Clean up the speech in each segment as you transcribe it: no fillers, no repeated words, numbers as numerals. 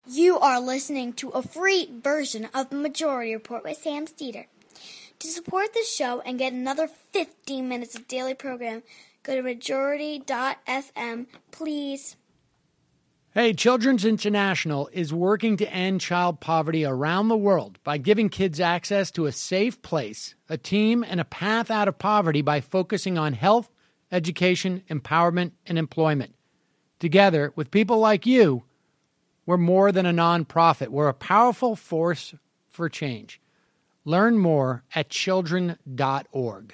You are listening to a free version of the Majority Report with Sam Seder. To support the show and get another 15 minutes of daily program, go to majority.fm, please. Hey, Children's International is working to end child poverty around the world by giving kids access to a safe place, a team, and a path out of poverty by focusing on health, education, empowerment, and employment. Together, with people like you, we're more than a nonprofit. We're a powerful force for change. Learn more at children.org.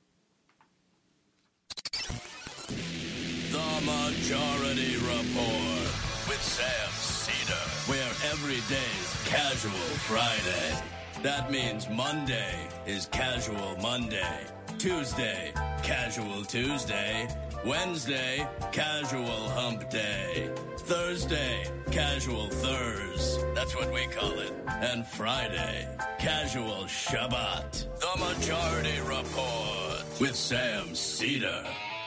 The Majority Report with Sam Seder, where every day's Casual Friday. That means Monday is Casual Monday, Tuesday, Casual Tuesday, Wednesday, Casual Hump Day, Thursday, Casual Thurs, that's what we call it, and Friday, Casual Shabbat. The Majority Report with Sam Seder.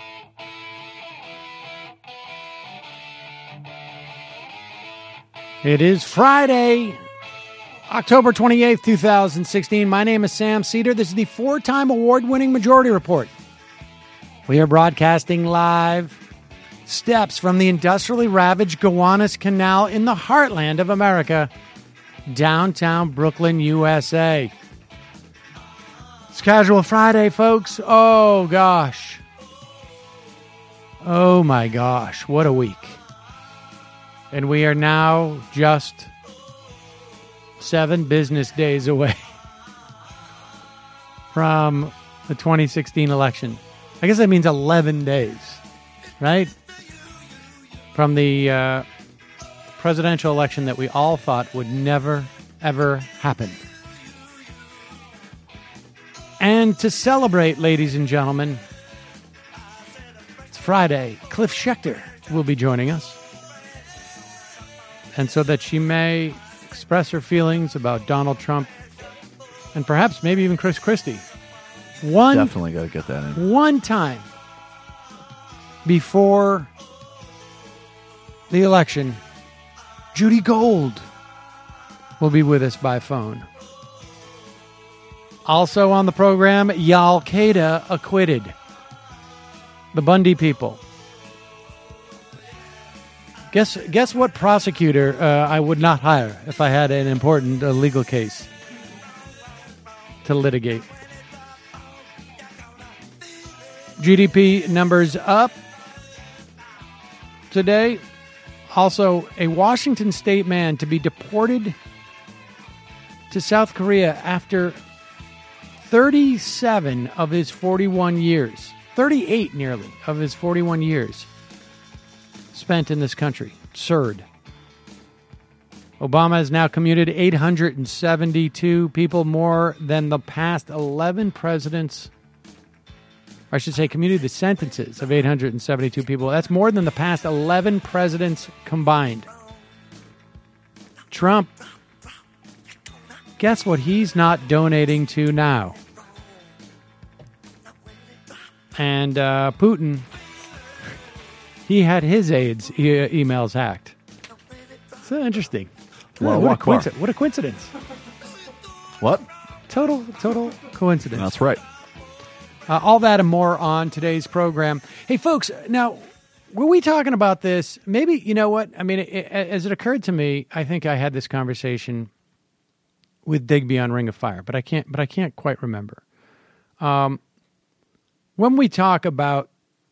It is Friday, October 28th, 2016. My name is Sam Seder. This is the four-time award-winning Majority Report. We are broadcasting live steps from the industrially ravaged Gowanus Canal in the heartland of America, downtown Brooklyn, USA. It's Casual Friday, folks. Oh, gosh. Oh, my gosh. What a week. And we are now just 7 business days away from the 2016 election. I guess that means 11 days, right? From the presidential election that we all thought would never, ever happen. And to celebrate, ladies and gentlemen, it's Friday. Cliff Schecter will be joining us. And so that she may express her feelings about Donald Trump and perhaps maybe even Chris Christie. Definitely got to get that in. One time before the election, Judy Gold will be with us by phone. Also on the program, Al-Qaeda acquitted. The Bundy people. Guess what prosecutor I would not hire if I had an important legal case to litigate. GDP numbers up today. Also, a Washington State man to be deported to South Korea after 37 of his 41 years. 38 nearly of his 41 years spent in this country. Absurd. Obama has now commuted 872 people, more than the past 11 presidents. Or I should say commuted the sentences of 872 people. That's more than the past 11 presidents combined. Trump, guess what he's not donating to now? And Putin, he had his aides emails hacked. So interesting. Well, what a coincidence. What? Total coincidence. That's right. All that and more on today's program. Hey, folks, now, were we talking about this? Maybe, you know what? I mean, as it occurred to me, I think I had this conversation with Digby on Ring of Fire, but I can't quite remember. When we talk about,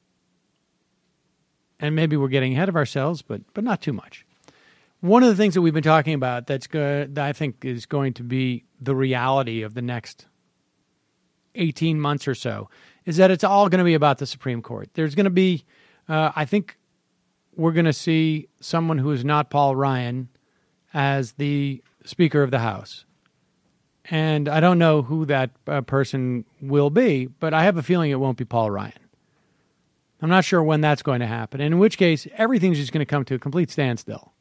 and maybe we're getting ahead of ourselves, but not too much. One of the things that we've been talking about that's good, that I think is going to be the reality of the next 18 months or so, is that it's all going to be about the Supreme Court. There's going to be, I think we're going to see someone who is not Paul Ryan as the Speaker of the House. And I don't know who that person will be, but I have a feeling it won't be Paul Ryan. I'm not sure when that's going to happen, in which case everything's just going to come to a complete standstill.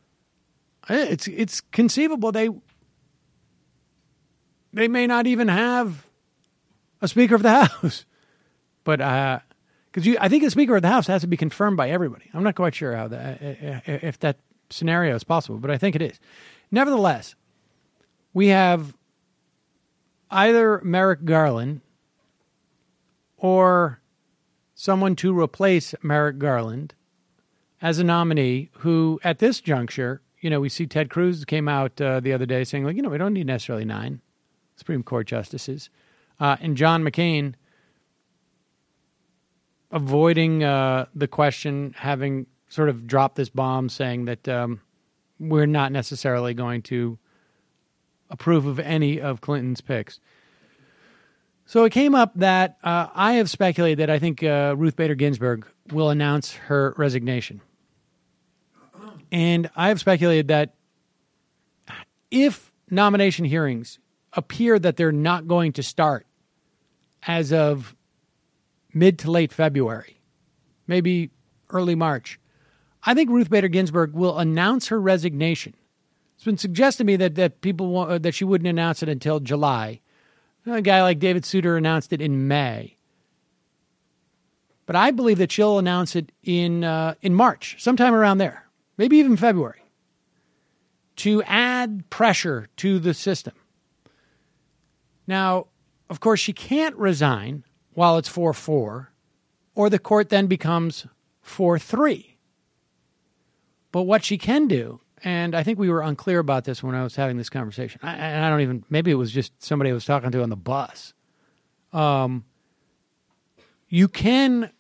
It's conceivable they may not even have a Speaker of the House, but because I think the Speaker of the House has to be confirmed by everybody. I'm not quite sure how that, if that scenario is possible, but I think it is. Nevertheless, we have either Merrick Garland or someone to replace Merrick Garland as a nominee who, at this juncture, we see Ted Cruz came out the other day saying, we don't need necessarily 9 Supreme Court justices. And John McCain avoiding the question, having sort of dropped this bomb saying that we're not necessarily going to approve of any of Clinton's picks. So it came up that I have speculated that I think Ruth Bader Ginsburg will announce her resignation. And I have speculated that if nomination hearings appear that they're not going to start as of mid to late February, maybe early March, I think Ruth Bader Ginsburg will announce her resignation. It's been suggested to me that people want, that she wouldn't announce it until July. A guy like David Souter announced it in May. But I believe that she'll announce it in March, sometime around there, maybe even February, to add pressure to the system. Now, of course, she can't resign while it's 4-4, or the court then becomes 4-3. But what she can do, and I think we were unclear about this when I was having this conversation. I don't even, maybe it was just somebody I was talking to on the bus. You can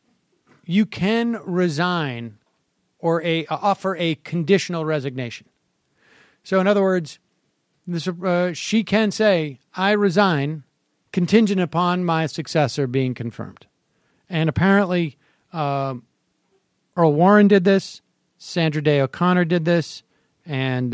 resign or offer a conditional resignation. So in other words, she can say, I resign contingent upon my successor being confirmed. And apparently Earl Warren did this. Sandra Day O'Connor did this, and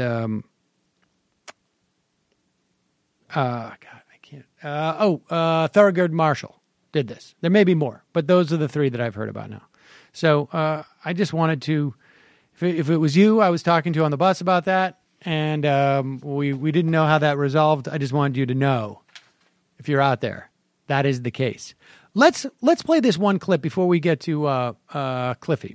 Thurgood Marshall did this. There may be more, but those are the 3 that I've heard about now. So I just wanted to, if it was you I was talking to on the bus about that, and we didn't know how that resolved, I just wanted you to know, if you're out there, that is the case. Let's play this one clip before we get to Cliffy.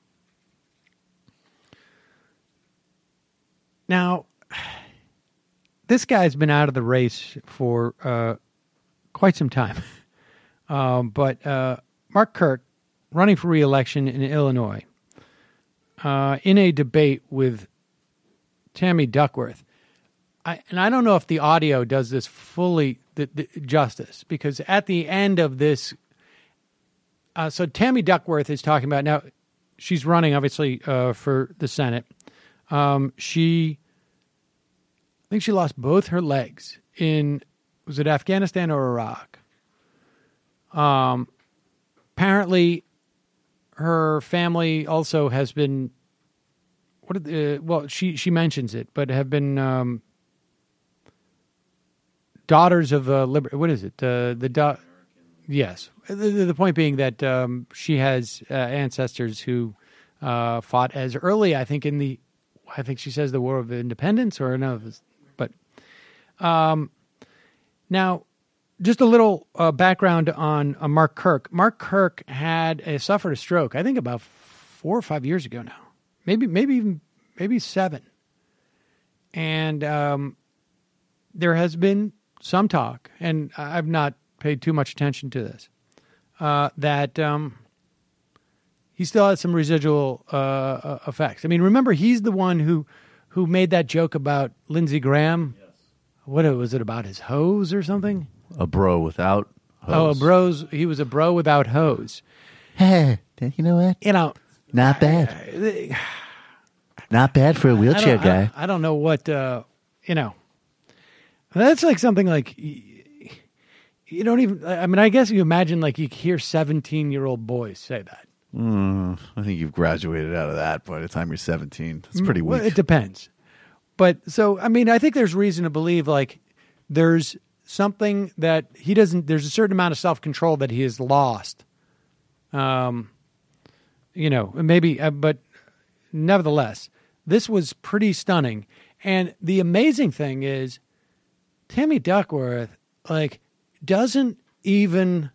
Now, this guy's been out of the race for quite some time. But Mark Kirk, running for re-election in Illinois, in a debate with Tammy Duckworth, and I don't know if the audio does this fully justice, because at the end of this, so Tammy Duckworth is talking about, now she's running obviously for the Senate. I think she lost both her legs in, was it Afghanistan or Iraq? Apparently her family also has been, she mentions it, but have been daughters of what is it? Yes. The point being that she has ancestors who fought as early, I think she says the War of Independence or no, but now just a little background on Mark Kirk. Mark Kirk suffered a stroke, I think about 4 or 5 years ago now, maybe 7. And there has been some talk, and I've not paid too much attention to this, that he still has some residual effects. I mean, remember, he's the one who made that joke about Lindsey Graham. Yes. What was it about, his hose or something? A bro without hose. He was a bro without hose. Hey, you know what? Not bad. Not bad for a wheelchair guy. I don't know what, that's like something like, you don't even, I mean, I guess you imagine like you hear 17-year-old boys say that. I think you've graduated out of that by the time you're 17. That's pretty weak. Well, it depends. But so, I mean, I think there's reason to believe like there's something that he doesn't, there's a certain amount of self-control that he has lost. Maybe, but nevertheless, this was pretty stunning. And the amazing thing is Tammy Duckworth, like, doesn't even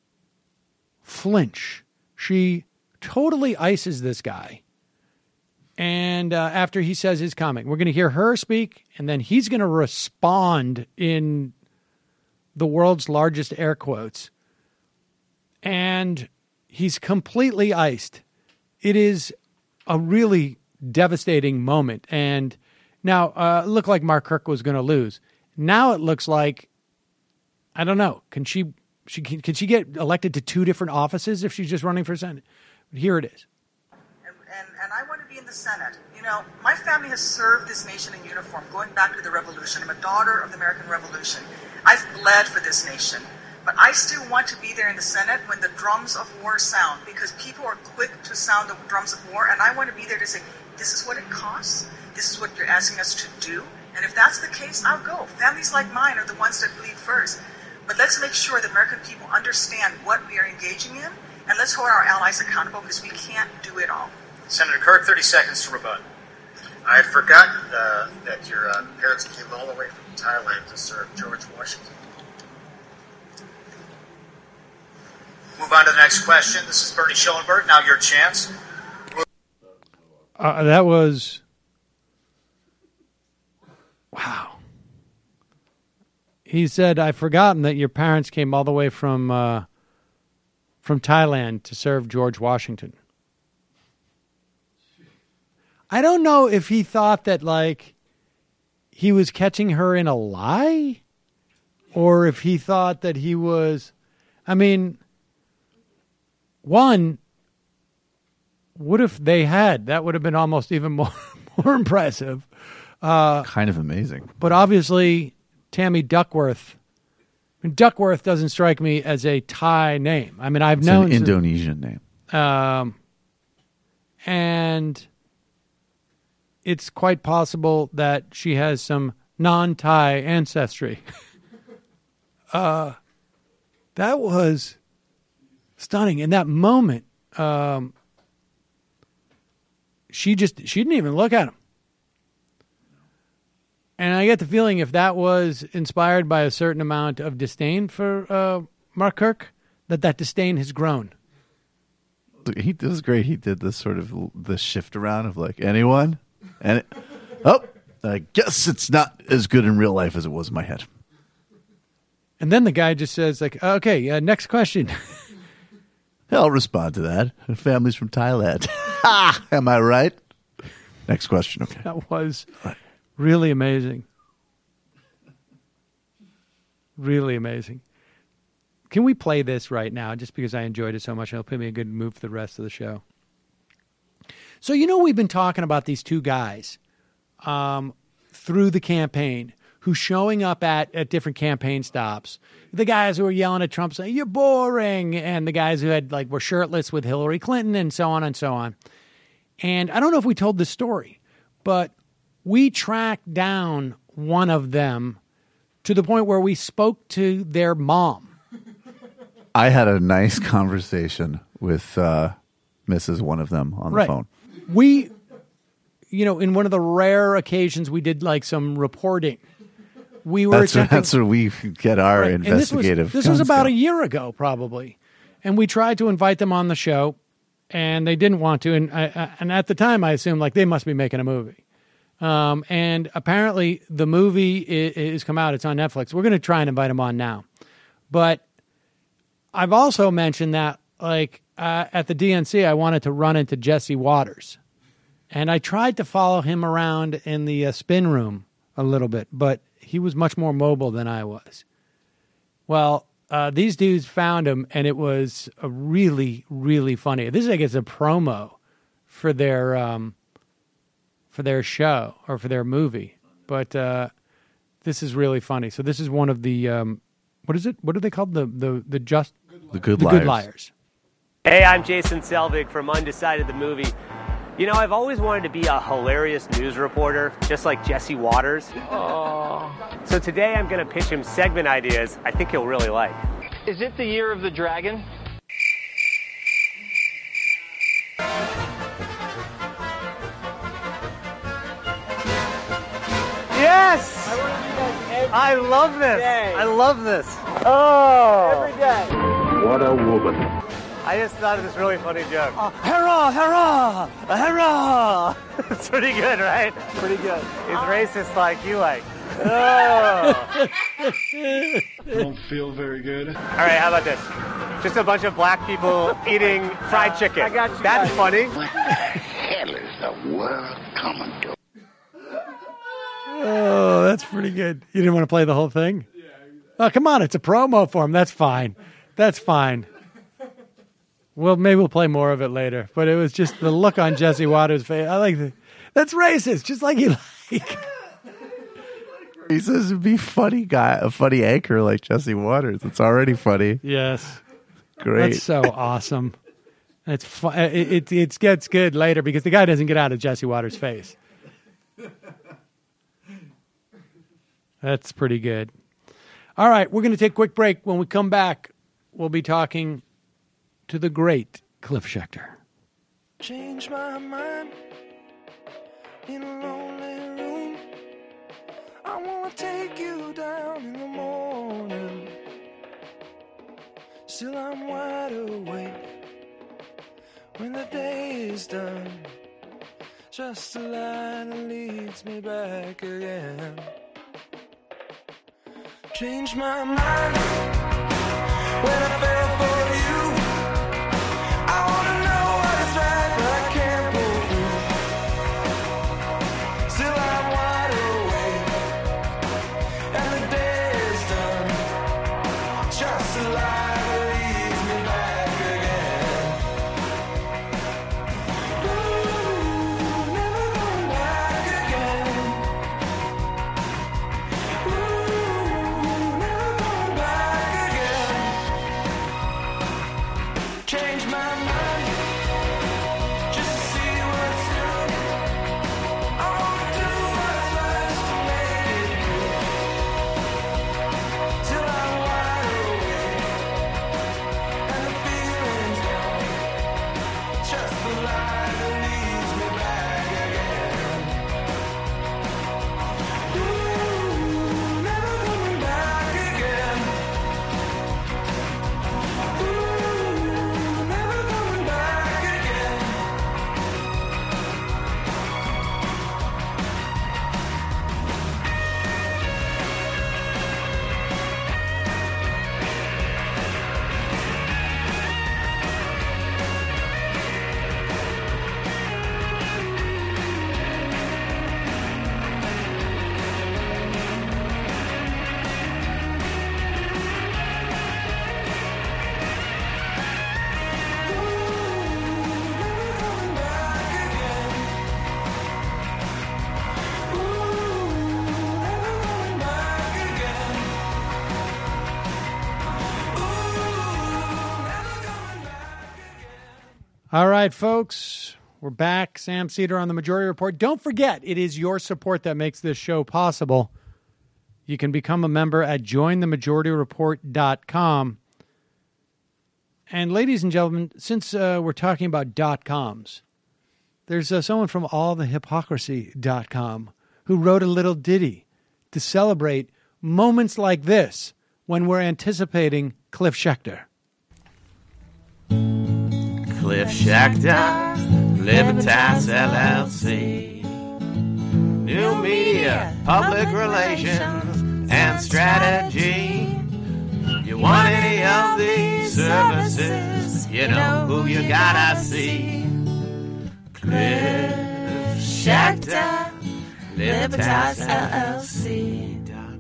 flinch. She totally ices this guy And after he says his comment, we're going to hear her speak, and then he's going to respond in the world's largest air quotes. And he's completely iced. It is a really devastating moment. And now it looked like Mark Kirk was going to lose. Now it looks like, I don't know, can she get elected to 2 different offices if she's just running for Senate? But here it is. And I want to be in the Senate. You know, my family has served this nation in uniform going back to the Revolution. I'm a daughter of the American Revolution. I've bled for this nation. But I still want to be there in the Senate when the drums of war sound, because people are quick to sound the drums of war, and I want to be there to say, this is what it costs, this is what you're asking us to do, and if that's the case, I'll go. Families like mine are the ones that bleed first. But let's make sure the American people understand what we are engaging in, and let's hold our allies accountable, because we can't do it all. Senator Kirk, 30 seconds to rebut. I had forgotten that your parents came all the way from Thailand to serve George Washington. Move on to the next question. This is Bernie Schoenberg. Now your chance. That was... Wow. He said, I've forgotten that your parents came all the way from Thailand to serve George Washington. I don't know if he thought that, like, he was catching her in a lie, or if he thought that he was... I mean... One, what if they had? That would have been almost even more impressive. Kind of amazing. But obviously, Tammy Duckworth. I mean, Duckworth doesn't strike me as a Thai name. I mean, It's an Indonesian name. And it's quite possible that she has some non-Thai ancestry. That was... stunning. In that moment, she didn't even look at him. And I get the feeling if that was inspired by a certain amount of disdain for Mark Kirk, that disdain has grown. It was great. He did this sort of the shift around of like, anyone? And I guess it's not as good in real life as it was in my head. And then the guy just says like, okay, next question. I'll respond to that. Families from Thailand. Am I right? Next question. Okay. That was really amazing. Really amazing. Can we play this right now just because I enjoyed it so much? It'll put me in a good mood for the rest of the show. So, we've been talking about these 2 guys through the campaign who's showing up at different campaign stops. The guys who were yelling at Trump saying, you're boring, and the guys who were shirtless with Hillary Clinton and so on and so on. And I don't know if we told this story, but we tracked down one of them to the point where we spoke to their mom. I had a nice conversation with Mrs. one of them on the phone. We, in one of the rare occasions we did like some reporting. We were that's where we get our investigative. This was about a year ago, probably, and we tried to invite them on the show, and they didn't want to. And at the time, I assumed like they must be making a movie. And apparently, the movie is come out. It's on Netflix. We're going to try and invite them on now, but I've also mentioned that like at the DNC, I wanted to run into Jesse Waters, and I tried to follow him around in the spin room a little bit, but he was much more mobile than I was. Well, these dudes found him, and it was a really, really funny. This is like it's a promo for their show or for their movie, but this is really funny. So this is one of the what is it? What are they called? The Good Liars. Hey, I'm Jason Selvig from Undecided the Movie. I've always wanted to be a hilarious news reporter, just like Jesse Waters. Aww. So today I'm going to pitch him segment ideas I think he'll really like. Is it the year of the dragon? Yes! I love this. I love this. Oh! Every day. What a woman. I just thought of this really funny joke. Hurrah, hurrah, hurrah. It's pretty good, right? Pretty good. He's racist like you like. Oh. I don't feel very good. All right, how about this? Just a bunch of black people eating fried chicken. I got you. That's funny. What the hell is the world coming to? Oh, that's pretty good. You didn't want to play the whole thing? Oh, come on. It's a promo for him. That's fine. That's fine. Well, maybe we'll play more of it later. But it was just the look on Jesse Waters' face. I like that. That's racist, just like you like. He says it'd be funny guy, a funny anchor like Jesse Waters. It's already funny. Yes. Great. That's so awesome. It's fun. It gets good later because the guy doesn't get out of Jesse Waters' face. That's pretty good. All right, we're going to take a quick break. When we come back, we'll be talking to the great Cliff Schecter. Change my mind in a lonely room. I want to take you down in the morning. Still I'm wide awake when the day is done. Just a line that leads me back again. Change my mind when I fell for you. I wanna know what is right, but I can't pull through. Still I'm wide awake, and the day is done. Just a lie that leads me back again. Ooh, never going back again. Ooh, never going back again. Change my mind just to see what's new. I wanna do what's right just to make it through. Till I'm wide awake and the feeling's gone. Just the lie that leads me back again. Ooh, never coming back again. Ooh, never coming back again. All right, folks, we're back. Sam Cedar on the Majority Report. Don't forget, it is your support that makes this show possible. You can become a member at jointhemajorityreport.com. And ladies and gentlemen, since we're talking about .coms, there's someone from allthehypocrisy.com who wrote a little ditty to celebrate moments like this when we're anticipating Cliff Schecter. Cliff Schecter, Libertas LLC. New media, public relations, and strategy. You want any of these services, you know who you gotta see. Cliff Schecter, Libertas LLC.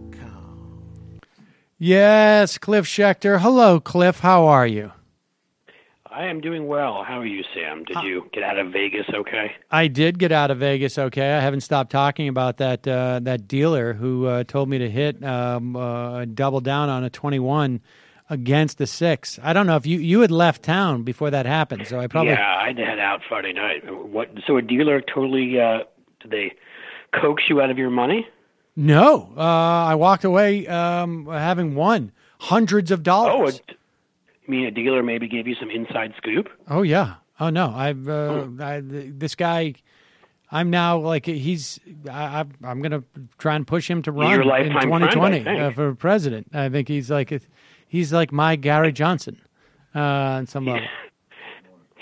Yes, Cliff Schecter. Hello, Cliff. How are you? I am doing well. How are you, Sam? Did you get out of Vegas okay? I did get out of Vegas okay. I haven't stopped talking about that dealer who told me to hit double down on a 21 against the 6. I don't know if you had left town before that happened, so I probably... Yeah, I head out Friday night. What? So a dealer totally, did they coax you out of your money? No. I walked away having won hundreds of dollars. Oh, you mean a dealer maybe gave you some inside scoop? Oh, yeah. Oh, no. This guy, I'm now like, I'm going to try and push him to run in 2020 for president. I think he's like my Gary Johnson on some level.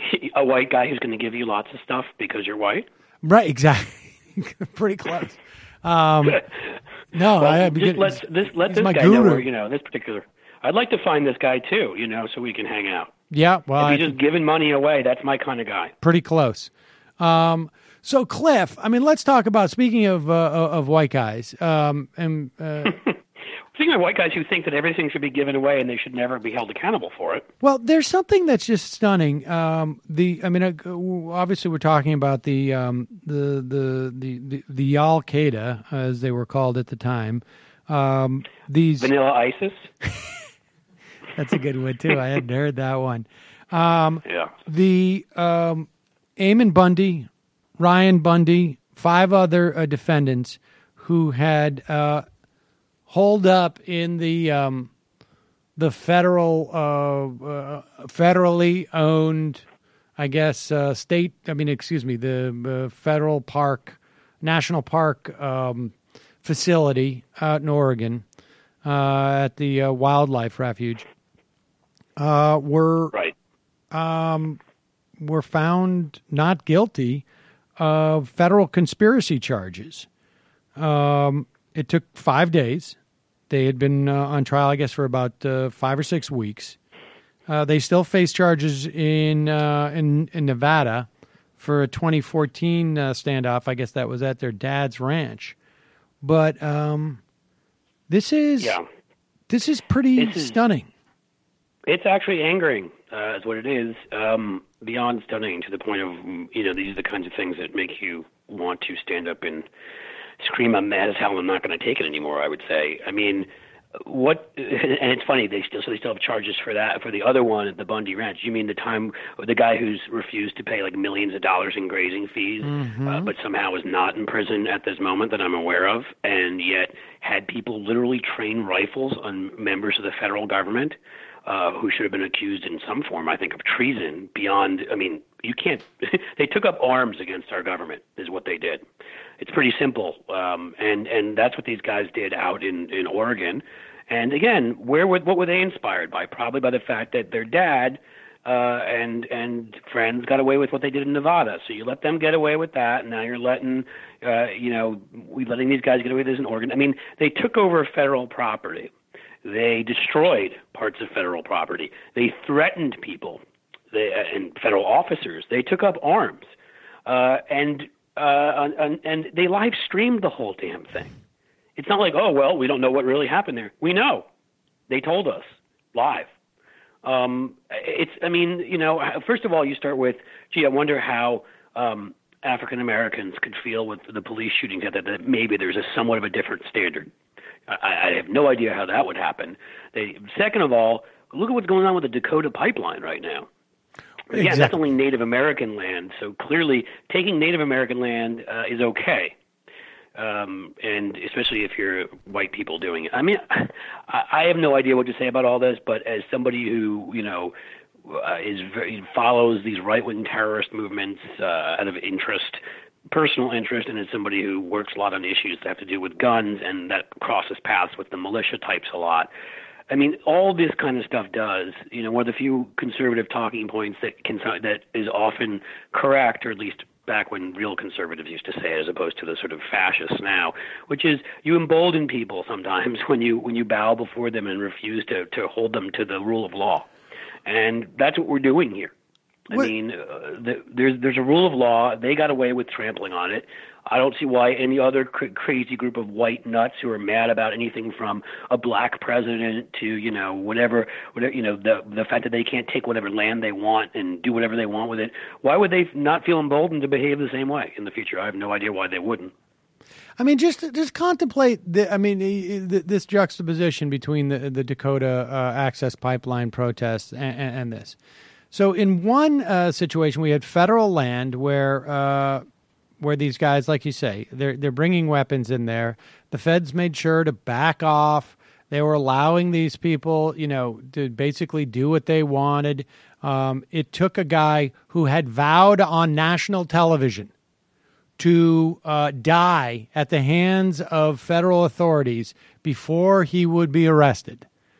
A white guy who's going to give you lots of stuff because you're white? Right, exactly. Pretty close. No, well, let this guy guru. know, this particular. I'd like to find this guy too, so we can hang out. Yeah, well, if he's just giving money away, that's my kind of guy. Pretty close. So, Cliff, I mean, let's talk about, speaking of white guys, Speaking of white guys who think that everything should be given away and they should never be held accountable for it. Well, there's something that's just stunning. Obviously, we're talking about the Al Qaeda, as they were called at the time. These Vanilla ISIS. That's a good one too. I hadn't heard that one. Yeah. The Eamon Bundy, Ryan Bundy, 5 other defendants who had holed up in the federally owned, I guess, the federal park, national park facility out in Oregon at the wildlife refuge were found not guilty of federal conspiracy charges. It took 5 days. They had been on trial, I guess, for about 5 or 6 weeks. They still face charges in Nevada for a 2014 standoff. I guess that was at their dad's ranch. But this is pretty stunning. It's actually angering, is what it is. Beyond stunning, to the point of these are the kinds of things that make you want to stand up and scream, "I'm mad as hell. I'm not going to take it anymore." I would say. I mean, what? And it's funny. They still have charges for that. For the other one at the Bundy Ranch, you mean the guy who's refused to pay like millions of dollars in grazing fees, but somehow is not in prison at this moment that I'm aware of, and yet had people literally train rifles on members of the federal government who should have been accused in some form, I think, of treason. Beyond, I mean, you can't. They took up arms against our government, is what they did. It's pretty simple, and that's what these guys did out in Oregon. And again, what were they inspired by? Probably by the fact that their dad and friends got away with what they did in Nevada. So you let them get away with that, and now you're letting these guys get away with this in Oregon. I mean, they took over federal property. They destroyed parts of federal property. They threatened people and federal officers. They took up arms, and they live streamed the whole damn thing. It's not like, oh well, we don't know what really happened there. We know. They told us live. First of all, you start with, gee, I wonder how African Americans could feel with the police shootings that maybe there's somewhat of a different standard. I have no idea how that would happen. Second of all, look at what's going on with the Dakota pipeline right now. Again, Exactly. That's only Native American land, so clearly taking Native American land is okay, and especially if you're white people doing it. I mean, I have no idea what to say about all this, but as somebody who follows these right-wing terrorist movements out of personal interest, and as somebody who works a lot on issues that have to do with guns and that crosses paths with the militia types a lot. I mean, all this kind of stuff does, one of the few conservative talking points that is often correct, or at least back when real conservatives used to say it, as opposed to the sort of fascists now, which is you embolden people sometimes when you bow before them and refuse to hold them to the rule of law. And that's what we're doing here. I mean, there's a rule of law. They got away with trampling on it. I don't see why any other crazy group of white nuts who are mad about anything from a black president to, whatever, the fact that they can't take whatever land they want and do whatever they want with it. Why would they not feel emboldened to behave the same way in the future? I have no idea why they wouldn't. I mean, just contemplate this juxtaposition between the Dakota Access Pipeline protests and this. So in one situation, we had federal land where these guys, like you say, they're bringing weapons in there. The feds made sure to back off. They were allowing these people, to basically do what they wanted. It took a guy who had vowed on national television to die at the hands of federal authorities before he would be arrested.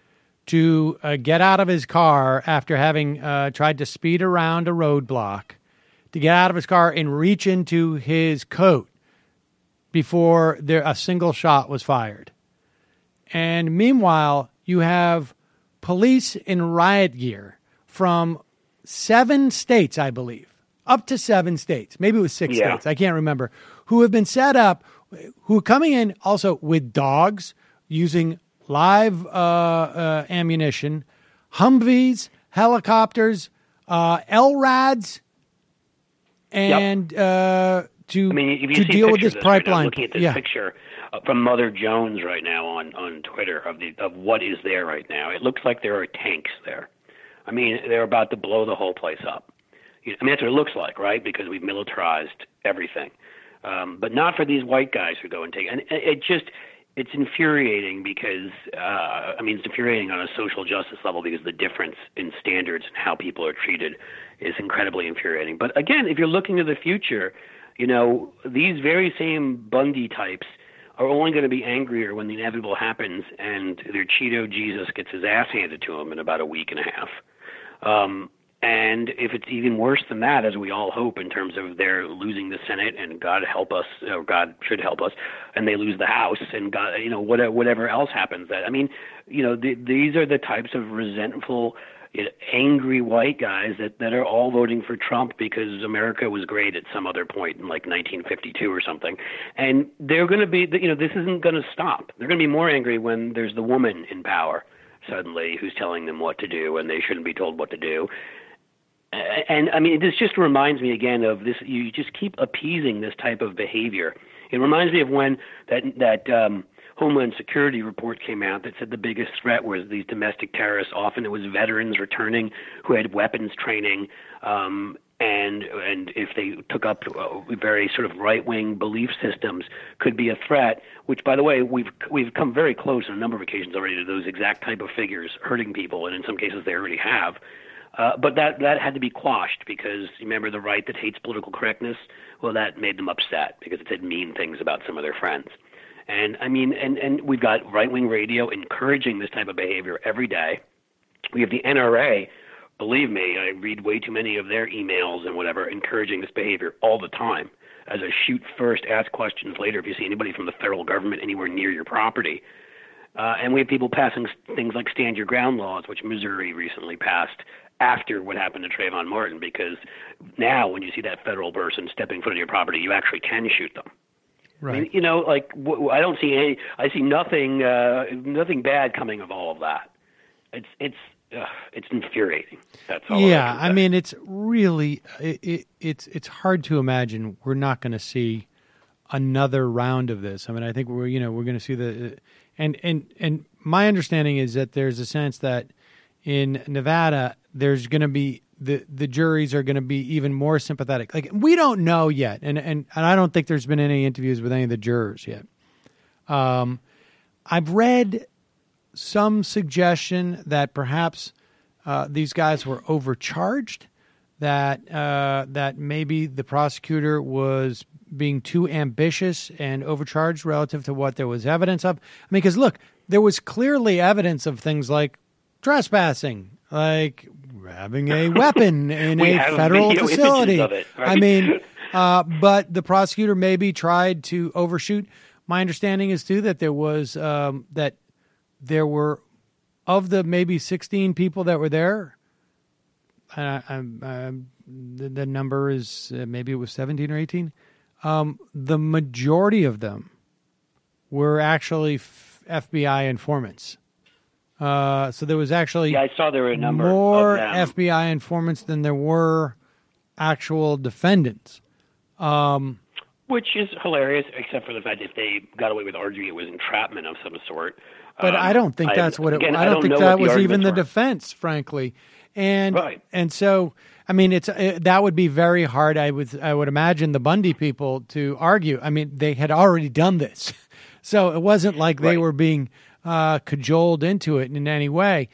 to get out of his car after having tried to speed around a roadblock, to get out of his car and reach into his coat before a single shot was fired. And meanwhile, you have police in riot gear from 7 states, I believe, up to 7 states. Maybe it was 6 states. I can't remember. Who have been set up, who are coming in also with dogs, using live ammunition, Humvees, helicopters, LRADs, and to deal with this pipeline. I'm looking at this picture from Mother Jones right now on Twitter of what is there right now. It looks like there are tanks there. I mean, they're about to blow the whole place up. I mean, that's what it looks like, right? Because we've militarized everything. But not for these white guys who go and take. And it's infuriating because, it's infuriating on a social justice level because the difference in standards and how people are treated is incredibly infuriating. But again, if you're looking to the future, these very same Bundy types are only going to be angrier when the inevitable happens and their Cheeto Jesus gets his ass handed to him in about a week and a half. And if it's even worse than that, as we all hope, in terms of they're losing the Senate, and God help us, or God should help us, and they lose the House, and God, whatever else happens. These are the types of resentful, angry white guys that are all voting for Trump because America was great at some other point in like 1952 or something. And they're going to be, this isn't going to stop. They're going to be more angry when there's the woman in power suddenly who's telling them what to do, and they shouldn't be told what to do. And I mean, this just reminds me again of this. You just keep appeasing this type of behavior. It reminds me of when that Homeland Security report came out that said the biggest threat was these domestic terrorists. Often it was veterans returning who had weapons training, and if they took up very sort of right-wing belief systems, could be a threat. Which, by the way, we've come very close on a number of occasions already to those exact type of figures hurting people, and in some cases they already have. But that had to be quashed because, remember, the right that hates political correctness, well, that made them upset because it said mean things about some of their friends. And I mean, and we've got right-wing radio encouraging this type of behavior every day. We have the NRA, believe me, I read way too many of their emails and whatever, encouraging this behavior all the time as a shoot first, ask questions later if you see anybody from the federal government anywhere near your property. And we have people passing things like stand your ground laws, which Missouri recently passed after what happened to Trayvon Martin, because now when you see that federal person stepping foot on your property, you actually can shoot them. Right. I mean, I don't see I see nothing bad coming of all of that. It's infuriating. That's all. Yeah, I mean, it's really it's hard to imagine we're not going to see another round of this. I mean, I think we're going to see the and my understanding is that there's a sense that in Nevada there's going to be the juries are going to be even more sympathetic. Like, we don't know yet, and I don't think there's been any interviews with any of the jurors yet. I've read some suggestion that perhaps these guys were overcharged, that maybe the prosecutor was being too ambitious and overcharged relative to what there was evidence of. I mean, because look, there was clearly evidence of things like trespassing, like having a weapon in a federal facility. It, right? I mean, but the prosecutor maybe tried to overshoot. My understanding is too that there was that there were, of the maybe 16 people that were there, the number is maybe it was 17 or 18. The majority of them were actually FBI informants. So there was actually I saw there were a number more of them. FBI informants than there were actual defendants. Which is hilarious, except for the fact if they got away with arguing it was entrapment of some sort. But I don't think that's what it was. I don't think that was even the defense, frankly. And right. And so, I mean, that would be very hard. I would imagine the Bundy people to argue. I mean, they had already done this, so it wasn't like they were being cajoled into it in any way.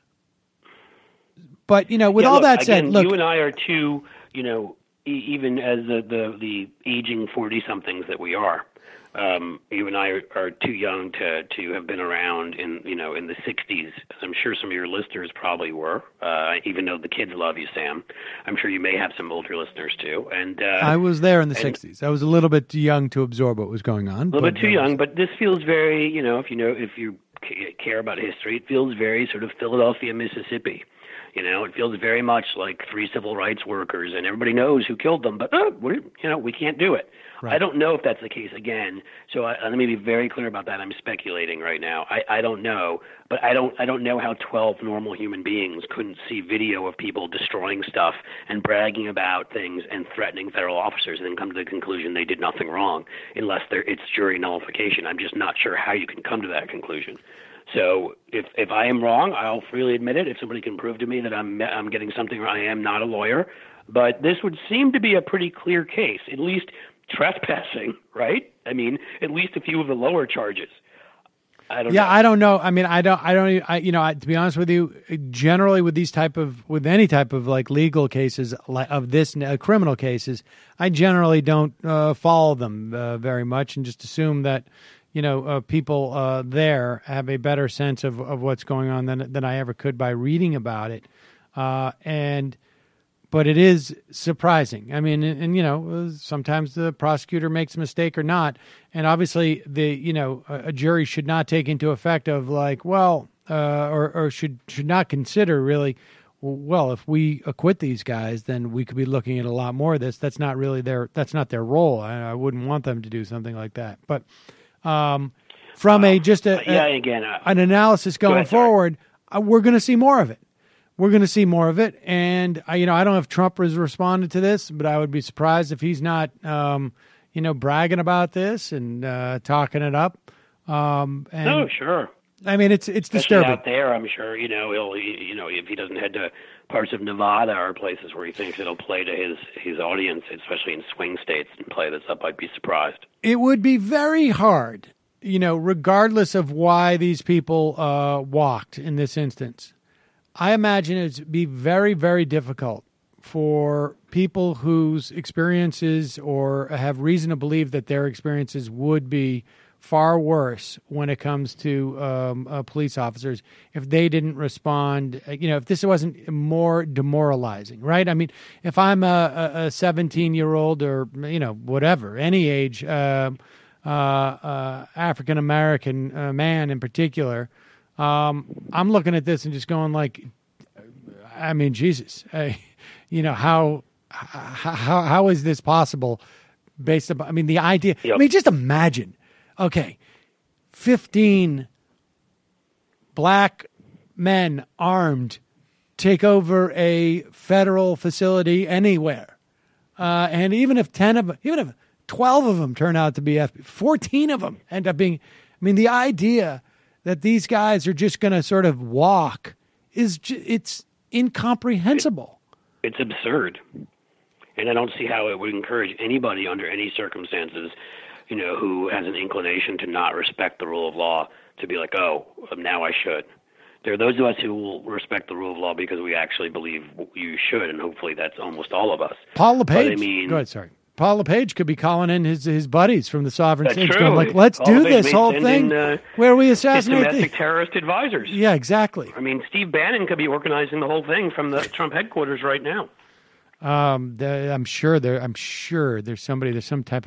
But with all that said, look, you and I are two, even as the aging 40-somethings that we are, You and I are too young to have been around in the 60s. I'm sure some of your listeners probably were, even though the kids love you, Sam. I'm sure you may have some older listeners too. And I was there in the 60s. I was a little bit too young to absorb what was going on. A little bit too young, but this feels very, if you care about history, it feels very sort of Philadelphia, Mississippi. It feels very much like 3 civil rights workers, and everybody knows who killed them, but we can't do it. Right. I don't know if that's the case again. So let me be very clear about that. I'm speculating right now. I don't know, but I don't know how 12 normal human beings couldn't see video of people destroying stuff and bragging about things and threatening federal officers, and then come to the conclusion they did nothing wrong, unless it's jury nullification. I'm just not sure how you can come to that conclusion. So if I am wrong, I'll freely admit it. If somebody can prove to me that I'm getting something wrong, I am not a lawyer. But this would seem to be a pretty clear case, at least trespassing, right? I mean, at least a few of the lower charges. I don't know. I don't know. I mean, to be honest with you, generally with any type of like legal cases of this criminal cases, I generally don't follow them very much and just assume that, people there have a better sense of what's going on than I ever could by reading about it. But it is surprising. I mean, and sometimes the prosecutor makes a mistake or not. And obviously a jury should not take into effect of like, or should not consider really, well, if we acquit these guys, then we could be looking at a lot more of this. That's not really that's not their role. I wouldn't want them to do something like that. But from an analysis going forward, we're going to see more of it. We're going to see more of it. And, I don't know if Trump has responded to this, but I would be surprised if he's not, bragging about this and talking it up. Oh, sure. I mean, it's Especially disturbing. out there, I'm sure, he'll, if he doesn't head to parts of Nevada or places where he thinks it'll play to his audience, especially in swing states, and play this up, I'd be surprised. It would be very hard, regardless of why these people walked in this instance. I imagine it would be very, very difficult for people whose experiences or have reason to believe that their experiences would be far worse when it comes to police officers if they didn't respond, if this wasn't more demoralizing, right? I mean, if I'm a 17-year-old or, whatever, any age, African-American man in particular, I'm looking at this and just going like, I mean, Jesus, how is this possible based upon, the idea, Yep. Just imagine, okay, 15 black men armed take over a federal facility anywhere. And even if 12 of them turn out to be 14 of them end up being, the idea that these guys are just going to sort of walk it's incomprehensible. It's absurd. And I don't see how it would encourage anybody under any circumstances, who has an inclination to not respect the rule of law to be like, oh, now I should. There are those of us who will respect the rule of law because we actually believe you should, and hopefully that's almost all of us. Paul LePage. Go ahead, sorry. Paul LePage could be calling in his buddies from the sovereign That's states, true. going like, "Let's do this whole thing where we his assassinate domestic terrorist advisors." Yeah, exactly. Steve Bannon could be organizing the whole thing from the Trump headquarters right now. I'm sure there's some type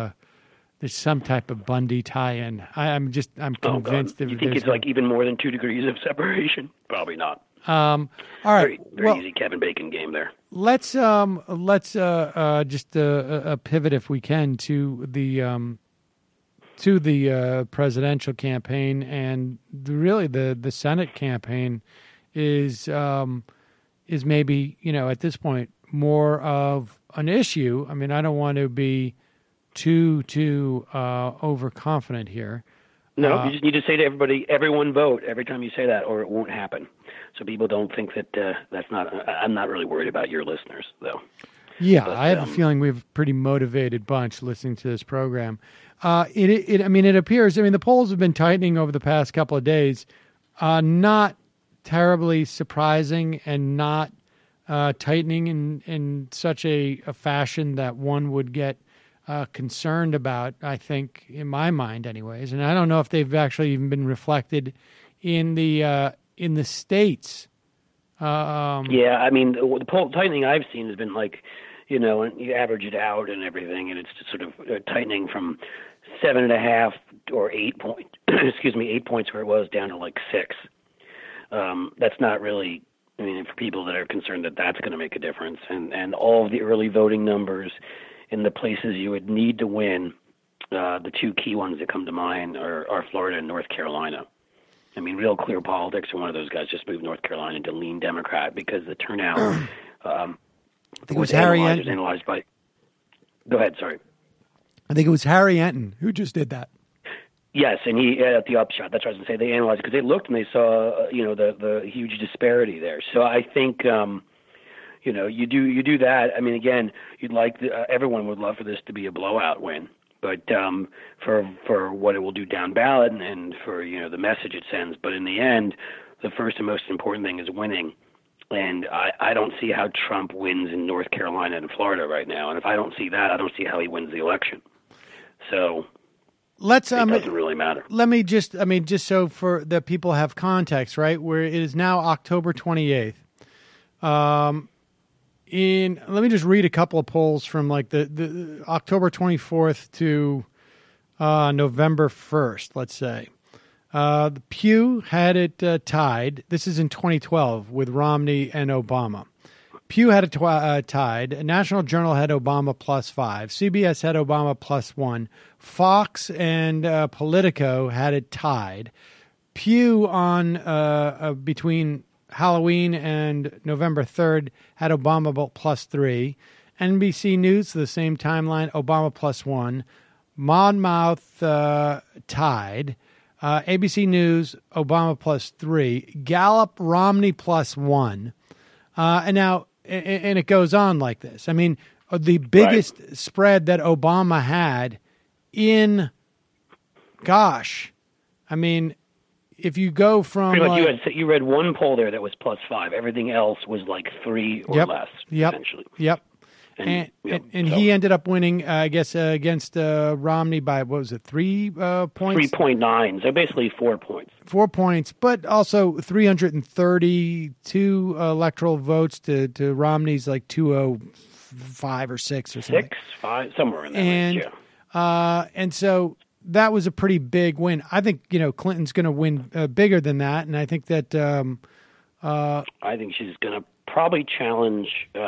of Bundy tie-in. I'm convinced. You think it's like even more than 2 degrees of separation? Probably not. All right. Very easy Kevin Bacon game there. Let's just pivot if we can to the presidential campaign, and really the Senate campaign is maybe at this point more of an issue. I don't want to be too overconfident here. No, you just need to say to everybody, everyone vote every time you say that, or it won't happen. So people don't think that that's not. I'm not really worried about your listeners, though. Yeah, but I have a feeling we have a pretty motivated bunch listening to this program. It appears. The polls have been tightening over the past couple of days. Not terribly surprising, and not tightening in such a fashion that one would get concerned about, I think, in my mind anyways. And I don't know if they've actually even been reflected in the states. Yeah, I mean, the poll tightening I've seen has been like, and you average it out and everything, and it's just sort of tightening from 7.5 or 8 points, 8 points where it was down to like 6. That's not really, for people that are concerned that that's going to make a difference. And all of the early voting numbers in the places you would need to win, the two key ones that come to mind are Florida and North Carolina. Real Clear Politics, and one of those guys just moved North Carolina to lean Democrat because the turnout I think it was Harry Enton. Analyzed by. Go ahead, sorry. I think it was Harry Enton who just did that. Yes, and he at the upshot. That's what I was going to say. They analyzed because they looked and they saw, the huge disparity there. So I think, you do that. Again, you'd like everyone would love for this to be a blowout win, but for what it will do down ballot and for the message it sends. But in the end, the first and most important thing is winning. And I don't see how Trump wins in North Carolina and Florida right now. And if I don't see that, I don't see how he wins the election. So it doesn't really matter. Let me just so for the people have context, right? Where it is now October 28th. Let me just read a couple of polls from like the October 24th to November 1st, let's say. The Pew had it tied. This is in 2012 with Romney and Obama. Pew had it tied. National Journal had Obama +5. CBS had Obama +1. Fox and Politico had it tied. Pew on between Halloween and November 3rd had Obama +3. NBC News, the same timeline, Obama +1. Monmouth tied. ABC News, Obama +3. Gallup, Romney +1. And now, and it goes on like this. The biggest spread that Obama had in, if you go from pretty much you read one poll there that was +5. Everything else was like 3 or less. Essentially. Yep. And he ended up winning, I guess, against Romney by, what was it, 3 points? 3.9, so basically 4 points. 4 points, but also 332 electoral votes to Romney's like 205 or 6 or something. 6, 5, somewhere in that range, yeah. And so that was a pretty big win. I think, Clinton's going to win bigger than that, and I think that... I think she's going to probably challenge...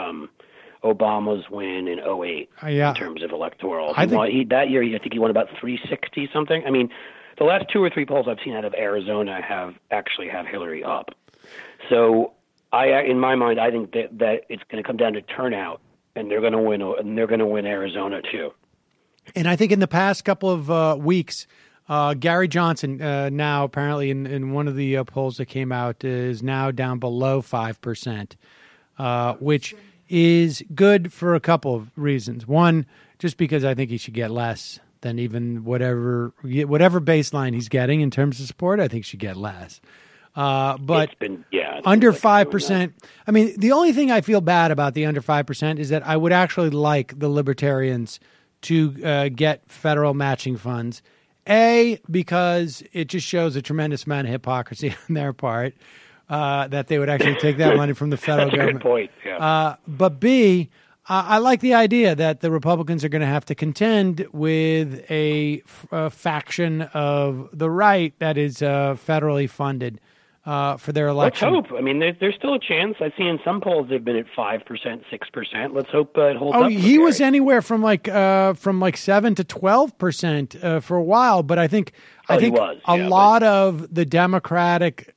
Obama's win in 2008 in terms of electoral. That year, I think he won about 360 something. The last 2 or 3 polls I've seen out of Arizona have Hillary up. So in my mind, I think that it's going to come down to turnout, and they're going to win. And they're going to win Arizona too. And I think in the past couple of weeks, Gary Johnson now apparently in one of the polls that came out is now down below 5%, which is good for a couple of reasons. One, just because I think he should get less than even whatever baseline he's getting in terms of support. I think he should get less. But under 5%. The only thing I feel bad about the under 5% is that I would actually like the Libertarians to get federal matching funds. A, because it just shows a tremendous amount of hypocrisy on their part. That they would actually take that money from the federal government. That's a good point, yeah. But B, I like the idea that the Republicans are going to have to contend with a faction of the right that is federally funded for their election. Let's hope. There's still a chance. I've seen in some polls they've been at 5%, 6%. Let's hope it holds up. He was anywhere from like 7 to 12% for a while, but I think a lot of the Democratic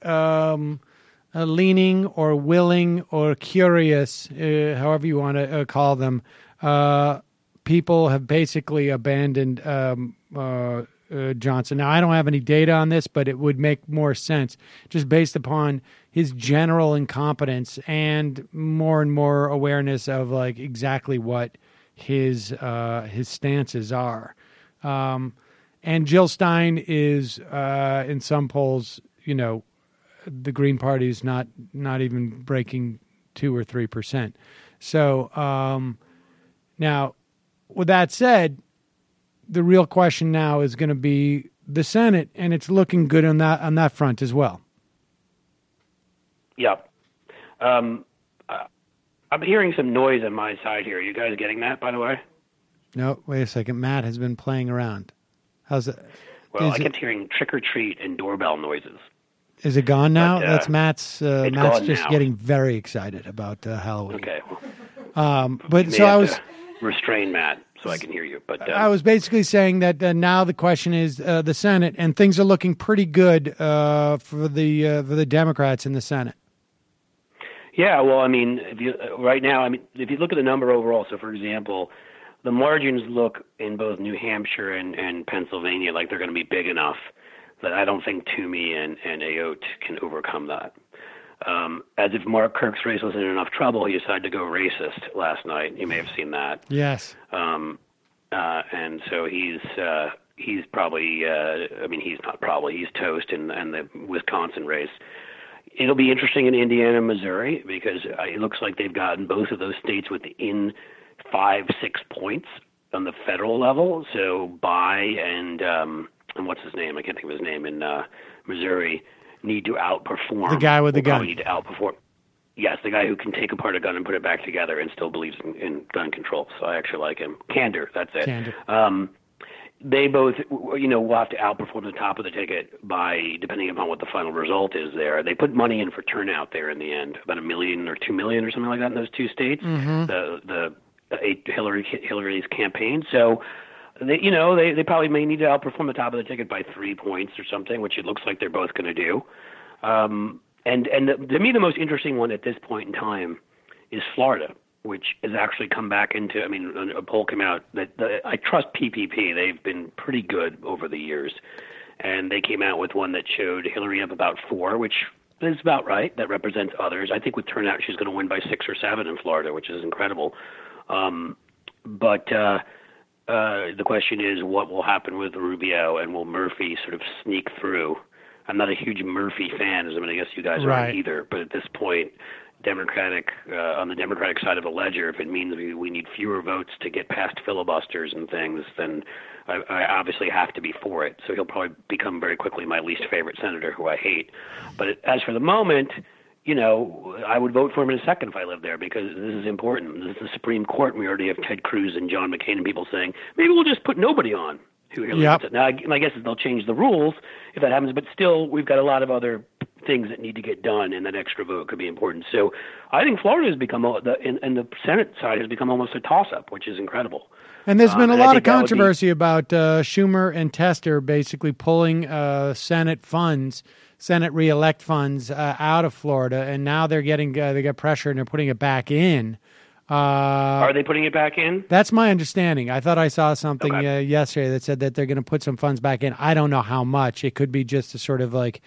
leaning or willing or curious, however you want to call them, people have basically abandoned Johnson. Now, I don't have any data on this, but it would make more sense just based upon his general incompetence and more awareness of like exactly what his stances are. And Jill Stein is in some polls, the Green Party is not even breaking 2 or 3%. So now, with that said, the real question now is going to be the Senate, and it's looking good on that front as well. Yeah. I'm hearing some noise on my side here. Are you guys getting that, by the way? No, wait a second. Matt has been playing around. How's it? Well, I kept hearing trick or treat and doorbell noises. Is it gone now? But, That's Matt's. it's Matt's gone just now. getting very excited about Halloween. Okay. But You so may I have was to restrain Matt so I can hear you. But I was basically saying that now the question is the Senate, and things are looking pretty good for the Democrats in the Senate. Yeah, well, I mean, if you look at the number overall, so for example, the margins look in both New Hampshire and Pennsylvania like they're going to be big enough that I don't think Toomey and Ayotte can overcome that. As if Mark Kirk's race was in enough trouble, he decided to go racist last night. You may have seen that. Yes. And so he's probably, he's not probably, he's toast in the Wisconsin race. It'll be interesting in Indiana and Missouri because it looks like they've gotten both of those states within 5-6 points on the federal level. So Bai and what's his name? I can't think of his name in Missouri need to outperform. The guy with the gun. Probably need to outperform. Yes, the guy who can take apart a gun and put it back together and still believes in gun control. So I actually like him. Candor, that's it. Candor. They both, will have to outperform the top of the ticket by, depending upon what the final result is there. They put money in for turnout there in the end, about $1 million or $2 million or something like that in those two states, the Hillary's campaign. So, they probably may need to outperform the top of the ticket by 3 points or something, which it looks like they're both going to do. To me, the most interesting one at this point in time is Florida, which has actually come back into, a poll came out that I trust PPP. They've been pretty good over the years. And they came out with one that showed Hillary up about 4, which is about right. That represents others. I think with turnout, she's going to win by 6 or 7 in Florida, which is incredible. But the question is what will happen with Rubio, and will Murphy sort of sneak through? I'm not a huge Murphy fan, I guess you guys aren't either. But at this point, on the Democratic side of the ledger, if it means we need fewer votes to get past filibusters and things, then I obviously have to be for it. So he'll probably become very quickly my least favorite senator, who I hate. But as for the moment, I would vote for him in a second if I lived there, because this is important. This is the Supreme Court, and we already have Ted Cruz and John McCain and people saying, maybe we'll just put nobody on. Yep. Now, my guess is they'll change the rules if that happens, but still, we've got a lot of other things that need to get done, and that extra vote could be important. So I think Florida has become, and the Senate side has become almost a toss-up, which is incredible. And there's been a lot of controversy about Schumer and Tester basically pulling Senate reelect funds out of Florida, and now they're getting they get pressure and they're putting it back in. Are they putting it back in? That's my understanding. I thought I saw something yesterday that said that they're going to put some funds back in. I don't know how much. It could be just to sort of like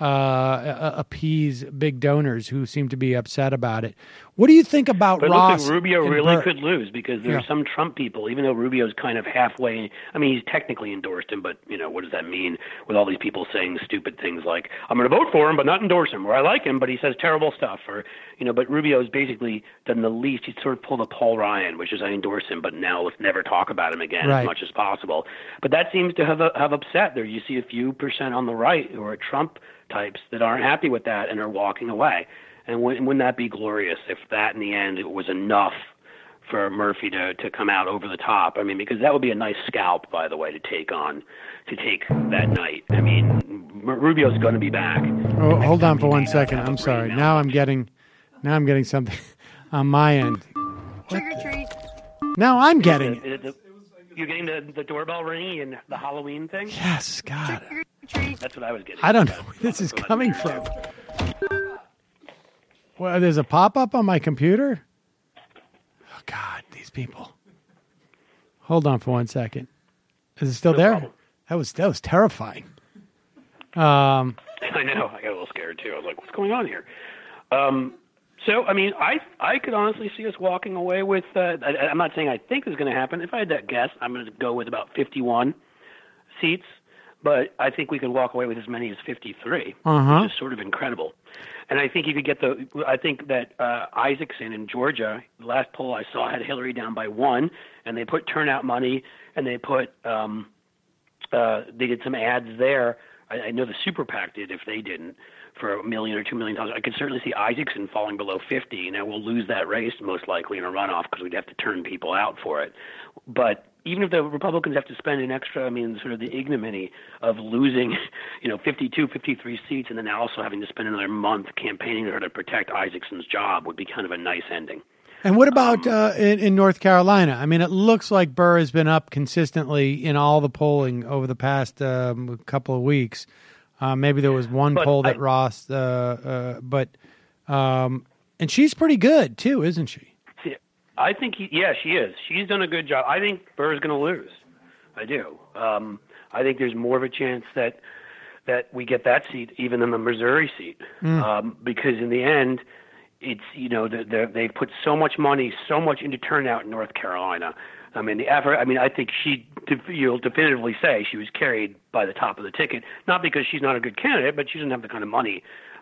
appease big donors who seem to be upset about it. What do you think about But Ross? It looks like Rubio and really Burke? could lose, because there are some Trump people, even though Rubio's kind of halfway. He's technically endorsed him, but what does that mean with all these people saying stupid things like, I'm going to vote for him but not endorse him, or I like him but he says terrible stuff, or but Rubio's basically done the least. He's sort of pulled a Paul Ryan, which is I endorse him but now let's never talk about him again as much as possible. But that seems to have upset there. You see a few percent on the right who are Trump types that aren't happy with that and are walking away. And wouldn't that be glorious if that in the end it was enough for Murphy to come out over the top? Because that would be a nice scalp, by the way, to take that night. Rubio's going to be back. Oh, hold on for 1 second. I'm sorry. Now I'm getting something on my end. Trick or treat. Now I'm getting it. You're getting the doorbell ringing and the Halloween thing? Yes, God. That's what I was getting. I don't know where this is coming from. Well, there's a pop-up on my computer? Oh, God, these people. Hold on for 1 second. Is it still there? Problem. That was terrifying. I know. I got a little scared, too. I was like, what's going on here? So, I could honestly see us walking away with, I'm not saying I think this is going to happen. If I had that guess, I'm going to go with about 51 seats. but I think we could walk away with as many as 53, Uh-huh. which is sort of incredible. And I think you could get I think that Isaacson in Georgia, the last poll I saw had Hillary down by 1, and they put turnout money, and they put they did some ads there. I know the Super PAC did if they didn't, for $1 million or $2 million. I could certainly see Isaacson falling below 50. Now, we'll lose that race most likely in a runoff because we'd have to turn people out for it. But even if the Republicans have to spend an extra, I mean, sort of the ignominy of losing, 52, 53 seats and then also having to spend another month campaigning to protect Isaacson's job would be kind of a nice ending. And what about in North Carolina? I mean, it looks like Burr has been up consistently in all the polling over the past couple of weeks. Maybe there was one poll that Ross, and she's pretty good too, isn't she? I think, she is. She's done a good job. I think Burr's going to lose. I do. I think there's more of a chance that we get that seat even than the Missouri seat, because in the end, it's they've put so much money, so much into turnout in North Carolina. I mean, the effort. I mean, I think you'll definitively say she was carried by the top of the ticket, not because she's not a good candidate, but she doesn't have the kind of money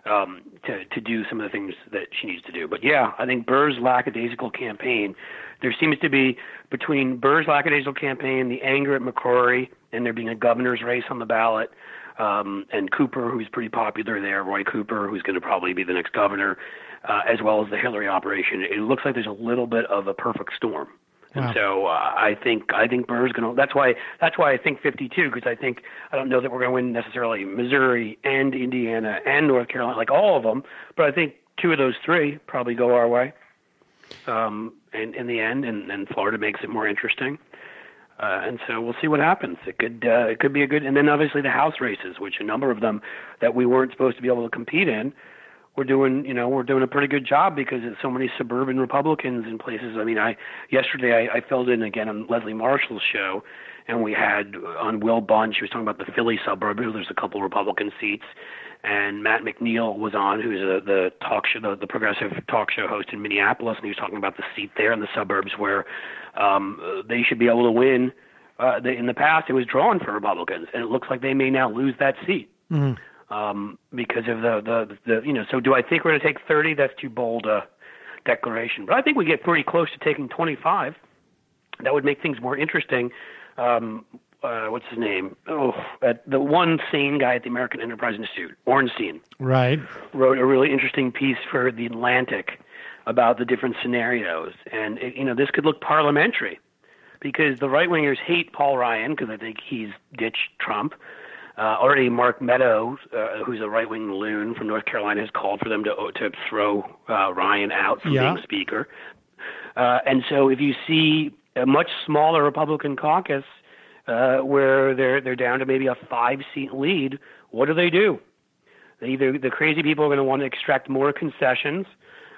to do some of the things that she needs to do. But yeah, I think Burr's lackadaisical campaign. There seems to be between Burr's lackadaisical campaign, the anger at McCrory, and there being a governor's race on the ballot. And Cooper, who's pretty popular there, Roy Cooper, who's going to probably be the next governor, as well as the Hillary operation. It looks like there's a little bit of a perfect storm. And so I think Burr's going to. That's why I think 52, because I don't know that we're going to win necessarily Missouri and Indiana and North Carolina, like all of them. But I think 2 of those 3 probably go our way. And in the end, and Florida makes it more interesting. And so we'll see what happens. It could be a good, and then obviously the House races, which a number of them that we weren't supposed to be able to compete in, we're doing a pretty good job because there's so many suburban Republicans in places. I mean, yesterday I filled in again on Leslie Marshall's show, and we had on Will Bunch, he was talking about the Philly suburb. There's a couple Republican seats, and Matt McNeil was on, who's the talk show, the progressive talk show host in Minneapolis, and he was talking about the seat there in the suburbs where they should be able to win. In the past, it was drawn for Republicans, and it looks like they may now lose that seat. Mm-hmm. Because of the so do I think we're going to take 30? That's too bold a declaration. But I think we get pretty close to taking 25. That would make things more interesting. What's his name? The one sane guy at the American Enterprise Institute, Ornstein, right, wrote a really interesting piece for The Atlantic about the different scenarios. And, this could look parliamentary because the right-wingers hate Paul Ryan because I think he's ditched Trump. Already Mark Meadows, who's a right-wing loon from North Carolina, has called for them to throw Ryan out from being speaker. And so if you see a much smaller Republican caucus where they're down to maybe a 5-seat lead, what do? Either the crazy people are going to want to extract more concessions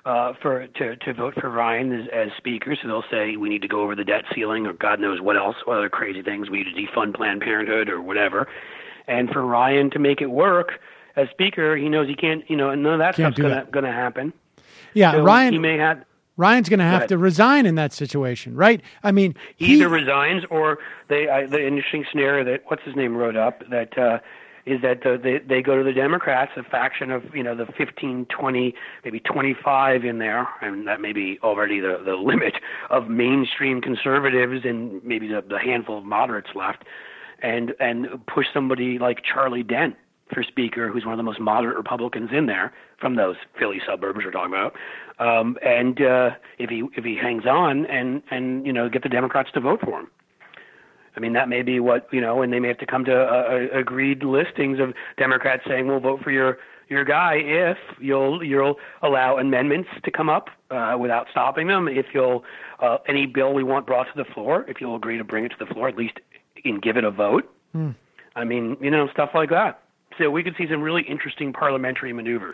to vote for Ryan as speaker, so they'll say we need to go over the debt ceiling or God knows what else, what other crazy things, we need to defund Planned Parenthood or whatever. And for Ryan to make it work as speaker, he knows he can't, none of that stuff's going to happen. Yeah, so Ryan's going to have to resign in that situation, right? I mean, he either resigns or the interesting scenario that what's his name wrote up that is that they go to the Democrats, a faction of the 15, 20, maybe 25 in there, and that may be already the limit of mainstream conservatives and maybe the handful of moderates left. And push somebody like Charlie Dent for speaker, who's one of the most moderate Republicans in there from those Philly suburbs we're talking about. And if he hangs on and get the Democrats to vote for him, I mean that may be what and they may have to come to agreed listings of Democrats saying we'll vote for your guy if you'll allow amendments to come up without stopping them, if you'll any bill we want brought to the floor, if you'll agree to bring it to the floor at least. And give it a vote. I mean, stuff like that. So we could see some really interesting parliamentary maneuvers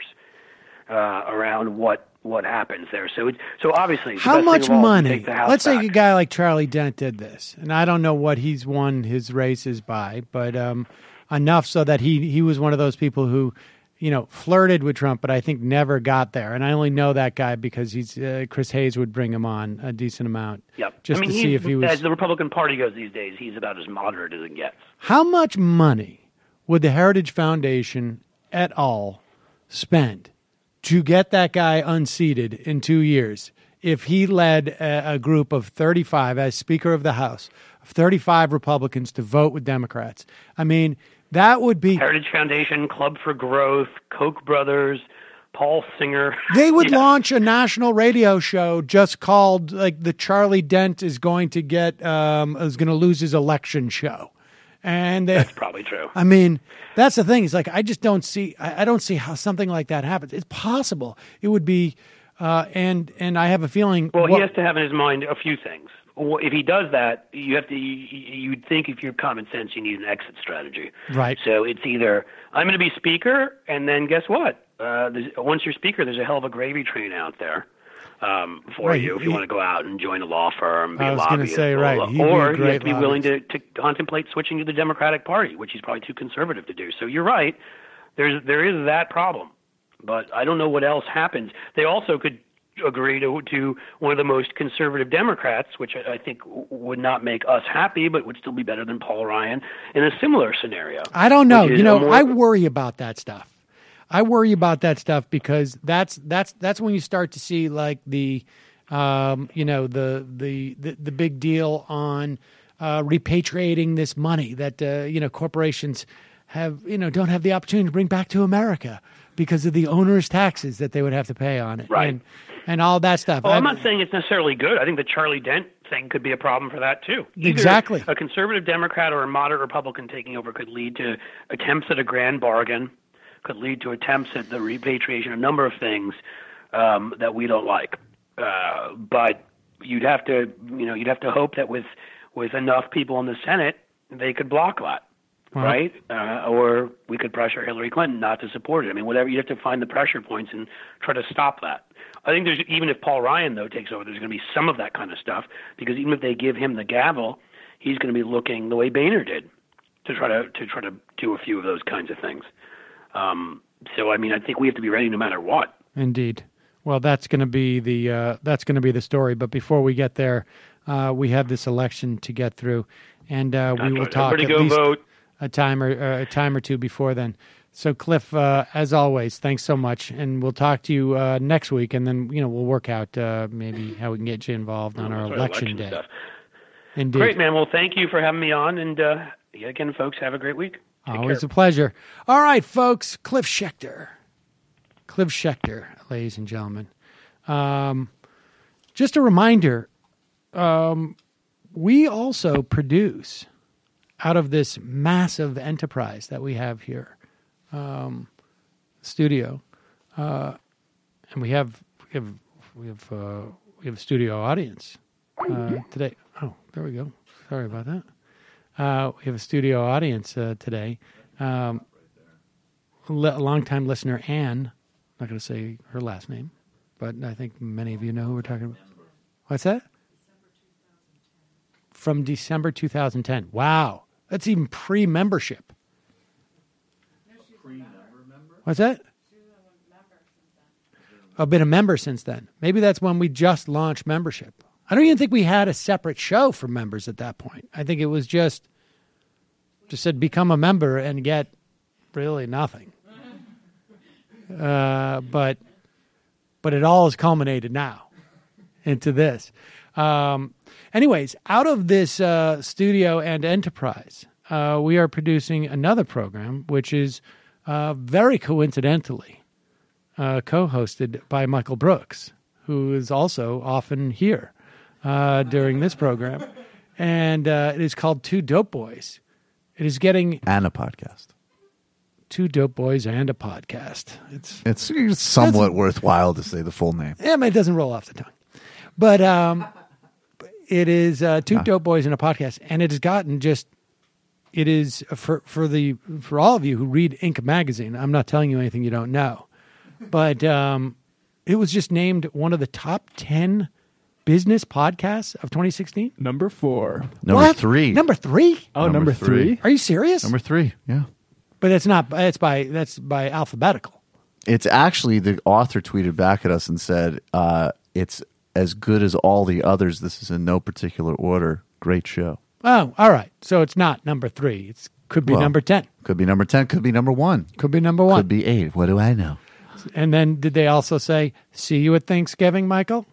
around what happens there. So obviously, how much money? Let's say a guy like Charlie Dent did this, and I don't know what he's won his races by, but enough so that he was one of those people who, flirted with Trump, but I think never got there. And I only know that guy because he's Chris Hayes would bring him on a decent amount. Yep. Just to see if he was. As the Republican Party goes these days, he's about as moderate as it gets. How much money would the Heritage Foundation et al. Spend to get that guy unseated in 2 years if he led a group of 35 as Speaker of the House, of 35 Republicans to vote with Democrats? I mean, that would be... Heritage Foundation, Club for Growth, Koch brothers, Paul Singer. They would launch a national radio show just called like the Charlie Dent is going to lose his election show. And that's probably true. I mean, that's the thing. It's like I just don't see. I don't see how something like that happens. It's possible. It would be, and I have a feeling. Well, he has to have in his mind a few things. If he does that, you'd think if you're common sense, you need an exit strategy. Right. So it's either I'm going to be Speaker, and then guess what? Once you're Speaker, there's a hell of a gravy train out there. For you, if you want to go out and join a law firm, be a lobbyist. I was going to say, right. Or you have to be willing to contemplate switching to the Democratic Party, which he's probably too conservative to do. So you're right. There is that problem. But I don't know what else happens. They also could agree to one of the most conservative Democrats, which I think would not make us happy, but would still be better than Paul Ryan in a similar scenario. I don't know. I worry about that stuff. I worry about that stuff because that's when you start to see like the big deal on repatriating this money that corporations have don't have the opportunity to bring back to America because of the onerous taxes that they would have to pay on it, right? And all that stuff. Well, I'm not saying it's necessarily good. I think the Charlie Dent thing could be a problem for that too. Either exactly. A conservative Democrat or a moderate Republican taking over could lead to attempts at a grand bargain. Could lead to attempts at the repatriation, a number of things that we don't like. But you'd have to hope that with enough people in the Senate, they could block that, right? Or we could pressure Hillary Clinton not to support it. I mean, whatever. You have to find the pressure points and try to stop that. I think even if Paul Ryan though takes over, there's going to be some of that kind of stuff because even if they give him the gavel, he's going to be looking the way Boehner did to try to do a few of those kinds of things. So I mean, I think we have to be ready no matter what. Indeed. Well, that's going to be the story. But before we get there, we have this election to get through, and we will talk at least vote. a time or two before then. So, Cliff, as always, thanks so much, and we'll talk to you next week, and then we'll work out maybe how we can get you involved on our election day. Stuff. Indeed. Great, man. Well, thank you for having me on, and again, folks, have a great week. Always a pleasure. All right, folks, Cliff Schechter, ladies and gentlemen. Just a reminder, we also produce out of this massive enterprise that we have here, studio, and we have a studio audience today. Oh, there we go. Sorry about that. We have a studio audience today. A longtime listener, Anne. I'm not going to say her last name, but I think many of you know who we're talking about. What's that? From December 2010. Wow. That's even pre-membership. What's that? I've been a member since then. Maybe that's when we just launched membership. I don't even think we had a separate show for members at that point. I think it was just said become a member and get really nothing. But it all has culminated now into this. Anyways, out of this studio and enterprise, we are producing another program, which is very coincidentally co-hosted by Michael Brooks, who is also often here during this program. And it is called Two Dope Boys. It is getting... And a podcast. Two Dope Boys and a podcast. It's somewhat worthwhile to say the full name. Yeah, but it doesn't roll off the tongue. But it is Two Dope Boys and a podcast. And it has gotten just... It is, for all of you who read Inc. magazine, I'm not telling you anything you don't know, but it was just named one of the top 10 business podcasts of 2016. Number 4. Number 3. Number 3? Oh, number 3. Are you serious? Number 3, yeah. But it's not. That's by alphabetical. It's actually, the author tweeted back at us and said, it's as good as all the others. This is in no particular order. Great show. Oh, all right. So it's not number 3. It's Could be number 10. Could be number 10. Could be number 1. Could be number 1. Could be 8. What do I know? And then did they also say, see you at Thanksgiving, Michael?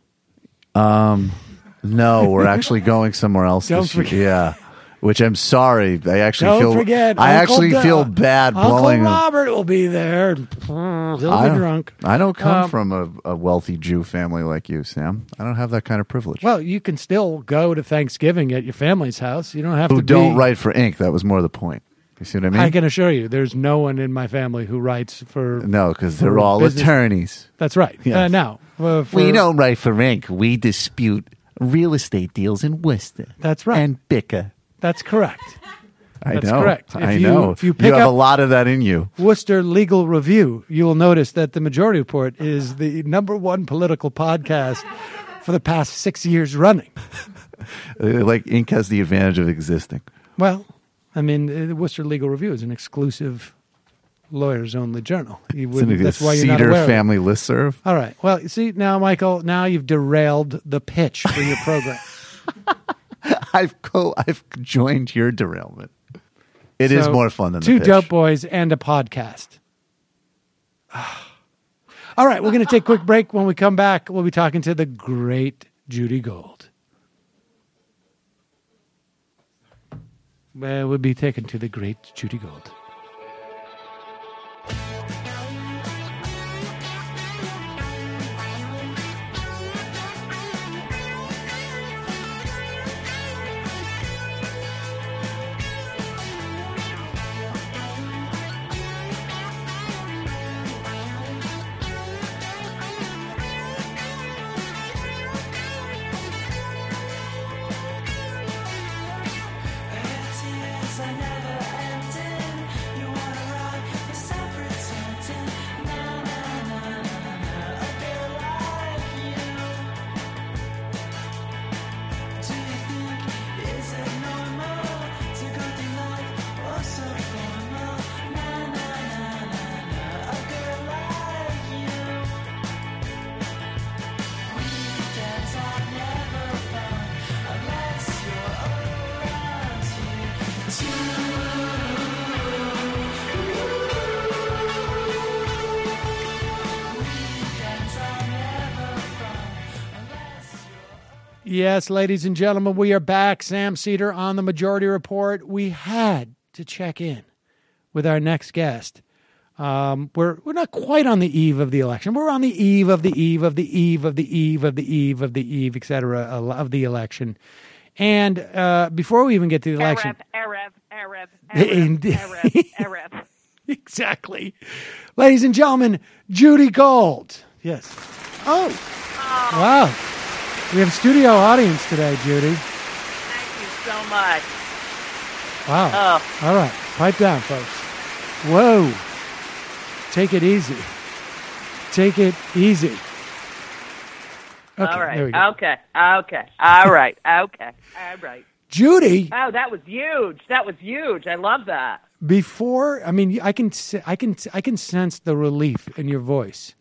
No, we're actually going somewhere else Don't this year. forget. Yeah. Which I'm sorry. I actually Don't forget. I Uncle actually Doug- feel bad Uncle blowing. Robert will be there. He'll be drunk. I don't come from a wealthy Jew family like you, Sam. I don't have that kind of privilege. Well, you can still go to Thanksgiving at your family's house. You don't have Who to don't be, write for ink. That was more the point. You see what I mean? I can assure you, there's no one in my family who writes for. No, because they're for all business. attorneys. That's right. Yes. Now, We don't write for ink. We dispute real estate deals in Worcester. That's right. And bicker. That's correct. That's correct. I know. If you pick have up a lot of that in you. Worcester Legal Review, you will notice that the Majority Report is the number one political podcast for the past 6 years running. Like ink has the advantage of existing. Well, I mean, the Worcester Legal Review is an exclusive lawyers-only journal. That's why you're not Cedar aware of it. family listserv. All right. Well, you see, now, Michael, now you've derailed the pitch for your program. I've joined your derailment. It is So, more fun than two the pitch. dope boys and a podcast. All right, we're going to take a quick break. When we come back, we'll be talking to the great Judy Gold. We'll be taken to the great Judy Gold. Yes, ladies and gentlemen, we are back. Sam Cedar on the Majority Report. We had to check in with our next guest. We're not quite on the eve of the election. We're on the eve of the eve of the eve of the eve of the eve of the eve, et cetera, of the election. And before we even get to the election, Arab. Exactly, ladies and gentlemen, Judy Gold. Yes. Oh, wow. We have a studio audience today, Judy. Thank you so much. Wow. Oh. All right. Pipe down, folks. Whoa. Take it easy. Take it easy. Okay, All right. there we go. Okay. All right. Okay. All right. Judy. Oh, that was huge. I love that. Before, I mean, I can sense the relief in your voice.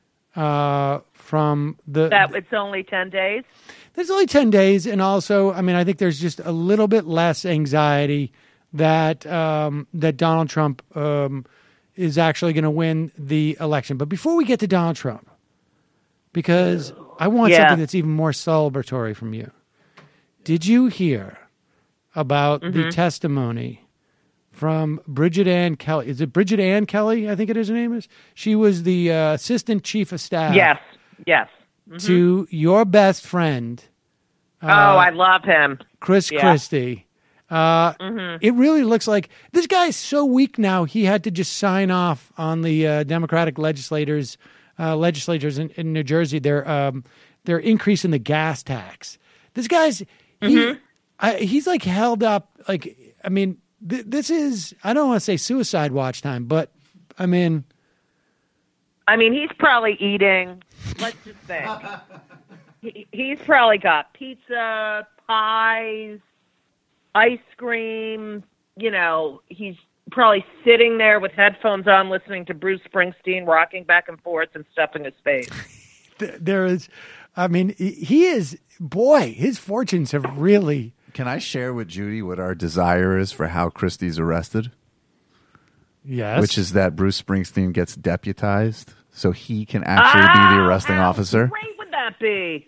From that it's only 10 days. There's only 10 days, and also, I mean, I think there's just a little bit less anxiety that that Donald Trump is actually going to win the election. But before we get to Donald Trump, because I want something that's even more celebratory from you. Did you hear about the testimony from Bridget Ann Kelly? Is it Bridget Ann Kelly? I think her name is. She was the assistant chief of staff. Yes. To your best friend. I love him. Chris Christie. It really looks like this guy's so weak now. He had to just sign off on the Democratic legislators in New Jersey. They're increasing the gas tax. This guy's he's like held up. Like, I mean, this is, I don't want to say suicide watch time, but I mean, he's probably eating. Let's just think. He's probably got pizza, pies, ice cream. He's probably sitting there with headphones on, listening to Bruce Springsteen, rocking back and forth and stuffing his face. There is, he is, boy, his fortunes have really Can I share with Judy what our desire is for how Christie's arrested? Yes. Which is that Bruce Springsteen gets deputized so he can actually be the arresting officer. How great would that be?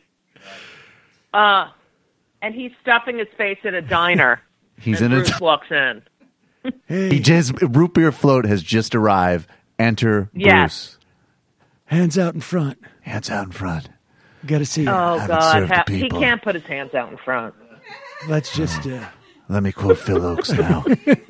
And he's stuffing his face in a diner. He's and in Bruce walks in. Root beer float has just arrived. Enter Bruce. Hands out in front. Hands out in front. Got to see. Oh, Haven't God. served the He people. can't put his hands out in front. Let's just. Let me quote Phil Oakes now.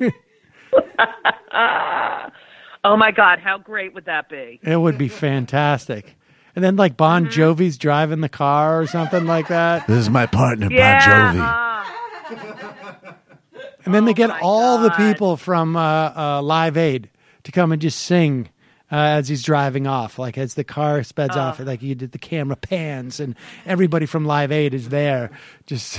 Oh, my God. How great would that be? It would be fantastic. And then like Bon Jovi's driving the car or something like that. This is my partner, Bon Jovi. And then they get all the people from Live Aid to come and just sing as he's driving off. Like as the car speds off, like you did, the camera pans and everybody from Live Aid is there. Just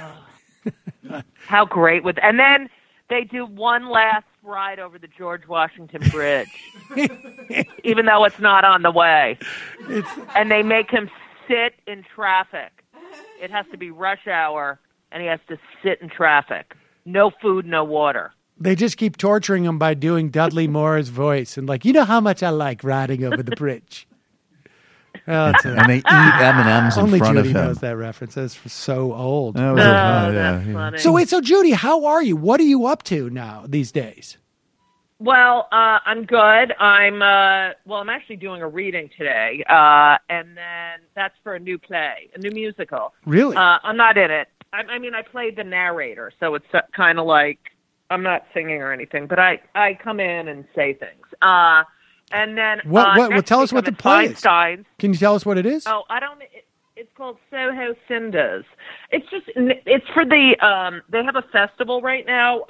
How great would... And then they do one last ride over the George Washington Bridge, even though it's not on the way. And they make him sit in traffic. It has to be rush hour, and he has to sit in traffic. No food, no water. They just keep torturing him by doing Dudley Moore's voice and like, you know how much I like riding over the bridge. Well, And they eat M&Ms in only front Judy of him. knows that reference. That's so old. That was that's funny. So wait, so Judy, how are you? What are you up to now these days? Well, I'm good. I'm actually doing a reading today, and then that's for a new play, a new musical. Really? I'm not in it. I mean, I played the narrator, so it's kind of like I'm not singing or anything, but I come in and say things. And then Well, tell us what the play is. Feinstein's. Can you tell us what it is? Oh, I don't. It's called Soho Cinders. It's for the. They have a festival right now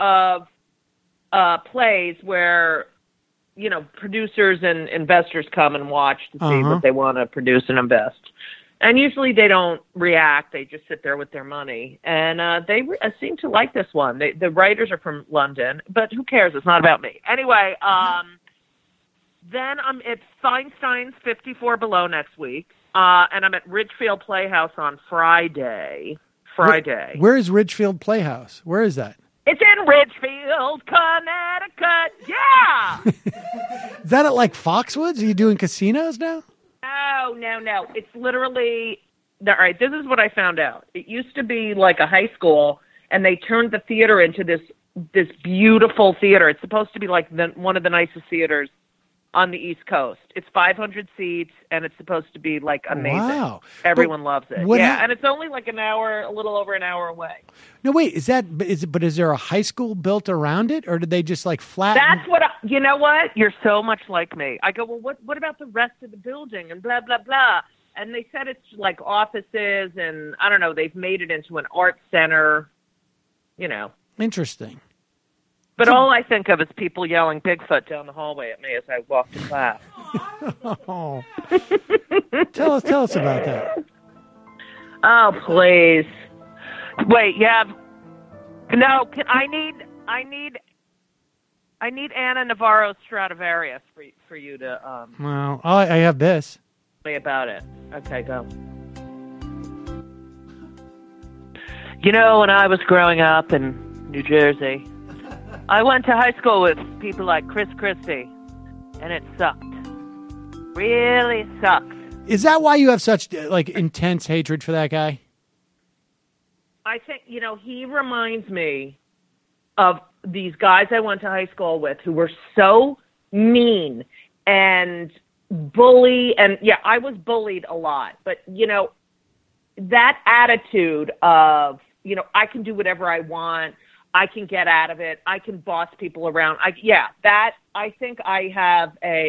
of plays where, you know, producers and investors come and watch to see what they want to produce and invest. And usually they don't react; they just sit there with their money. And they seem to like this one. The writers are from London, but who cares? It's not about me. Anyway. Then I'm at Feinstein's 54 Below next week, and I'm at Ridgefield Playhouse on Friday. Where is Ridgefield Playhouse? Where is that? It's in Ridgefield, Connecticut. Yeah! Is that at like Foxwoods? Are you doing casinos now? No. It's literally... All right, this is what I found out. It used to be like a high school, and they turned the theater into this beautiful theater. It's supposed to be like one of the nicest theaters on the East Coast. It's 500 seats, and it's supposed to be like amazing. Wow. Everyone loves it. what Yeah, hap- and it's only like a little over an hour away. No, wait. Is there a high school built around it, or did they just like flatten? That's what you know. What you're so much like me. I go, well, what about the rest of the building and blah blah blah. And they said it's like offices, and I don't know. They've made it into an art center. You know. Interesting. But all I think of is people yelling Bigfoot down the hallway at me as I walk to class. Oh. Tell us about that. Oh, please. Wait, you have... No, I need Anna Navarro Stradivarius for you to... Well, I have this. Tell me about it. Okay, go. You know, when I was growing up in New Jersey, I went to high school with people like Chris Christie, and it sucked. Really sucked. Is that why you have such like intense hatred for that guy? I think, you know, he reminds me of these guys I went to high school with who were so mean and bully. And yeah, I was bullied a lot. But, you know, that attitude of, you know, I can do whatever I want. I can get out of it. I can boss people around. I think I have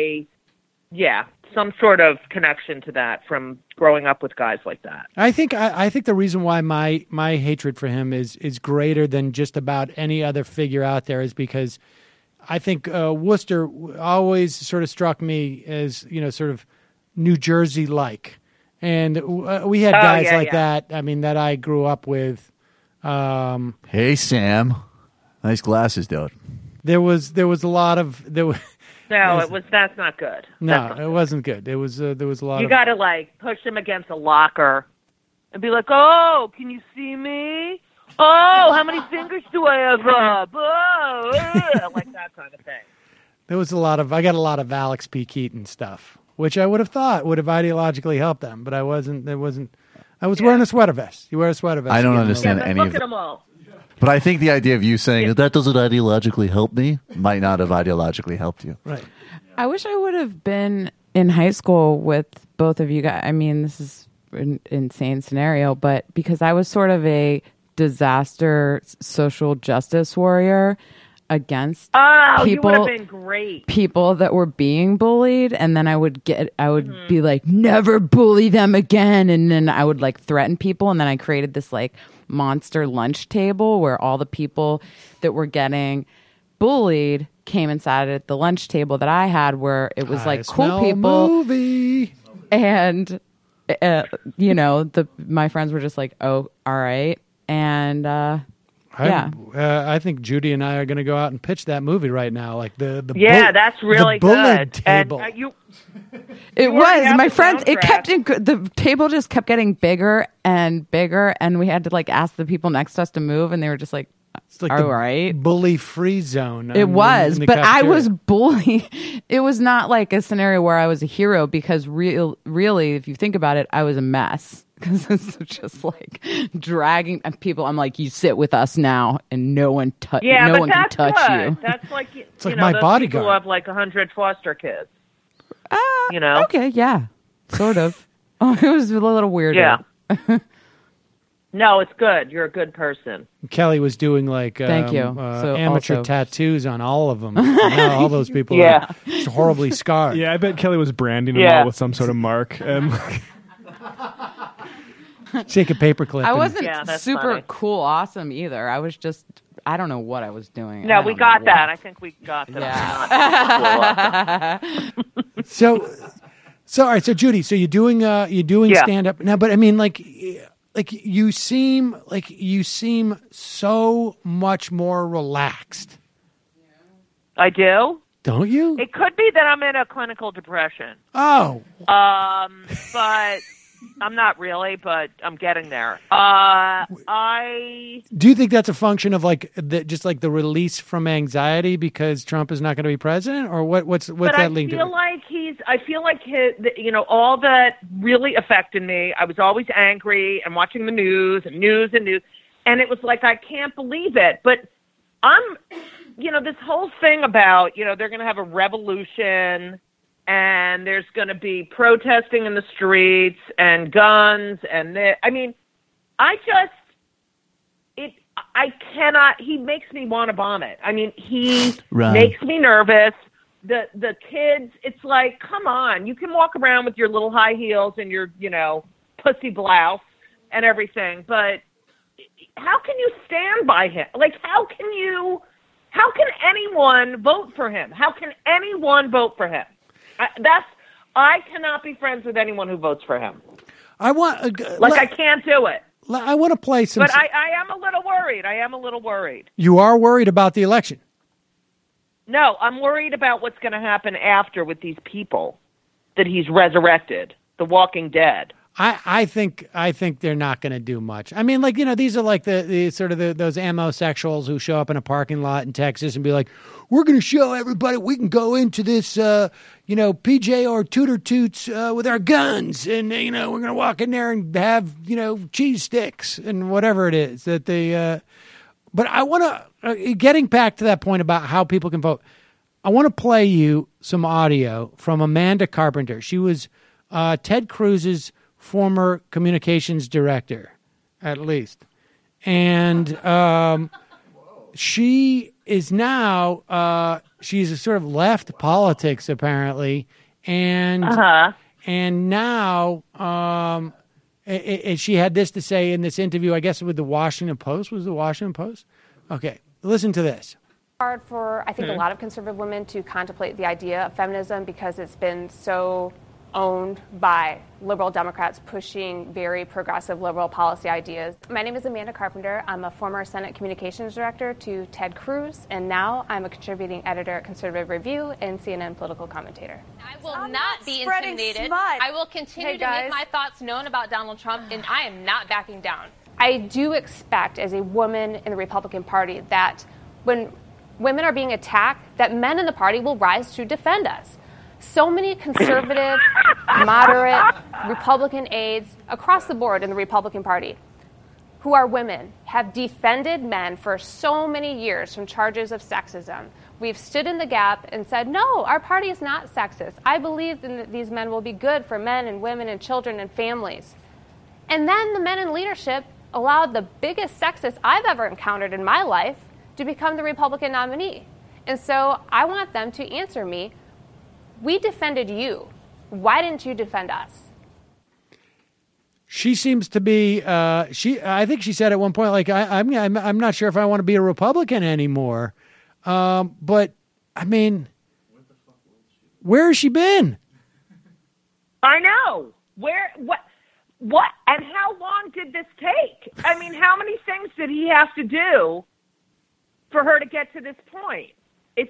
some sort of connection to that from growing up with guys like that. I think the reason why my hatred for him is greater than just about any other figure out there is because I think Worcester always sort of struck me as, you know, sort of New Jersey like, and we had guys that. I mean, that I grew up with. Hey, Sam. Nice glasses, dude. There was a lot of that's not good. No, it wasn't good. There was a lot. You got to like push him against a locker and be like, "Oh, can you see me? Oh, how many fingers do I have up? Oh, like that kind of thing. There was I got a lot of Alex P. Keaton stuff, which I would have thought would have ideologically helped them, but I wasn't. I was wearing a sweater vest. You wear a sweater vest. I don't understand any look of at it. them all. But I think the idea of you saying that doesn't ideologically help me might not have ideologically helped you. Right. I wish I would have been in high school with both of you guys. I mean, this is an insane scenario, but because I was sort of a disaster social justice warrior against people, you would have been great. People that were being bullied, and then I would be like, never bully them again, and then I would like threaten people, and then I created this like monster lunch table where all the people that were getting bullied came inside at the lunch table that I had, where it was like cool people. Movie. And my friends were just like, oh, all right. And I think Judy and I are going to go out and pitch that movie right now. Like that's really the bullet good. table. And, it was my friends. It kept the table just kept getting bigger and bigger, and we had to like ask the people next to us to move, and they were just like, it's like all right, bully free zone. It was, but I cafeteria. was bullied. It was not like a scenario where I was a hero, because really, if you think about it, I was a mess. Because it's just like dragging people. I'm like, you sit with us now, and no one can touch you. That's like it's like my those bodyguard. people who have like 100 foster kids. Okay, yeah, sort of. Oh, it was a little weird. Yeah. No, it's good. You're a good person. Kelly was doing like Thank you. So amateur also- tattoos on all of them. Now all those people are just horribly scarred. Yeah, I bet Kelly was branding them all with some sort of mark. Take a paperclip. I wasn't that's super funny. cool, awesome either. I was just, I don't know what I was doing. No, we got that. I think we got that. Yeah. So all right. So Judy, so you're doing stand up now, but I mean, like you seem so much more relaxed. I do. Don't you? It could be that I'm in a clinical depression. Oh. But I'm not really, but I'm getting there. Do you think that's a function of like just like the release from anxiety because Trump is not going to be president, or what's that linked to? I feel like all that really affected me. I was always angry and watching the news, and it was like, I can't believe it. But I'm, this whole thing about, they're going to have a revolution, and there's going to be protesting in the streets and guns and he makes me want to vomit. I mean, he makes me nervous. The kids, it's like, come on, you can walk around with your little high heels and your, pussy blouse and everything, but how can you stand by him? Like, how can anyone vote for him? How can anyone vote for him? I cannot be friends with anyone who votes for him. I can't do it. I want to play some. But I am a little worried. You are worried about the election? No, I'm worried about what's going to happen after with these people that he's resurrected, the Walking Dead. I think they're not going to do much. I mean, like, these are like the sort of those amosexuals who show up in a parking lot in Texas and be like, we're going to show everybody we can go into this, PJ or Tudor Toots with our guns, and we're going to walk in there and have cheese sticks and whatever it is that they. But I want to getting back to that point about how people can vote. I want to play you some audio from Amanda Carpenter. She was Ted Cruz's former communications director, at least. And she is now, she's sort of left politics, apparently. And now she had this to say in this interview, I guess with the Washington Post. Was it the Washington Post? Okay, listen to this. Hard for, I think, a lot of conservative women to contemplate the idea of feminism because it's been so owned by liberal Democrats pushing very progressive liberal policy ideas. My name is Amanda Carpenter. I'm a former Senate Communications Director to Ted Cruz, and now I'm a contributing editor at Conservative Review and CNN political commentator. I will not be intimidated. I will continue to make my thoughts known about Donald Trump, and I am not backing down. I do expect, as a woman in the Republican Party, that when women are being attacked, that men in the party will rise to defend us. So many conservative, moderate Republican aides across the board in the Republican Party who are women have defended men for so many years from charges of sexism. We've stood in the gap and said, no, our party is not sexist. I believe that these men will be good for men and women and children and families. And then the men in leadership allowed the biggest sexist I've ever encountered in my life to become the Republican nominee. And so I want them to answer me, we defended you. Why didn't you defend us? She seems to be. I think she said at one point, like, I'm not sure if I want to be a Republican anymore. But I mean, where has she been? I know. Where? What? And how long did this take? I mean, how many things did he have to do for her to get to this point? It's.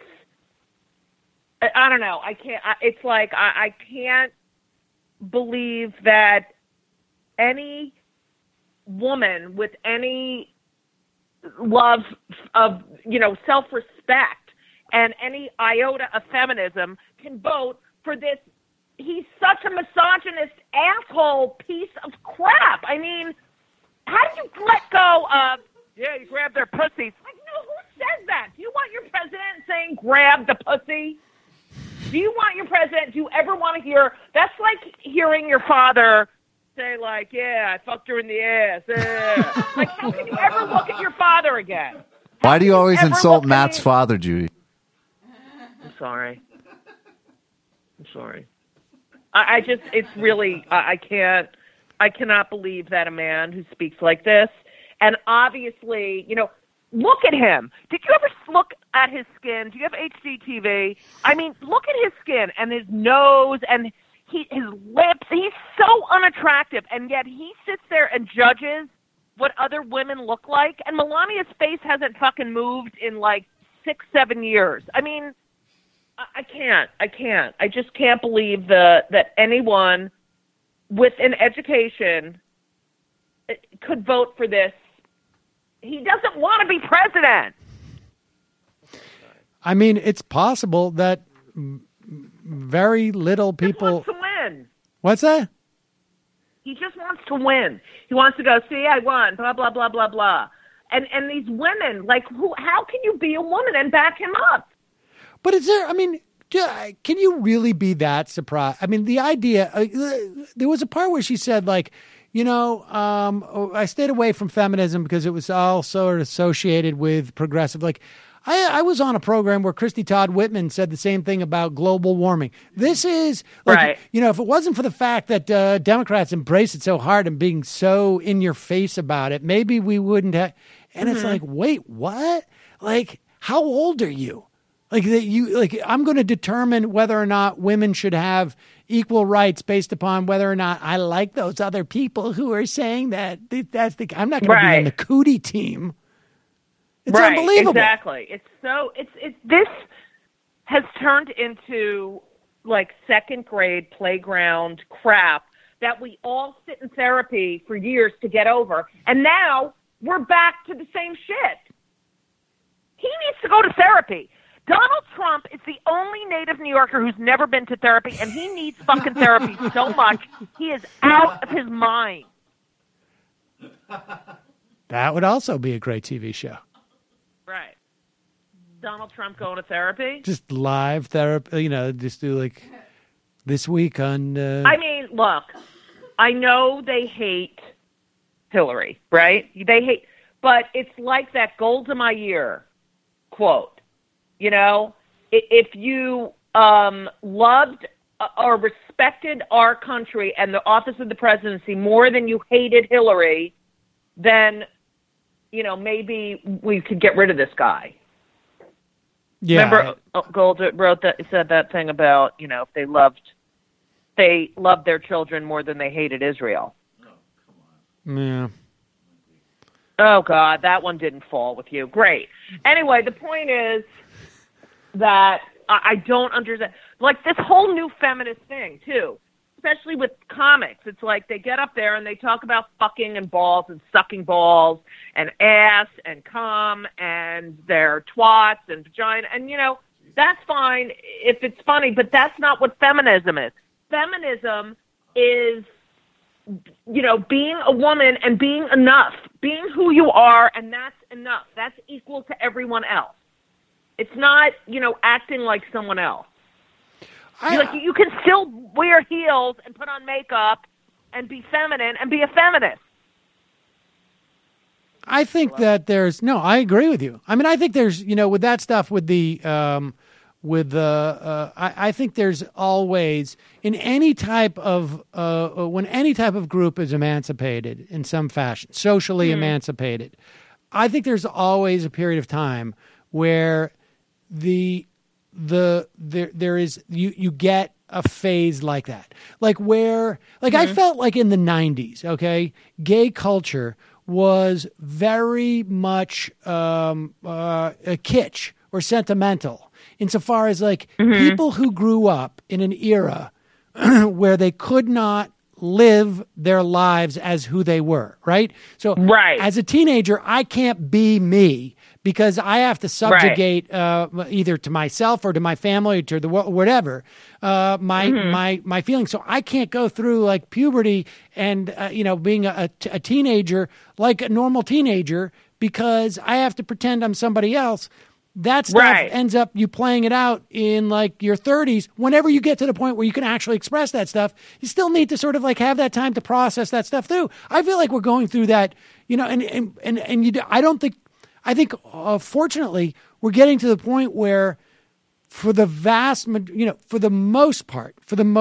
I don't know. I can't. It's like I can't believe that any woman with any love of, self-respect and any iota of feminism can vote for this. He's such a misogynist asshole piece of crap. I mean, how do you let go of, you grab their pussies? Like, no, who says that? Do you want your president saying grab the pussy? Do you want your president, do you ever want to hear, that's like hearing your father say, like, yeah, I fucked her in the ass. Like, how can you ever look at your father again? Why do you always insult Matt's father, Judy? I'm sorry. I just, it's really, I cannot believe that a man who speaks like this, and obviously, look at him. Did you ever look at his skin? Do you have HGTV? I mean, look at his skin and his nose and his lips. He's so unattractive, and yet he sits there and judges what other women look like. And Melania's face hasn't fucking moved in like 6-7 years. I mean, I can't. I just can't believe that anyone with an education could vote for this. He doesn't want to be president. I mean, it's possible that very little people. He wants to win. What's that? He just wants to win. He wants to go, see, I won, blah, blah, blah, blah, blah. And these women, like, how can you be a woman and back him up? But is there, I mean, can you really be that surprised? I mean, the idea, there was a part where she said, like, I stayed away from feminism because it was all sort of associated with progressive. Like, I was on a program where Christy Todd Whitman said the same thing about global warming. This is, like, right. If it wasn't for the fact that Democrats embrace it so hard and being so in your face about it, maybe we wouldn't have. And it's like, wait, what? Like, how old are you? Like, I'm going to determine whether or not women should have equal rights based upon whether or not I like those other people who are saying that. I'm not going to be on the cootie team. It's unbelievable. Exactly. This has turned into like second grade playground crap that we all sit in therapy for years to get over. And now we're back to the same shit. He needs to go to therapy. Donald Trump is the only native New Yorker who's never been to therapy, and he needs fucking therapy so much. He is out of his mind. That would also be a great TV show. Right. Donald Trump going to therapy? Just live therapy, just do like this week on... I mean, look, I know they hate Hillary, right? They hate... But it's like that Golda Meir quote. If you loved or respected our country and the office of the presidency more than you hated Hillary, then, maybe we could get rid of this guy. Yeah. Remember, Golda said that thing about, if they loved their children more than they hated Israel. Yeah. Oh, God, that one didn't fall with you. Great. Anyway, the point is that I don't understand. Like, this whole new feminist thing, too. especially with comics, it's like they get up there and they talk about fucking and balls and sucking balls and ass and cum and their twats and vagina. And, you know, that's fine if it's funny, but that's not what feminism is. Feminism is, you know, being a woman and being enough, being who you are, and that's enough. That's equal to everyone else. It's not, you know, acting like someone else. You can still wear heels and put on makeup and be feminine and be a feminist. I think that I agree with you. I mean, I think there's, you know, with that stuff, I think there's always, in any type of, when any type of group is emancipated in some fashion, socially emancipated, I think there's always a period of time where there is, you get a phase like that. Like where, like I felt like in the 90s, okay, gay culture was very much a kitsch or sentimental, insofar as like people who grew up in an era where they could not live their lives as who they were, right? So as a teenager, I can't be me because I have to subjugate either to myself or to my family or to the whatever my feelings. So I can't go through like puberty and you know, being a teenager like a normal teenager because I have to pretend I'm somebody else. That stuff ends up you playing it out in like your 30s. Whenever you get to the point where you can actually express that stuff, you still need to sort of like have that time to process that stuff through. I feel like we're going through that, you know, and you. I think fortunately we're getting to the point where, for the most part,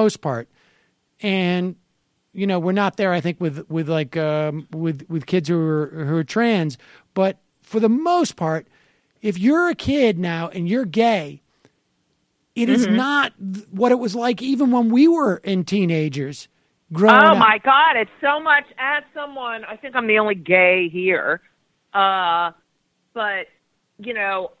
and you know, we're not there. I think with kids who are trans, but for the most part. If you're a kid now and you're gay, it is not what it was like even when we were in teenagers growing up. Oh, my God. It's so much. As someone, I think I'm the only gay here. But, you know,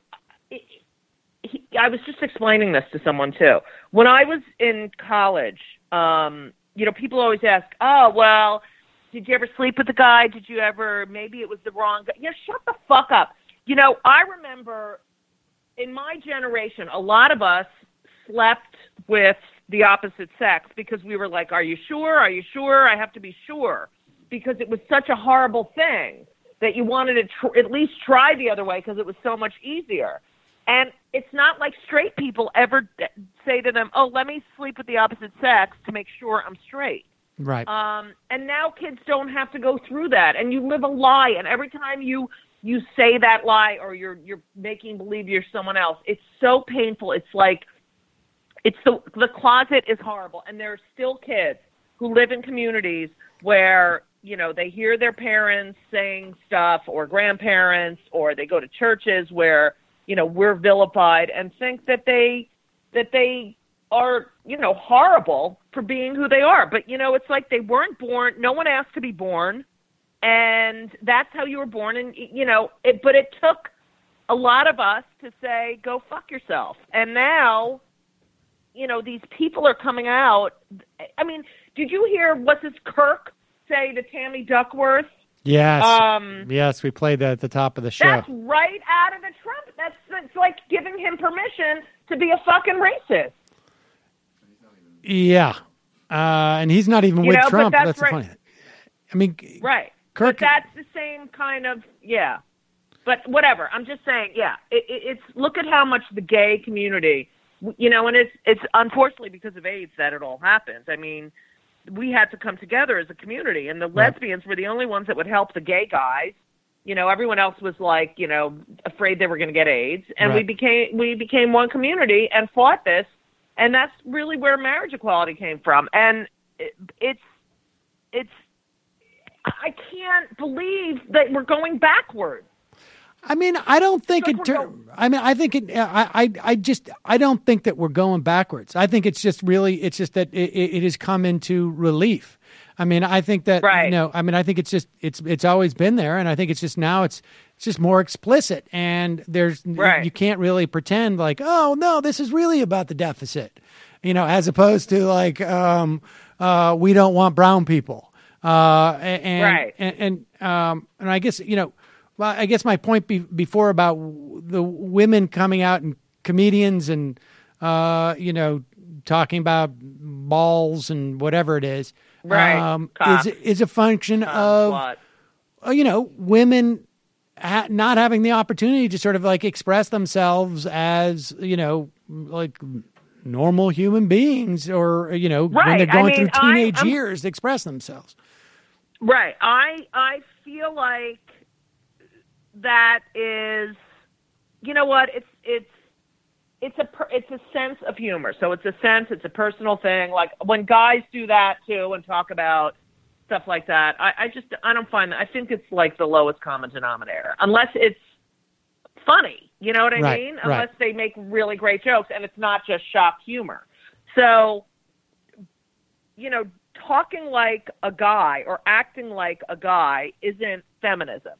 I was just explaining this to someone, too. When I was in college, you know, people always ask, oh, well, did you ever sleep with a guy? Did you ever, maybe it was the wrong guy? Yeah, shut the fuck up. You know, I remember in my generation, a lot of us slept with the opposite sex because we were like, are you sure? Are you sure? I have to be sure. Because it was such a horrible thing that you wanted to at least try the other way because it was so much easier. And it's not like straight people ever say to them, oh, let me sleep with the opposite sex to make sure I'm straight. Right. And now kids don't have to go through that. And you live a lie. And every time you say that lie or you're making believe you're someone else, it's so painful. It's like, the closet is horrible. And there are still kids who live in communities where, you know, they hear their parents saying stuff or grandparents, or they go to churches where, you know, we're vilified and think that they are, you know, horrible for being who they are. But, you know, it's like they weren't born. No one asked to be born. And that's how you were born. And, you know, but it took a lot of us to say, go fuck yourself. And now, you know, these people are coming out. I mean, did you hear, what's this, Kirk say to Tammy Duckworth? Yes. Yes, we played that at the top of the show. That's right out of the Trump. That's like giving him permission to be a fucking racist. Yeah. And he's not even with Trump. That's right. Funny. I mean, right. Kirk, but that's the same kind of, yeah. But whatever. I'm just saying, yeah. It's look at how much the gay community, you know, and it's unfortunately because of AIDS that it all happens. I mean, we had to come together as a community, and the lesbians were the only ones that would help the gay guys. You know, everyone else was like, you know, afraid they were going to get AIDS, and we became one community and fought this, and that's really where marriage equality came from. And it's I can't believe that we're going backwards. I mean, I don't think I don't think that we're going backwards. I think it's just that it has come into relief. I mean, I think that, you know, I mean, I think it's always been there. And I think it's just now it's just more explicit, and you can't really pretend like, oh no, this is really about the deficit, you know, as opposed to like, we don't want brown people. And Right. And I guess, well, I guess my point before about the women coming out and comedians and, talking about balls and whatever it is, Right. is a function of, women not having the opportunity to sort of like express themselves as, like normal human beings or, when they're going through teenage years to express themselves. Right. I feel like that is, you know what? It's a sense of humor. So it's a personal thing. Like when guys do that too and talk about stuff like that, I don't find that. I think it's like the lowest common denominator, unless it's funny. You know what I mean? Unless they make really great jokes and it's not just shock humor. So, talking like a guy or acting like a guy isn't feminism.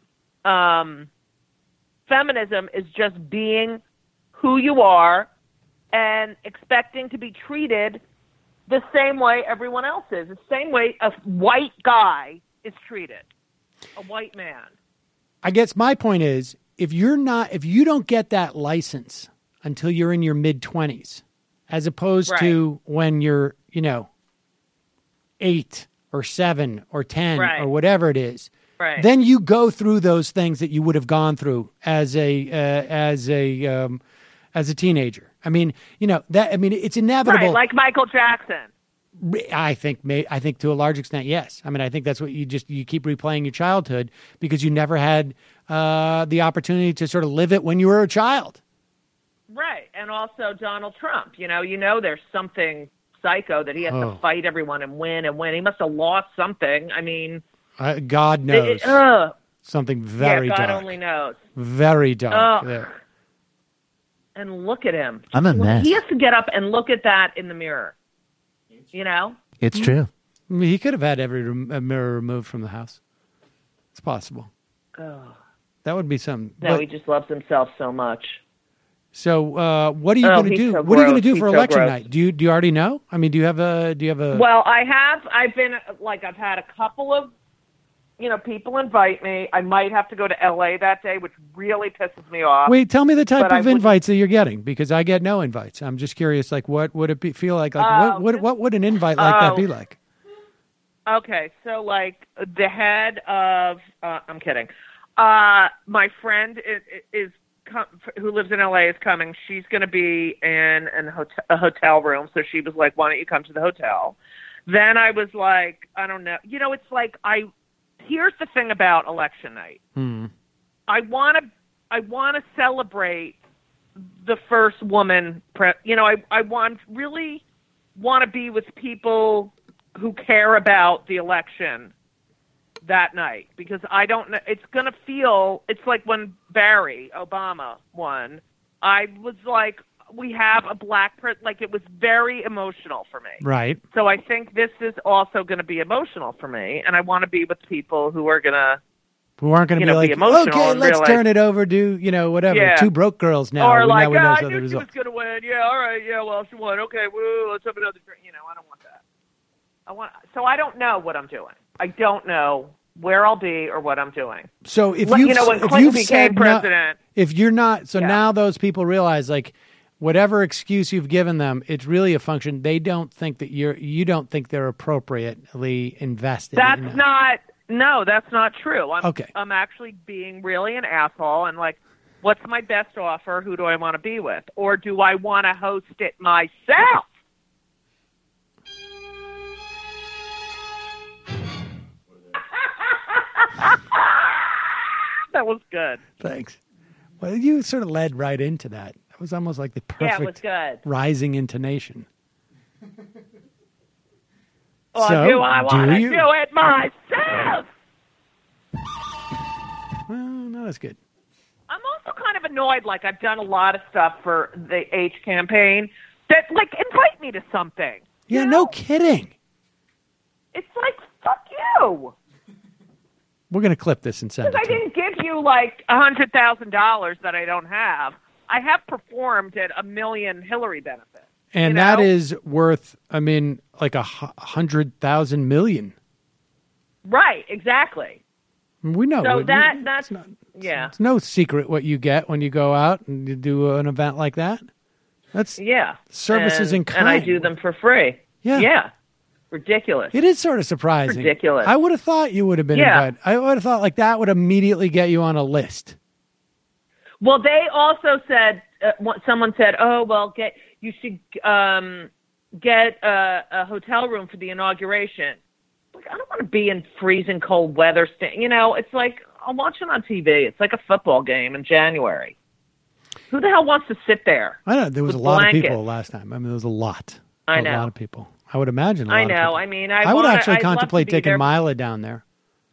Feminism is just being who you are and expecting to be treated the same way everyone else is, the same way a white guy is treated, a white man. I guess my point is, if you don't get that license until you're in your mid-20s, as opposed to when you're, 8 or 7 or 10 or whatever it is, then you go through those things that you would have gone through as a teenager. I mean, it's inevitable. Right, like Michael Jackson. I think to a large extent, yes. I mean, I think that's what you keep replaying your childhood because you never had the opportunity to sort of live it when you were a child. Right. And also Donald Trump, there's something psycho that he has to fight everyone and win. He must have lost something. I mean, God knows. Something very dark. God only knows. Very dark there. And look at him. I'm a mess. He has to get up and look at that in the mirror. It's true. I mean, he could have had every mirror removed from the house. It's possible. Oh. That would be something. No, he just loves himself so much. So, what are you going to do? So what are you going to do he's for so election gross. night? Do you already know? I mean, do you have a? Well, I've had a couple of, people invite me. I might have to go to LA that day, which really pisses me off. Wait, tell me the type of invites that you're getting, because I get no invites. I'm just curious, like, what would it feel like? What would an invite like that be like? Okay, so like the head of, I'm kidding. My friend who lives in LA is coming. She's going to be in a hotel room, so she was like, "Why don't you come to the hotel?" Then I was like, "I don't know." It's like Here's the thing about election night. I want to celebrate the first woman. I really want to be with people who care about the election that night, because I don't know. It's going to feel. It's like when Barry Obama won. I was like, we have a black person. Like, it was very emotional for me. Right. So I think this is also going to be emotional for me, and I want to be with people who are going to, who aren't going to be like, okay, let's turn it over to, whatever, Yeah. Two broke girls now. Or like, now we know I the knew she results. was going to win. Yeah, all right, yeah, well, she won. Okay, woo, let's have another drink. I don't want that. So I don't know what I'm doing. I don't know where I'll be or what I'm doing. So if when you've Clinton became said president, if you're not, so now those people realize, like, whatever excuse you've given them, it's really a function. They don't think that you don't think they're appropriately invested. That's in not true. Okay. I'm actually being really an asshole and like, what's my best offer? Who do I want to be with? Or do I want to host it myself? That was good. Thanks. Well, you sort of led right into that. That was almost like the perfect it was good. rising intonation. Or So, do I want to do you? do it myself? Well, no, that's good. I'm also kind of annoyed. Like, I've done a lot of stuff for the H campaign that, like, invite me to something. Yeah, no kidding. It's like, fuck you. We're going to clip this and send it Because I to you. didn't give you, like, $100,000 that I don't have. I have performed at 1 million Hillary benefits. And that is worth, I mean, like 100,000 million. Right, exactly. We know. So that's yeah. It's no secret what you get when you go out and you do an event like that. That's services in kind. And I do them for free. Yeah. Yeah. Ridiculous. It is sort of surprising. Ridiculous. I would have thought you would have been invited. I would have thought like that would immediately get you on a list. Well, they also said, someone said, oh, well, you should get a hotel room for the inauguration. Like, I don't want to be in freezing cold weather. It's like, I'll watch it on TV. It's like a football game in January. Who the hell wants to sit there? I know. There was a lot of people last time. I mean, there was a lot. I know. A lot of people. I would imagine a lot I of know. people. I mean, I would actually contemplate taking Mila down there.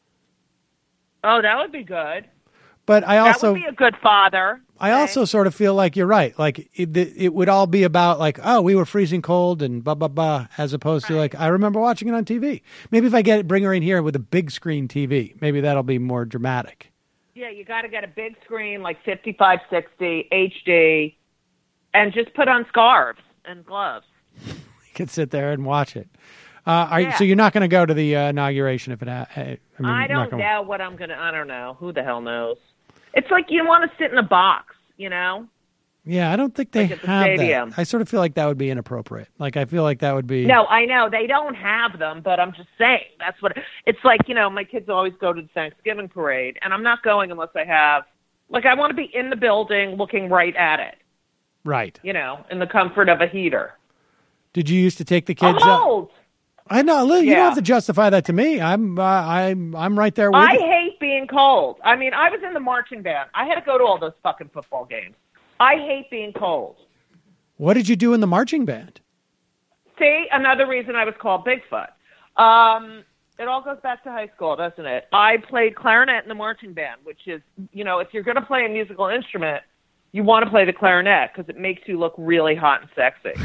Oh, that would be good. But I also... That would be a good father. I also sort of feel like you're right. Like it would all be about like, oh, we were freezing cold and blah, blah, blah, as opposed to like, I remember watching it on TV. Maybe if I bring her in here with a big screen TV, maybe that'll be more dramatic. Yeah, you got to get a big screen, like 5560 HD, and just put on scarves and gloves. You could sit there and watch it. So you're not going to go to the inauguration if it I don't know what I'm going to, I don't know. Who the hell knows? It's like you want to sit in a box, you know? Yeah, I don't think they like have stadium. that. I sort of feel like that would be inappropriate. Like, I feel like that would be... No, I know. They don't have them, but I'm just saying. That's what... It's like, my kids always go to the Thanksgiving parade, and I'm not going unless I have... Like, I want to be in the building looking right at it. Right. In the comfort of a heater. Did you used to take the kids out? I know. You don't have to justify that to me. I'm right there with you. I hate being cold. I mean, I was in the marching band. I had to go to all those fucking football games. I hate being cold. What did you do in the marching band? See, another reason I was called Bigfoot. It all goes back to high school, doesn't it? I played clarinet in the marching band, which is, if you're going to play a musical instrument, you want to play the clarinet because it makes you look really hot and sexy.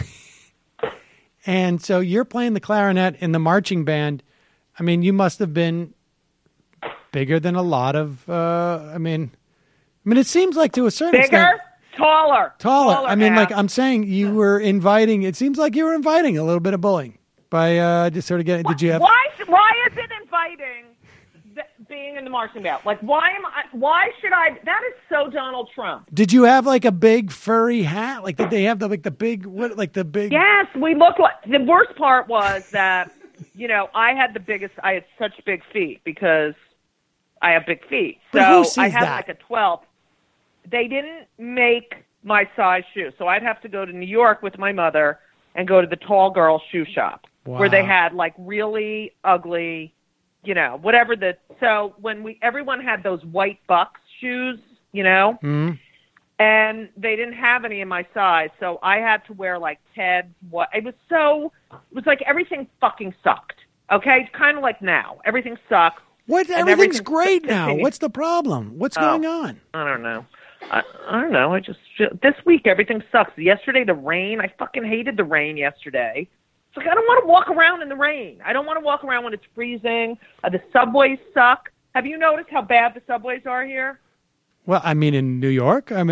And so you're playing the clarinet in the marching band. I mean, you must have been bigger than a lot of, I mean, it seems like to a certain extent. Taller. I mean, like I'm saying, you were inviting, it seems like you were inviting a little bit of bullying by just sort of getting, did you have? Why is it inviting being in the marching band? Like, why should I, that is so Donald Trump. Did you have like a big furry hat? Like, did they have the big? Yes, we look like, the worst part was that, I had such big feet because I have big feet. So I had like a 12. They didn't make my size shoe. So I'd have to go to New York with my mother and go to the tall girl shoe shop where they had like really ugly, whatever so when everyone had those white Bucks shoes, and they didn't have any in my size. So I had to wear like Ted's. It was like everything fucking sucked. Okay. It's kind of like now. Everything sucks. Everything's great now. What's the problem? What's going on? I don't know. I don't know. I just this week everything sucks. Yesterday the rain. I fucking hated the rain yesterday. It's like I don't want to walk around in the rain. I don't want to walk around when it's freezing. The subways suck. Have you noticed how bad the subways are here? Well, I mean, in New York. Yeah.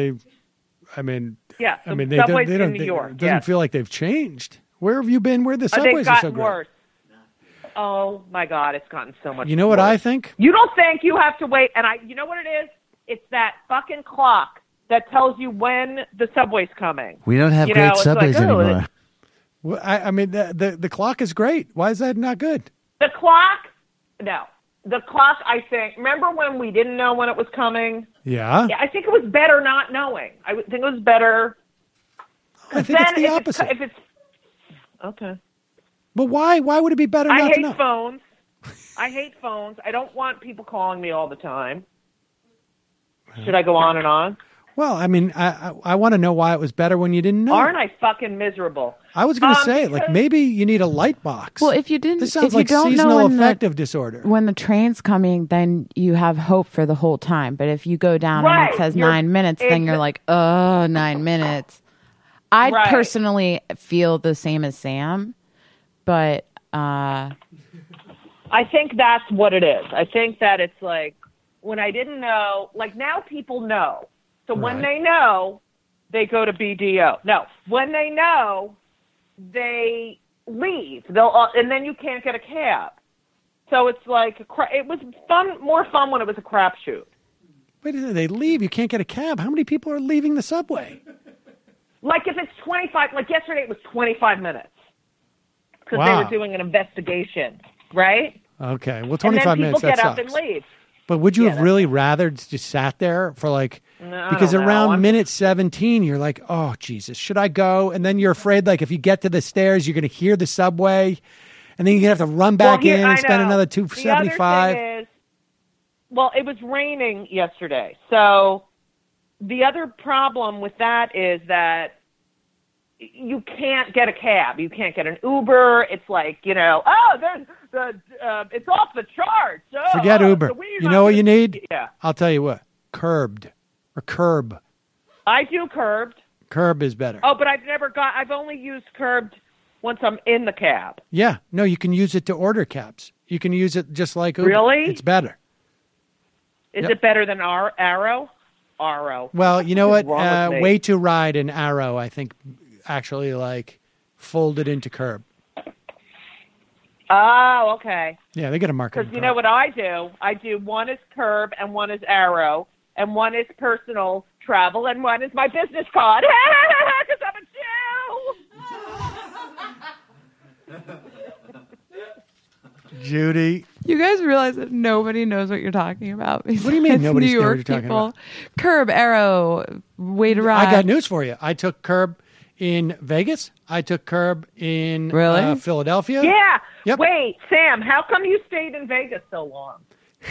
Subways in New York. It doesn't feel like they've changed. Where have you been? Where the subways are so great? They've gotten worse. Oh my God, it's gotten so much. You know what I think? You don't think you have to wait? And you know what it is? It's that fucking clock that tells you when the subway's coming. We don't have great subways anymore. Well, I mean, the clock is great. Why is that not good? The clock? No. The clock, I think. Remember when we didn't know when it was coming? Yeah. Yeah, I think it was better not knowing. I think it was better. I think it's the opposite. If it's okay. But why? Why would it be better not to know? I hate phones. I don't want people calling me all the time. Should I go on and on? Well, I mean, I want to know why it was better when you didn't know. Aren't I fucking miserable? I was going to say, like, maybe you need a light box. Well, if you didn't, this sounds if like you don't seasonal know when affective disorder. When the train's coming, then you have hope for the whole time. But if you go down and it says 9 minutes, then you're like, 9 minutes. I personally feel the same as Sam, but I think that's what it is. I think that it's like when I didn't know, like now people know. So when they know, they go to BDO. No, when they know, they leave. And then you can't get a cab. So it's like it was more fun when it was a crapshoot. Wait a minute, they leave. You can't get a cab. How many people are leaving the subway? Like if it's 25, like yesterday it was 25 minutes. Because Wow. they were doing an investigation, right? Okay, well, 25 minutes, And then that people get sucks. up and leave. But would you have really rather just sat there for like, No, because I don't know. around minute 17, you're like, oh, Jesus, should I go? And then you're afraid, like, if you get to the stairs, you're going to hear the subway, and then you're going to have to run back in and spend another The other $2.75. thing is, well, it was raining yesterday. So the other problem with that is that you can't get a cab. You can't get an Uber. It's like, there's it's off the charts. Oh, Forget Uber. You know what you need? Yeah. I'll tell you what. Curbed or Curb. I do Curbed. Curb is better. Oh, but I've only used Curbed once I'm in the cab. Yeah. No, you can use it to order cabs. You can use it just like Uber. Really? It's better. Is Yep. it better than Arrow? Arrow. Well, you know What's what? wrong with me? Way to Ride and Arrow, I think, actually like folded into Curb. Oh, okay. Yeah, they get a market. Because you know what I do? I do one is Curb and one is Arrow, and one is personal travel, and one is my business card. Because I'm a Jew. Judy. You guys realize that nobody knows what you're talking about. What do you mean besides nobody New knows what York you're talking people. about? Curb, Arrow, Way to Ride. I got news for you. I took Curb in Vegas. I took Curb in Philadelphia. Yeah. Yep. Wait, Sam, how come you stayed in Vegas so long?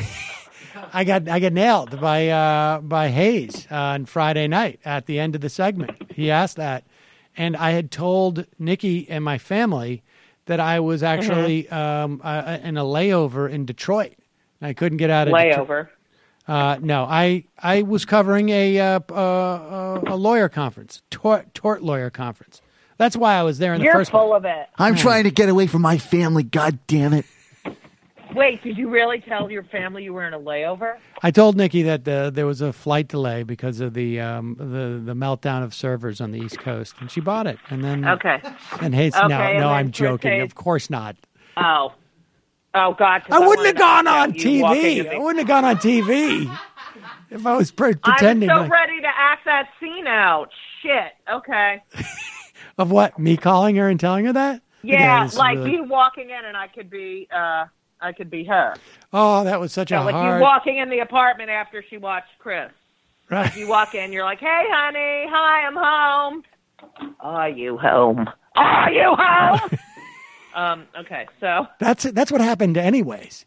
I got nailed by Hayes on Friday night at the end of the segment. He asked that, and I had told Nikki and my family that I was actually in a layover in Detroit. I couldn't get out of Layover. No, I was covering a lawyer conference, tort lawyer conference. That's why I was there in the You're first place. full of it. I'm trying to get away from my family. God damn it. Wait, did you really tell your family you were in a layover? I told Nikki that there was a flight delay because of the meltdown of servers on the East Coast, and she bought it. And then Okay. And Hayes, Okay, no, and then I'm Chris joking. Hayes- Of course not. Oh, God. 'cause I wouldn't have wanted to gone find on out you walking TV. in the- I wouldn't have gone on TV if I was pretending. I was so like- ready to act that scene out. Shit. Okay. Of what? Me calling her and telling her that? Yeah, this is like really- you walking in and I could be her. Oh, that was such a Like hard. you walking in the apartment after she watched Chris. Right. You walk in, you're like, "Hey, honey, hi, I'm home." Are you home? Are you home? Okay, so That's what happened anyways.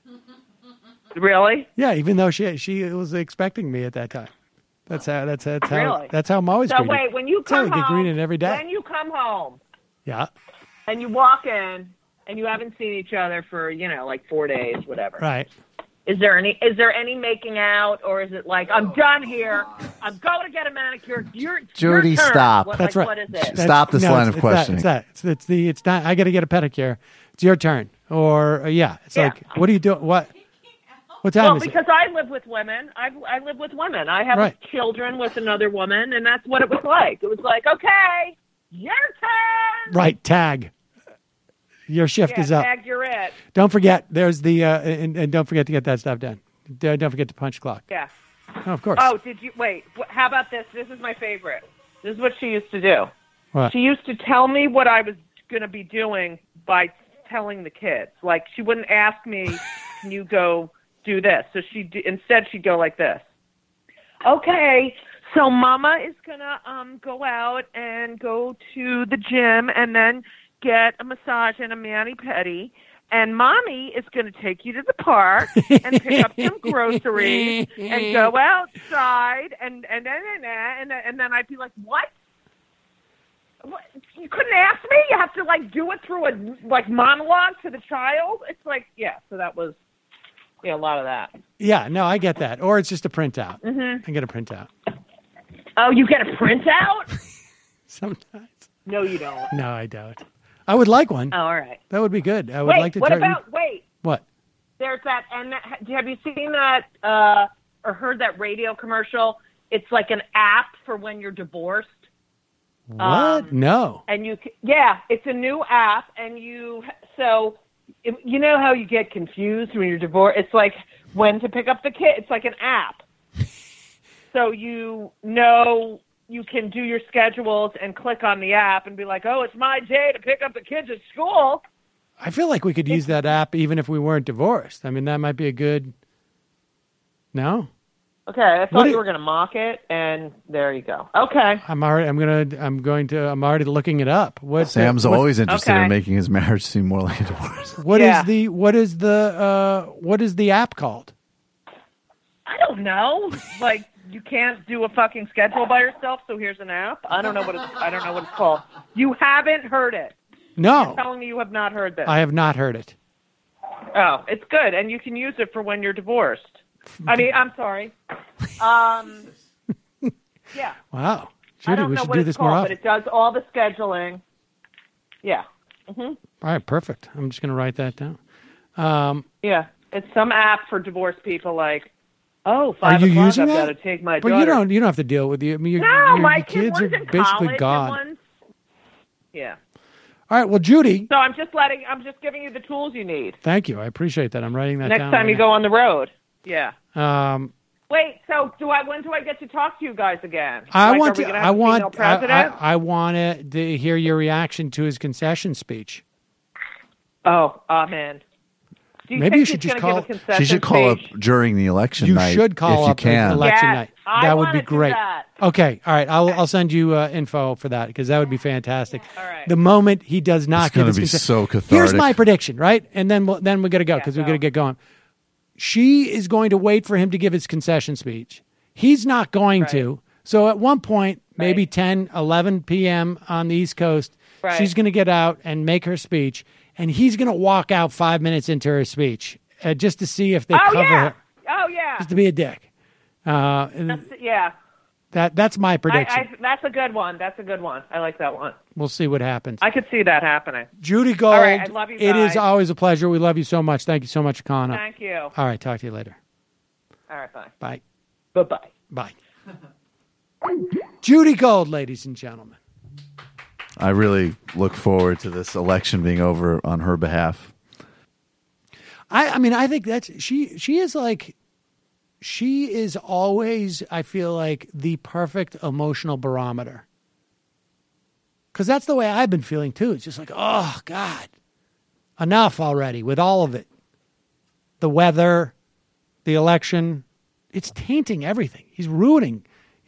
really, Yeah, even though she was expecting me at that time. That's how Really? that's how I'm always so greeted. wait, when you That's how come we get home, greeted every day. when you come home Yeah. and you walk in and you haven't seen each other for like 4 days, whatever. Right. Is there any making out, or is it like I'm done here? I'm going to get a manicure. Your Judy, turn. stop. What, That's like, right. What is it? Stop this line of it's questioning. That. It's not. I got to get a pedicure. It's your turn. Or it's Yeah. like, what are you doing? What time Well, is because I live with women. I live with women. I have Right. children with another woman, and that's what it was like. It was like, okay, your turn. it? Right. Tag. Your shift is up. Tag, you're it. Don't forget. There's the and don't forget to get that stuff done. Don't forget the punch clock. Yeah. Oh, of course. Oh, did you wait? How about this? This is my favorite. This is what she used to do. What? She used to tell me what I was going to be doing by telling the kids. Like, she wouldn't ask me, "Can you go do this?" So instead she'd go like this. Okay, so Mama is gonna go out and go to the gym and then get a massage and a mani-pedi. And Mommy is going to take you to the park and pick up some groceries and go outside and then I'd be like, what? You couldn't ask me? You have to do it through a monologue to the child? It's like, yeah. So that was a lot of that. Yeah. No, I get that. Or it's just a printout. Mm-hmm. I get a printout. Oh, you get a printout? Sometimes. No, you don't. No, I don't. I would like one. Oh, all right. That would be good. I would Wait, like to what try. about, wait. What? There's that, and have you seen that or heard that radio commercial? It's like an app for when you're divorced. What? No. And it's a new app, and you know how you get confused when you're divorced? It's like when to pick up the kid. It's like an app. So you can do your schedules and click on the app and be like, oh, it's my day to pick up the kids at school. I feel like we could use that app even if we weren't divorced. I mean, that might be a good... No? Okay, I thought you were going to mock it, and there you go. Okay. I'm already looking it up. Sam's always interested in making his marriage seem more like a divorce. What is the app called? I don't know. Like, you can't do a fucking schedule by yourself, so here's an app. I don't know what it's called. You haven't heard it. No. You're telling me you have not heard this. I have not heard it. Oh, it's good, and you can use it for when you're divorced. I mean, I'm sorry. Yeah. Wow. I Judy, don't we know should what do it's this called, more often. but it does all the scheduling. Yeah. Mm-hmm. All right, perfect. I'm just going to write that down. Yeah, it's some app for divorced people. Like, oh, Are 5 you o'clock, using I've that? got to take my but daughter. you don't have to deal with you. I mean, my your kids are one's in basically college, gone. and yeah. All right, well, Judy. So I'm just giving you the tools you need. Thank you. I appreciate that. I'm writing that Next down. time you go on the road. Yeah. Wait, so when do I get to talk to you guys again? I want to hear your reaction to his concession speech. Oh, man. Do you Maybe think you should he's just gonna call. give a concession She should call speech? up during the election You night. should call if up you can. election Yes, night. I That would wanna be do great. that. Okay, all right. I'll send you info for that because that would be fantastic. All right. The moment he does not It's give gonna his be consent. so cathartic. Here's my prediction, right? And then we got to go because we're going to get going. She is going to wait for him to give his concession speech. He's not going to. So at one point, maybe 10, 11 p.m. on the East Coast, she's going to get out and make her speech, and he's going to walk out 5 minutes into her speech just to see if they cover her. Oh, yeah. Just to be a dick. Yeah. That's my prediction. That's a good one. That's a good one. I like that one. We'll see what happens. I could see that happening. Judy Gold, All right, I love you it is guys. always a pleasure. We love you so much. Thank you so much for calling up. Thank you. All right, talk to you later. All right, bye. Bye. Bye-bye. Bye. Judy Gold, ladies and gentlemen. I really look forward to this election being over on her behalf. I mean, I think that's she is like she is always, I feel like, the perfect emotional barometer. Because that's the way I've been feeling too. It's just like, oh God, enough already with all of it. The weather, the election, it's tainting everything. He's ruining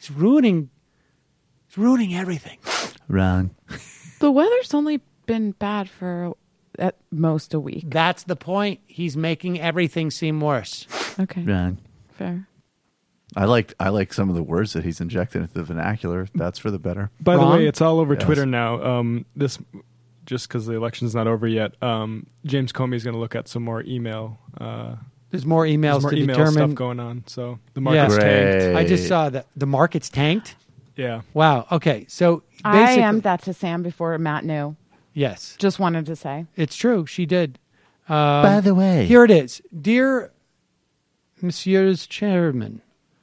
everything. Wrong. The weather's only been bad for at most a week. That's the point. He's making everything seem worse. Okay. Wrong. Fair. I like some of the words that he's injected into the vernacular. That's for the better. By the way, it's all over Yes. Twitter now. This just because the election's not over yet. James Comey is going to look at some more email. There's more emails more to email determine stuff going on. So the market's tanked. I just saw that the market's tanked. Yeah. Wow. Okay. So I basically, am that to Sam before Matt knew. Yes. Just wanted to say. It's true. She did. By the way, here it is. Dear Messieurs Chairman,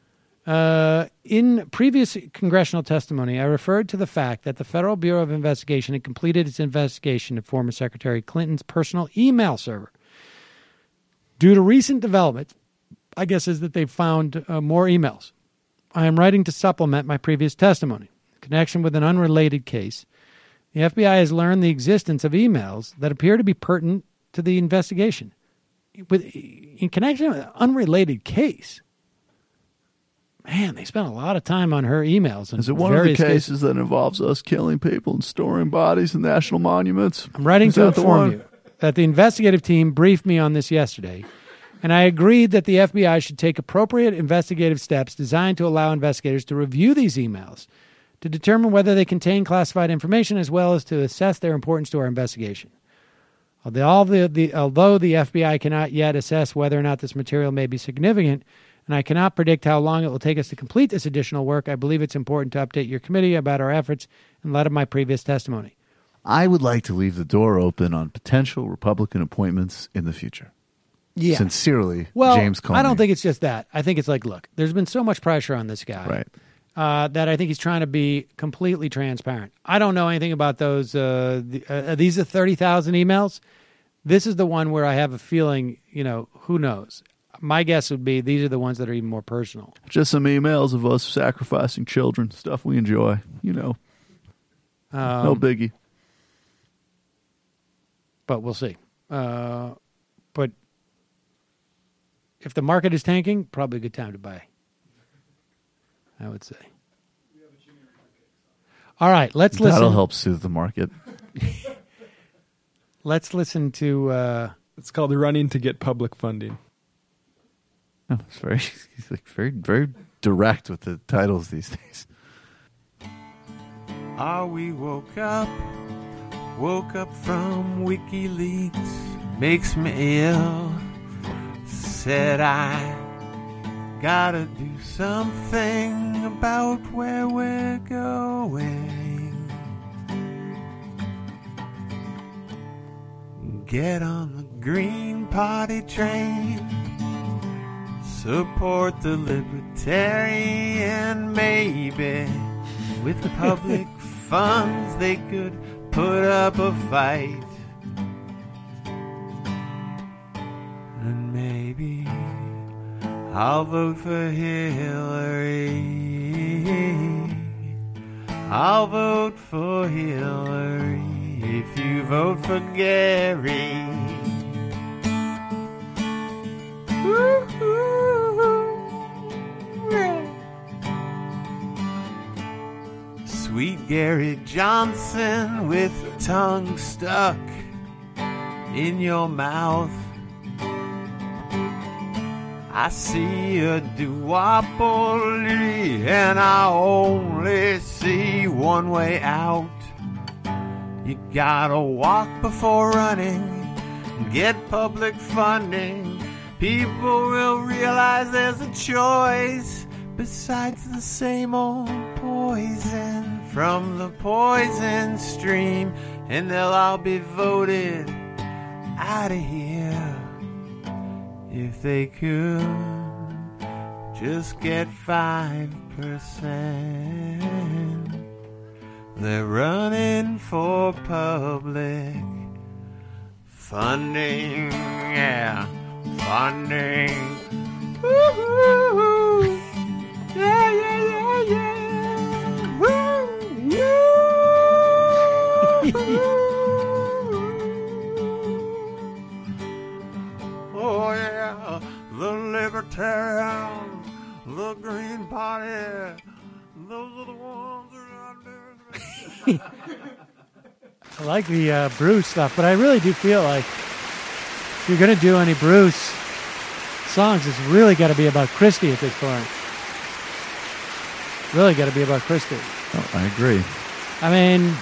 in previous congressional testimony, I referred to the fact that the Federal Bureau of Investigation had completed its investigation of former Secretary Clinton's personal email server. Due to recent developments, I guess is that they found more emails. I am writing to supplement my previous testimony. In connection with an unrelated case, the FBI has learned the existence of emails that appear to be pertinent to the investigation. In connection with an unrelated case, man, they spent a lot of time on her emails. Is it one of the cases that involves us killing people and storing bodies in national monuments? I'm writing Is to that the inform one? you that the investigative team briefed me on this yesterday, and I agreed that the FBI should take appropriate investigative steps designed to allow investigators to review these emails to determine whether they contain classified information as well as to assess their importance to our investigation. Although the FBI cannot yet assess whether or not this material may be significant, and I cannot predict how long it will take us to complete this additional work, I believe it's important to update your committee about our efforts in light of my previous testimony. I would like to leave the door open on potential Republican appointments in the future. Yeah. Sincerely, Well, James Comey. I don't think it's just that. I think it's like, look, there's been so much pressure on this guy. Right. that I think he's trying to be completely transparent. I don't know anything about those. These are 30,000 emails. This is the one where I have a feeling, who knows? My guess would be these are the ones that are even more personal. Just some emails of us sacrificing children, stuff we enjoy, No biggie. But we'll see. But if the market is tanking, probably a good time to buy, I would say. All right, let's listen. That'll help soothe the market. Let's listen to... It's called Running to Get Public Funding. Oh, he's like very, very direct with the titles these days. We woke up from WikiLeaks, makes me ill. Said I gotta do something about where we're going. Get on the Green Party train, support the Libertarian, maybe with public funds they could put up a fight. And maybe I'll vote for Hillary. I'll vote for Hillary if you vote for Gary. Sweet Gary Johnson with a tongue stuck in your mouth. I see a duopoly and I only see one way out. You gotta walk before running, get public funding. People will realize there's a choice besides the same old poison from the poison stream, and they'll all be voted out of here if they could just get 5%. They're running for public funding, yeah, funding. Woo-hoo-hoo. Yeah, yeah, yeah, yeah. Woo, woo. Oh, yeah, the Libertarians, the Green Party, those are the ones that are under. I like the Bruce stuff, but I really do feel like if you're going to do any Bruce songs, it's really got to be about Christie at this point. Really got to be about Christie. Oh, I agree. I mean,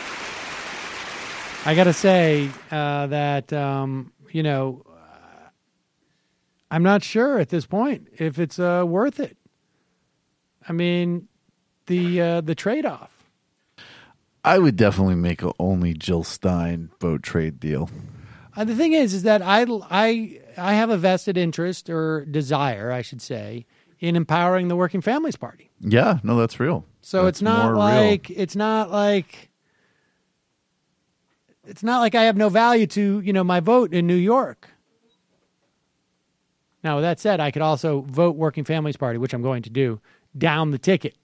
I got to say that, I'm not sure at this point if it's worth it. I mean, the trade-off. I would definitely make a only Jill Stein vote trade deal. The thing is that I have a vested interest or desire, I should say, in empowering the Working Families Party. Yeah, no, that's real. So that's it's not like I have no value to, my vote in New York. Now, with that said, I could also vote Working Families Party, which I'm going to do, down the ticket.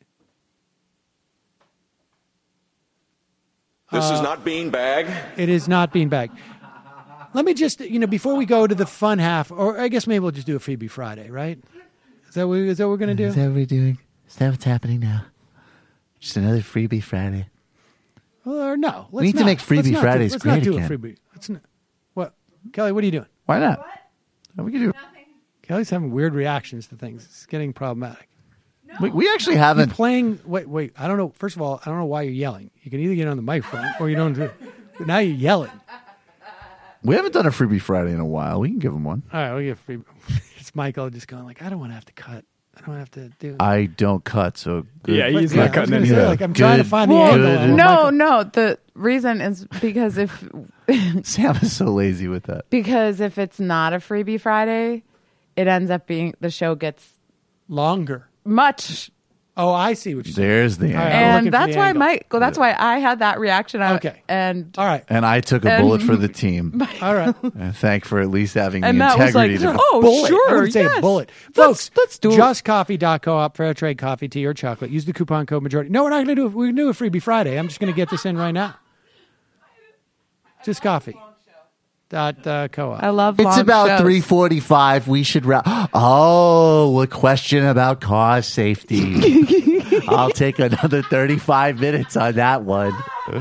This is not beanbag. It is not beanbag. Let me just, before we go to the fun half, or I guess maybe we'll just do a Freebie Friday, right? Is that what we're going to do? Is that what we're doing? Is that what's happening now? Just another Freebie Friday. Or no. We need to make Freebie Fridays great again. Let's not do a Freebie. What? Kelly, what are you doing? Why not? What? We can do. Nothing. Kelly's having weird reactions to things. It's getting problematic. No. We actually haven't. You're playing. Wait. I don't know. First of all, I don't know why you're yelling. You can either get on the microphone or you don't do it. But now you're yelling. We haven't done a Freebie Friday in a while. We can give them one. All right, we'll get Freebie. It's Michael just going like, I don't want to have to cut. I don't have to do. I don't cut, so good. Yeah, he's not cutting anything. I'm trying to find the angle. No. The reason is because if Sam is so lazy with that. Because if it's not a Freebie Friday, it ends up being the show gets longer. Much Oh, I see what you're saying. There's the angle. And that's why that's why I had that reaction. Okay. And all right. And I took a bullet for the team. All right. And thank for at least having And the Matt was integrity like, to "Oh, bullet. sure, I wouldn't say yes. a bullet. Folks, Let's do it. JustCoffee.coop, fair trade coffee, tea, or chocolate. Use the coupon code majority. No, we're not going to do it. We're going to do a freebie Friday. I'm just going to get this in right now. JustCoffee.coop. I love It's long about shows. 3:45. We should wrap. Oh, a question about car safety. I'll take another 35 minutes on that one.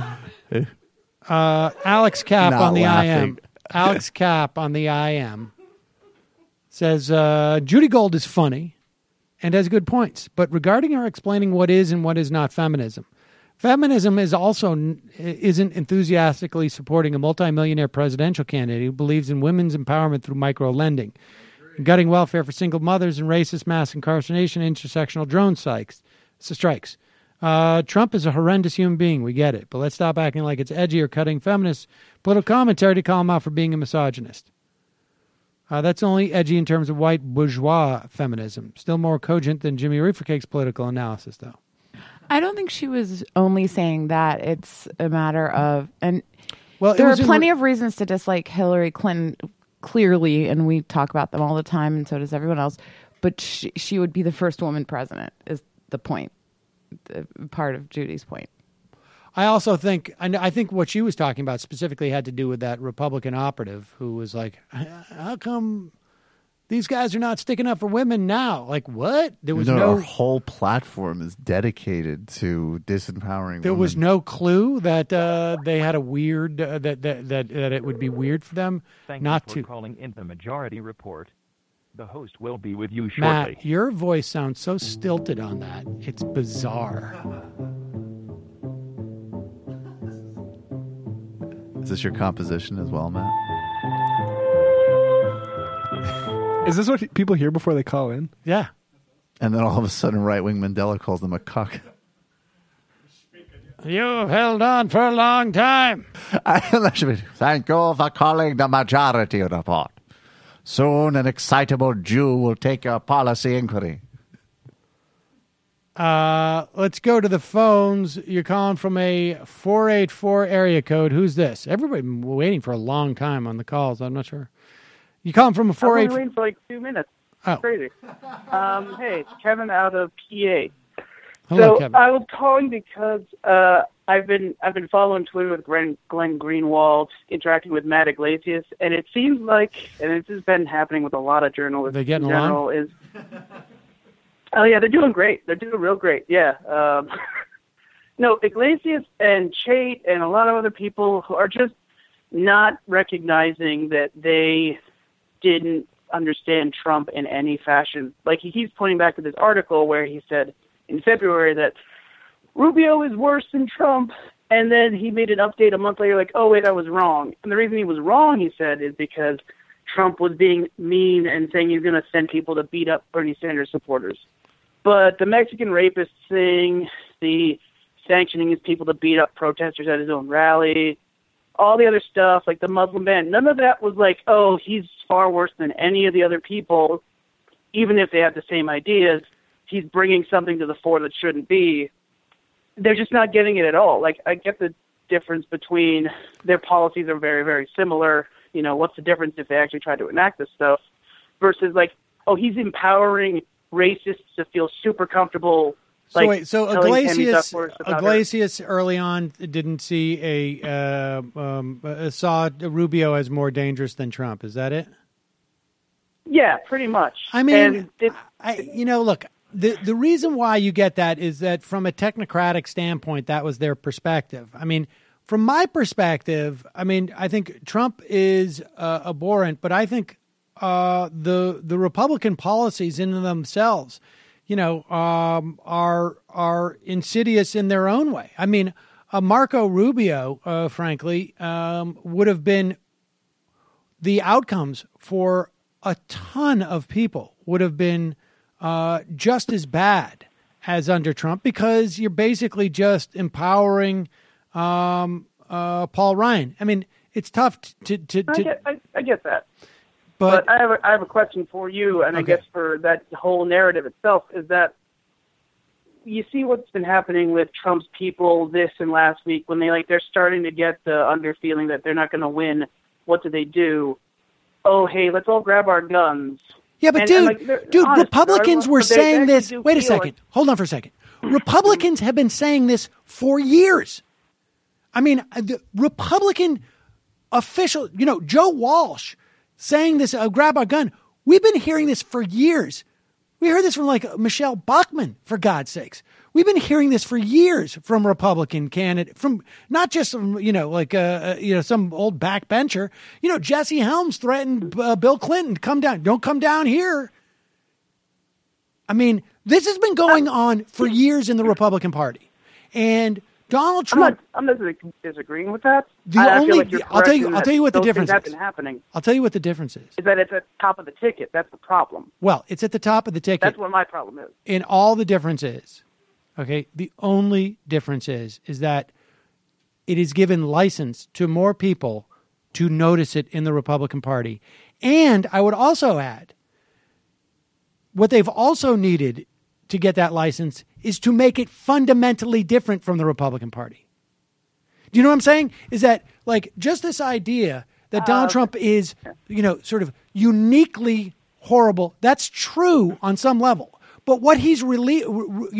Alex Cap Not on the laughing. IM. Alex Cap on the IM says Judy Gold is funny and has good points, but regarding her explaining what is and what is not feminism, feminism is also isn't enthusiastically supporting a multimillionaire presidential candidate who believes in women's empowerment through micro-lending, gutting welfare for single mothers and racist mass incarceration, intersectional drone strikes. Trump is a horrendous human being. We get it. But let's stop acting like it's edgy or cutting feminist political commentary to call him out for being a misogynist. That's only edgy in terms of white bourgeois feminism. Still more cogent than Jimmy Reefercake's political analysis, though. I don't think she was only saying that. It's a matter of, and well, there are plenty of reasons to dislike Hillary Clinton, clearly, and we talk about them all the time, and so does everyone else. But she would be the first woman president, is the point, part of Judy's point. I also think, I think what she was talking about specifically had to do with that Republican operative who was like, how come these guys are not sticking up for women now? Like, what? There was no Our whole platform is dedicated to disempowering There women. was no clue that they had a weird, that it would be weird for them Thank not you for to. calling in the Majority Report. The host will be with you shortly. Matt, your voice sounds so stilted on that. It's bizarre. Is this your composition as well, Matt? Is this what people hear before they call in? Yeah. And then all of a sudden, right-wing Mandela calls them a cuck. You've held on for a long time. Thank you for calling the Majority Report. Soon an excitable Jew will take your policy inquiry. Let's go to the phones. You're calling from a 484 area code. Who's this? Everybody been waiting for a long time on the calls. I'm not sure. You calling from a 484? I've been waiting for like 2 minutes. Oh. Crazy. Hey, it's Kevin out of PA. Hello, so Kevin. I was calling because I've been following Twitter with Glenn Greenwald, interacting with Matt Iglesias, and it seems like, and this has been happening with a lot of journalists They getting in general, along? Oh yeah, they're doing great. They're doing real great. Yeah. No, Iglesias and Chait and a lot of other people who are just not recognizing that they didn't understand Trump in any fashion. Like, he keeps pointing back to this article where he said in February that Rubio is worse than Trump, and then he made an update a month later like, oh, wait, I was wrong. And the reason he was wrong, he said, is because Trump was being mean and saying he's going to send people to beat up Bernie Sanders supporters. But the Mexican rapist thing, the sanctioning his people to beat up protesters at his own rally, all the other stuff, like the Muslim ban, none of that was like, oh, he's far worse than any of the other people, even if they have the same ideas. He's bringing something to the fore that shouldn't be. They're just not getting it at all. Like, I get the difference between their policies are very, very similar. You know, what's the difference if they actually try to enact this stuff versus like, oh, he's empowering racists to feel super comfortable. So like, wait, so telling Tammy Iglesias, Duckworth about her- Iglesias early on didn't see saw Rubio as more dangerous than Trump. Is that it? Yeah, pretty much. I mean, And look, the reason why you get that is that from a technocratic standpoint, that was their perspective. I mean, from my perspective, I mean, I think Trump is abhorrent, but I think the Republican policies in themselves, you know, are insidious in their own way. I mean, Marco Rubio, frankly, would have been the outcomes for a ton of people would have been just as bad as under Trump, because you're basically just empowering Paul Ryan. I mean, it's tough to I get that. But I have a question for you, and I Okay. guess for that whole narrative itself, is that you see what's been happening with Trump's people this and last week when they're starting to get the under feeling that they're not going to win. What do? Oh, hey, let's all grab our guns. Yeah, but dude, Republicans were saying this. Wait a second. Hold on for a second. Republicans have been saying this for years. I mean, the Republican official, Joe Walsh saying this, grab our gun. We've been hearing this for years. We heard this from Michelle Bachmann, for God's sakes. We've been hearing this for years from Republican candidate, from not just some, some old backbencher. Jesse Helms threatened Bill Clinton, don't come down here. I mean, this has been going on for years in the Republican Party, and Donald Trump. I'm not disagreeing with that. I'll tell you what the difference is. Been happening. I'll tell you what the difference is. Is that it's at the top of the ticket. That's the problem. Well, it's at the top of the ticket. That's what my problem is. And all the difference is, okay, the only difference is that it is given license to more people to notice it in the Republican Party. And I would also add, what they've also needed to get that license is to make it fundamentally different from the Republican Party. Do you know what I'm saying? Is that just this idea that Donald Trump is, sort of uniquely horrible. That's true on some level. But what he's revealing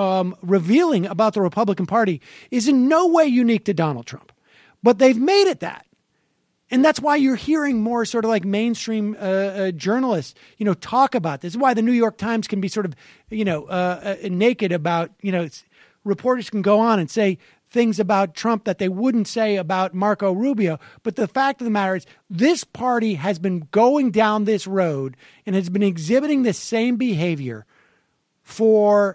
about the Republican Party is in no way unique to Donald Trump. But they've made it that. And that's why you're hearing more sort of mainstream journalists, talk about this. This is why the New York Times can be sort of, naked about, reporters can go on and say things about Trump that they wouldn't say about Marco Rubio. But the fact of the matter is this party has been going down this road and has been exhibiting this same behavior for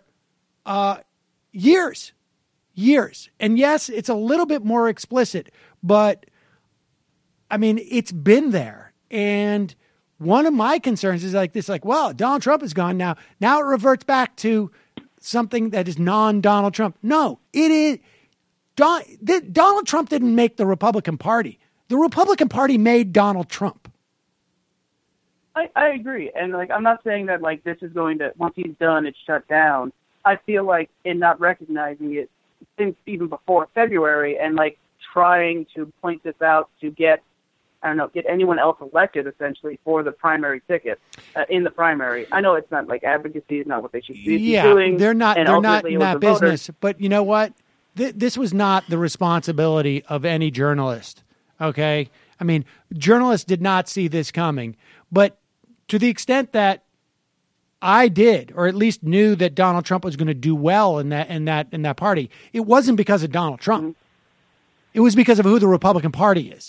years. And yes, it's a little bit more explicit, but I mean, it's been there. And one of my concerns is well, Donald Trump is gone now. Now it reverts back to something that is non-Donald Trump. No, it is. Donald Trump didn't make the Republican Party. The Republican Party made Donald Trump. I agree. And I'm not saying that this is going to, once he's done, it's shut down. I feel like in not recognizing it since even before February and trying to point this out to get anyone else elected essentially for the primary ticket in the primary. I know it's not advocacy is not what they should be doing. They're not in that business. But you know what? This was not the responsibility of any journalist. Okay. I mean, journalists did not see this coming, but to the extent that I did, or at least knew that Donald Trump was going to do well in that party, it wasn't because of Donald Trump. Mm-hmm. It was because of who the Republican Party is.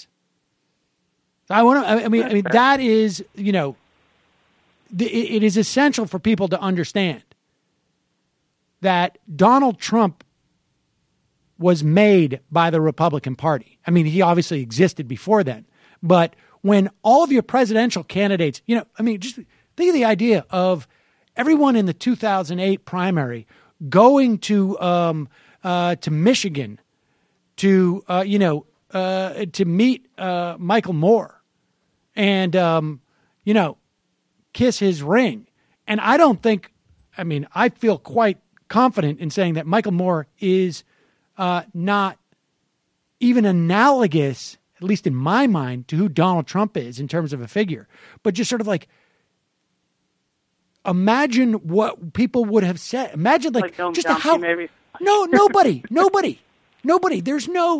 I mean, that is, it is essential for people to understand that Donald Trump was made by the Republican Party. I mean, he obviously existed before then, but when all of your presidential candidates, just think of the idea of everyone in the 2008 primary going to Michigan to meet Michael Moore and, kiss his ring. And I feel quite confident in saying that Michael Moore is not even analogous, at least in my mind, to who Donald Trump is in terms of a figure. But just sort of imagine what people would have said. Imagine just how... Maybe. No, nobody. There's no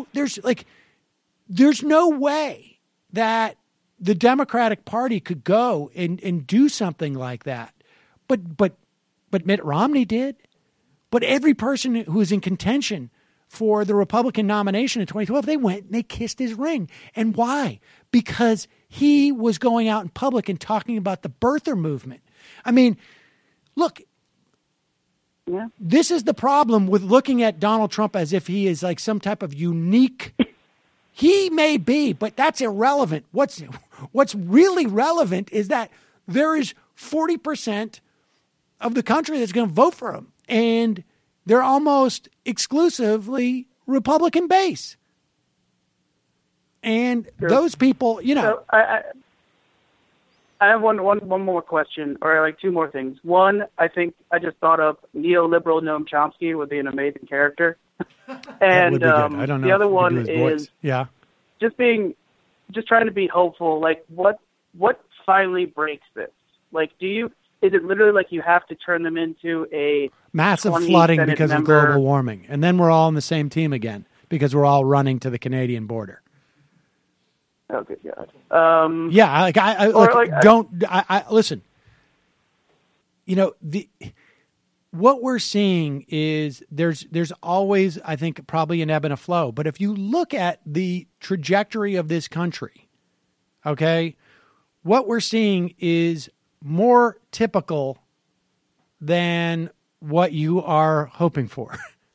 way that the Democratic Party could go and do something like that. But Mitt Romney did. But every person who was in contention for the Republican nomination in 2012, they went and they kissed his ring. And why? Because he was going out in public and talking about the birther movement. I mean, look, this is the problem with looking at Donald Trump as if he is some type of unique. He may be, but that's irrelevant. What's really relevant is that there is 40% of the country that's going to vote for him. And they're almost exclusively Republican base. And those people, So I have one more question, or like two more things. One, I think I just thought of neoliberal Noam Chomsky would be an amazing character. That And would be good. I don't know the if other you could one do his is voice. Yeah. just trying to be hopeful. Like, what finally breaks this? Like, is it literally like you have to turn them into a Massive 20 flooding Senate because member? of global warming. And then we're all on the same team again because we're all running to the Canadian border. Oh, good God. Yeah, listen. You know, what we're seeing is there's always, I think, probably an ebb and a flow. But if you look at the trajectory of this country, okay, what we're seeing is more typical than what you are hoping for.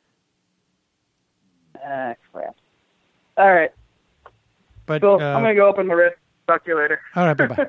Crap. All right. But Bill, I'm going to go open my wrist. Talk to you later. All right, bye-bye.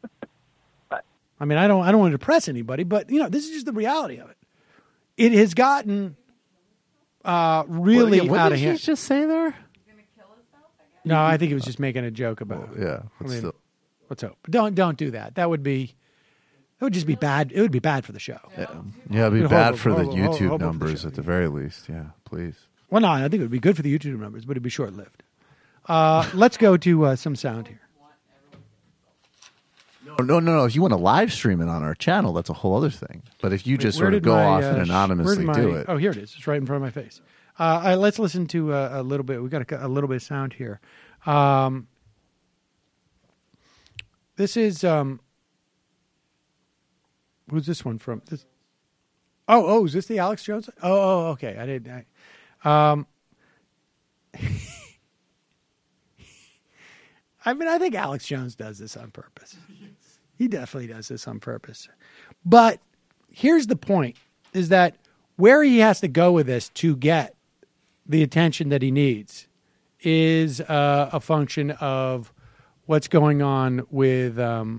I don't want to depress anybody, but you know, this is just the reality of it. It has gotten really what out did of you hand. just say there? No, I think he was just making a joke about. Yeah, but still. Let's hope. Don't do that. That would just be bad. It would be bad for the show. Yeah, it'd be bad for the horrible YouTube for the numbers show. at the very least. Yeah, please. Well, no, I think it would be good for the YouTube numbers, but it'd be short-lived. Let's go to some sound here. No. If you want to live stream it on our channel, that's a whole other thing. But if you just sort of go off and anonymously do it. Oh, here it is. It's right in front of my face. Let's listen to a little bit. We got a little bit of sound here. This is who's this one from? This. Oh, is this the Alex Jones? Oh, okay. I didn't. I mean, I think Alex Jones does this on purpose. He definitely does this on purpose. But here's the point, is that where he has to go with this to get the attention that he needs is a function of what's going on with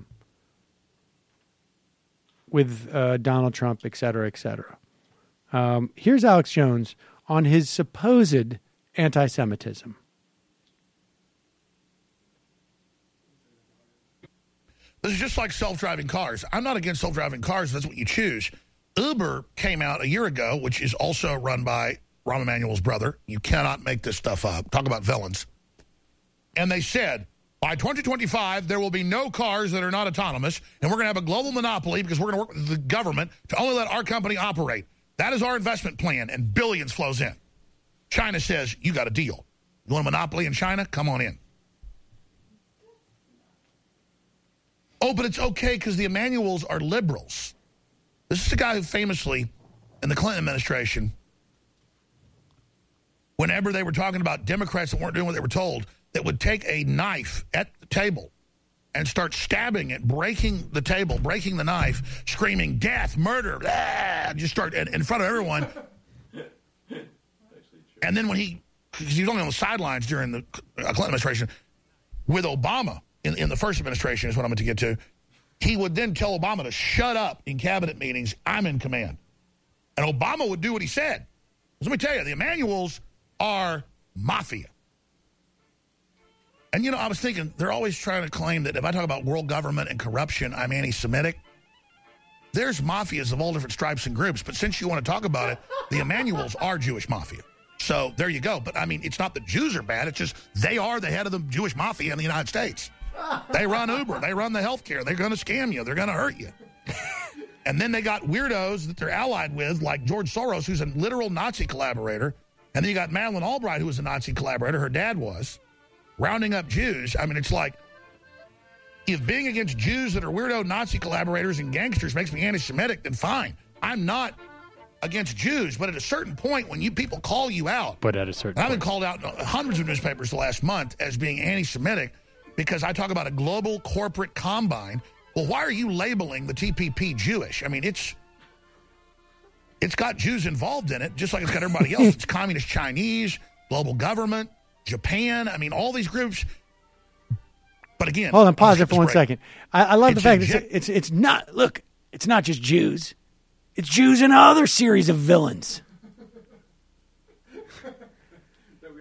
Donald Trump, et cetera, et cetera. Here's Alex Jones on his supposed anti-Semitism. This is just like self-driving cars. I'm not against self-driving cars. That's what you choose. Uber came out a year ago, which is also run by Rahm Emanuel's brother. You cannot make this stuff up. Talk about villains. And they said, by 2025, there will be no cars that are not autonomous, and we're going to have a global monopoly because we're going to work with the government to only let our company operate. That is our investment plan, and billions flows in. China says, you got a deal. You want a monopoly in China? Come on in. Oh, but it's okay because the Emanuels are liberals. This is the guy who famously, in the Clinton administration, whenever they were talking about Democrats that weren't doing what they were told, that would take a knife at the table and start stabbing it, breaking the table, breaking the knife, screaming, death, murder, blah, just start in front of everyone. And then because he was only on the sidelines during the Clinton administration, with Obama, in the first administration is what I'm going to get to, he would then tell Obama to shut up in cabinet meetings. I'm in command. And Obama would do what he said. Let me tell you, the Emanuels are mafia. And, you know, I was thinking, they're always trying to claim that if I talk about world government and corruption, I'm anti-Semitic. There's mafias of all different stripes and groups, but since you want to talk about it, the Emanuels are Jewish mafia. So there you go. But, I mean, it's not that Jews are bad. It's just they are the head of the Jewish mafia in the United States. They run Uber. They run the healthcare. They're going to scam you. They're going to hurt you. And then they got weirdos that they're allied with, like George Soros, who's a literal Nazi collaborator. And then you got Madeleine Albright, who was a Nazi collaborator. Her dad was. Rounding up Jews. I mean, it's like, if being against Jews that are weirdo Nazi collaborators and gangsters makes me anti-Semitic, then fine. I'm not against Jews, but at a certain point, when you people call you out. But at a certain point. I've been called out in hundreds of newspapers the last month as being anti-Semitic because I talk about a global corporate combine. Well, why are you labeling the TPP Jewish? I mean, it's got Jews involved in it, just like it's got everybody else. It's communist Chinese, global government, Japan. I mean, all these groups. But again, hold on, pause there for 1 second. I love the fact that it's not. Look, it's not just Jews. It's Jews and other series of villains.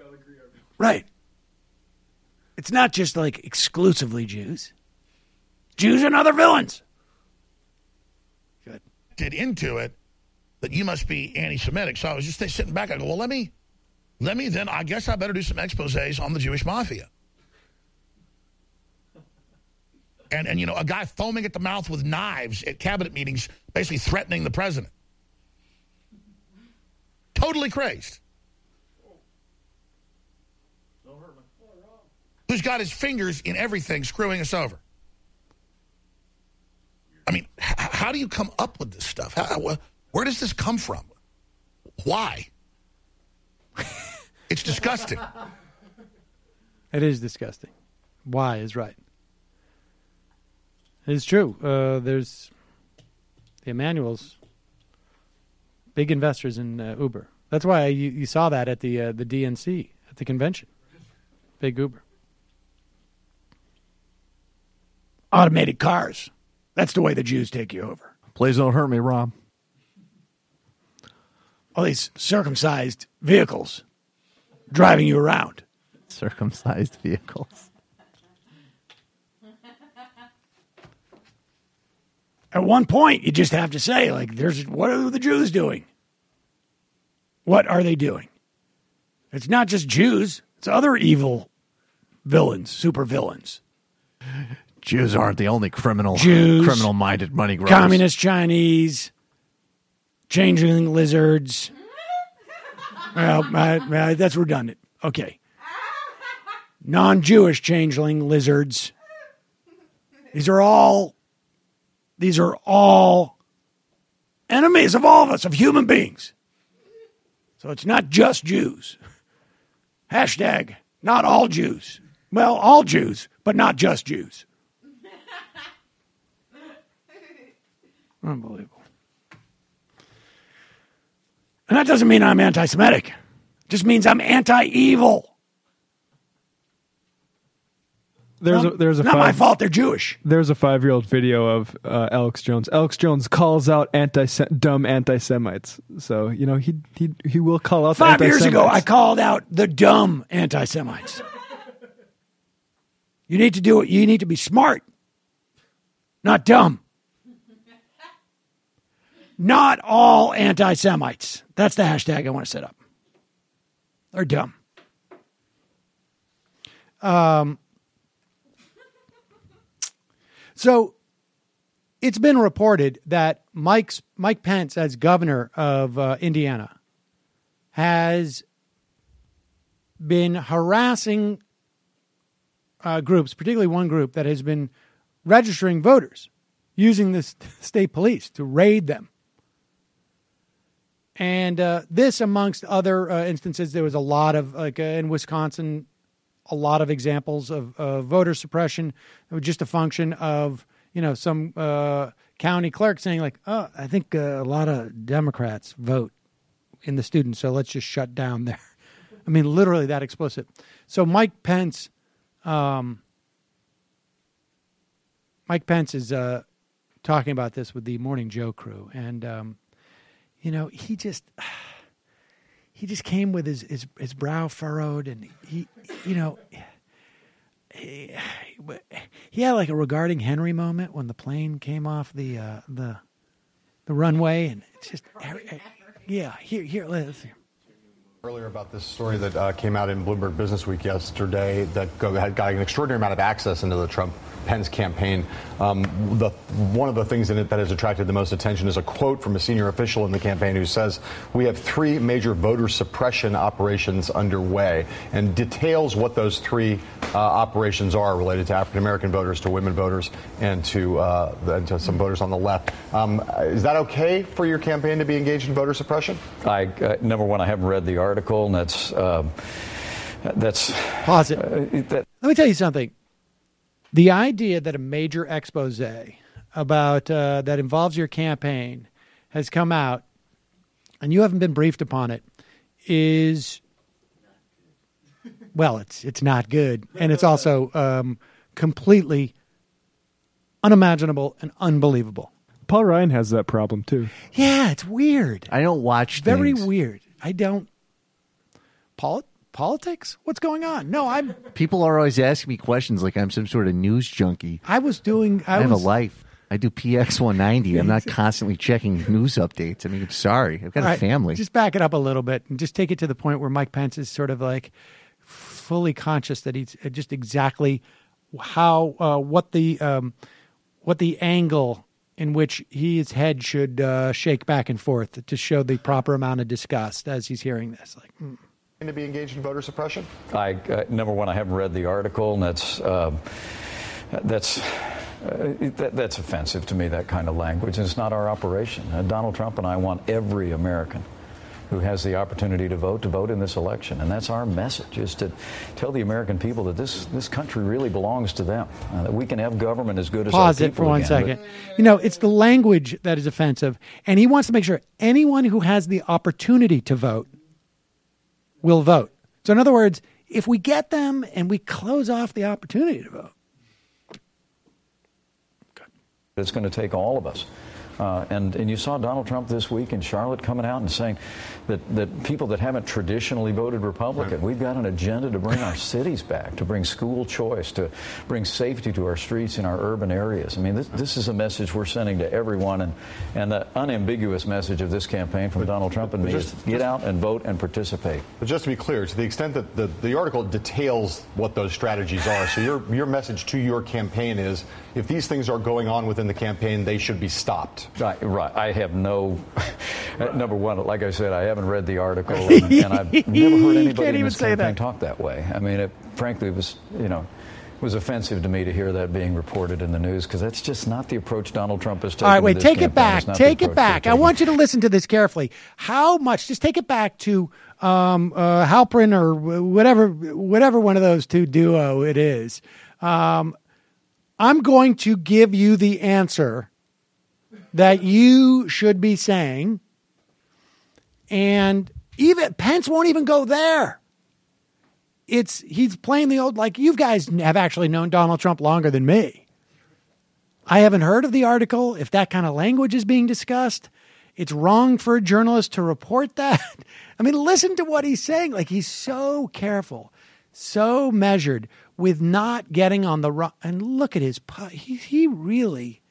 Right. It's not just like exclusively Jews. Jews and other villains. Good. Did into it that you must be anti-Semitic. So I was just sitting back. I go, well, let me then, I guess I better do some exposés on the Jewish mafia. And you know, a guy foaming at the mouth with knives at cabinet meetings, basically threatening the president. Totally crazed. Who's got his fingers in everything, screwing us over. I mean, how do you come up with this stuff? Where does this come from? Why? It's disgusting. It is disgusting. Why is right. It's true. There's the Emanuels, big investors in Uber. That's why you saw that at the DNC, at the convention. Big Uber. Automated cars. That's the way the Jews take you over. Please don't hurt me, Rob. All these circumcised vehicles driving you around. Circumcised vehicles. At one point, you just have to say, like, what are the Jews doing? What are they doing? It's not just Jews. It's other evil villains, super villains. Jews aren't the only criminal-minded money growers. Communist Chinese, changeling lizards. Well, that's redundant. Okay. Non-Jewish changeling lizards. These are all enemies of all of us, of human beings. So it's not just Jews. Hashtag, not all Jews. Well, all Jews, but not just Jews. Unbelievable. And that doesn't mean I'm anti-Semitic. It just means I'm anti-evil. There's not my fault they're Jewish. There's a 5-year-old video of Alex Jones. Alex Jones calls out dumb anti-Semites. So, you know, he will call out 5 the years anti-Semites. ago, I called out the dumb anti-Semites. You need to do it. You need to be smart, not dumb. Not all anti-Semites. That's the hashtag I want to set up. They're dumb. So it's been reported that Mike Pence, as governor of Indiana, has been harassing groups, particularly one group that has been registering voters, using the state police to raid them. And this, amongst other instances, there was a lot of, like in Wisconsin, a lot of examples of voter suppression. It was just a function of, you know, some county clerk saying, like, oh, I think a lot of Democrats vote in the students, so let's just shut down there. I mean, literally that explicit. So Mike Pence is talking about this with the Morning Joe crew, and you know, he just came with his brow furrowed, and he had like a regarding Henry moment when the plane came off the runway, and it's just here let's hear. Earlier about this story that came out in Bloomberg Businessweek yesterday that had got an extraordinary amount of access into the Trump-Pence campaign. One of the things in it that has attracted the most attention is a quote from a senior official in the campaign who says, "We have 3 major voter suppression operations underway," and details what those 3 operations are related to African-American voters, to women voters, and to some voters on the left. Is that okay for your campaign to be engaged in voter suppression? Number one, I haven't read the article, and that's pause it. Let me tell you something. The idea that a major expose about that involves your campaign has come out, and you haven't been briefed upon it, is, well, it's not good, and it's also completely unimaginable and unbelievable. Paul Ryan has that problem too. Yeah, it's weird. I don't watch Very things. weird. I don't. Paul politics? What's going on? No, People are always asking me questions like I'm some sort of news junkie. I have a life. I do PX 190. I'm not constantly checking news updates. I mean, I'm sorry. I've got a family. Just back it up a little bit and just take it to the point where Mike Pence is sort of like fully conscious that he's just exactly what the angle in which his head should shake back and forth to show the proper amount of disgust as he's hearing this. Like, to be engaged in voter suppression? Number one, I haven't read the article, and that's offensive to me, that kind of language. And it's not our operation. Donald Trump and I want every American who has the opportunity to vote in this election. And that's our message, is to tell the American people that this country really belongs to them, that we can have government as good as our people. Pause it for 1 second. It's the language that is offensive, and he wants to make sure anyone who has the opportunity to vote will vote. So in other words, if we get them and we close off the opportunity to vote, it's going to take all of us. And you saw Donald Trump this week in Charlotte coming out and saying that people that haven't traditionally voted Republican, we've got an agenda to bring our cities back, to bring school choice, to bring safety to our streets in our urban areas. I mean, this is a message we're sending to everyone, and the unambiguous message of this campaign from Donald Trump and me is get out and vote and participate. But just to be clear, to the extent that the article details what those strategies are, so your message to your campaign is, if these things are going on within the campaign, they should be stopped. Right. I have number one, like I said, I haven't read the article, and I've never heard anybody in this campaign talk that way. I mean, frankly, it was offensive to me to hear that being reported in the news, because that's just not the approach Donald Trump has taken. All right, wait, to this take campaign. it back. Take it back. I want you to listen to this carefully. Just take it back to Halperin or whatever one of those two duo it is. I'm going to give you the answer that you should be saying, and even Pence won't even go there. He's playing the old, like, you guys have actually known Donald Trump longer than me. I haven't heard of the article. If that kind of language is being discussed, it's wrong for a journalist to report that. I mean, listen to what he's saying. Like, he's so careful, so measured with not getting on the wrong. And look at his, he really,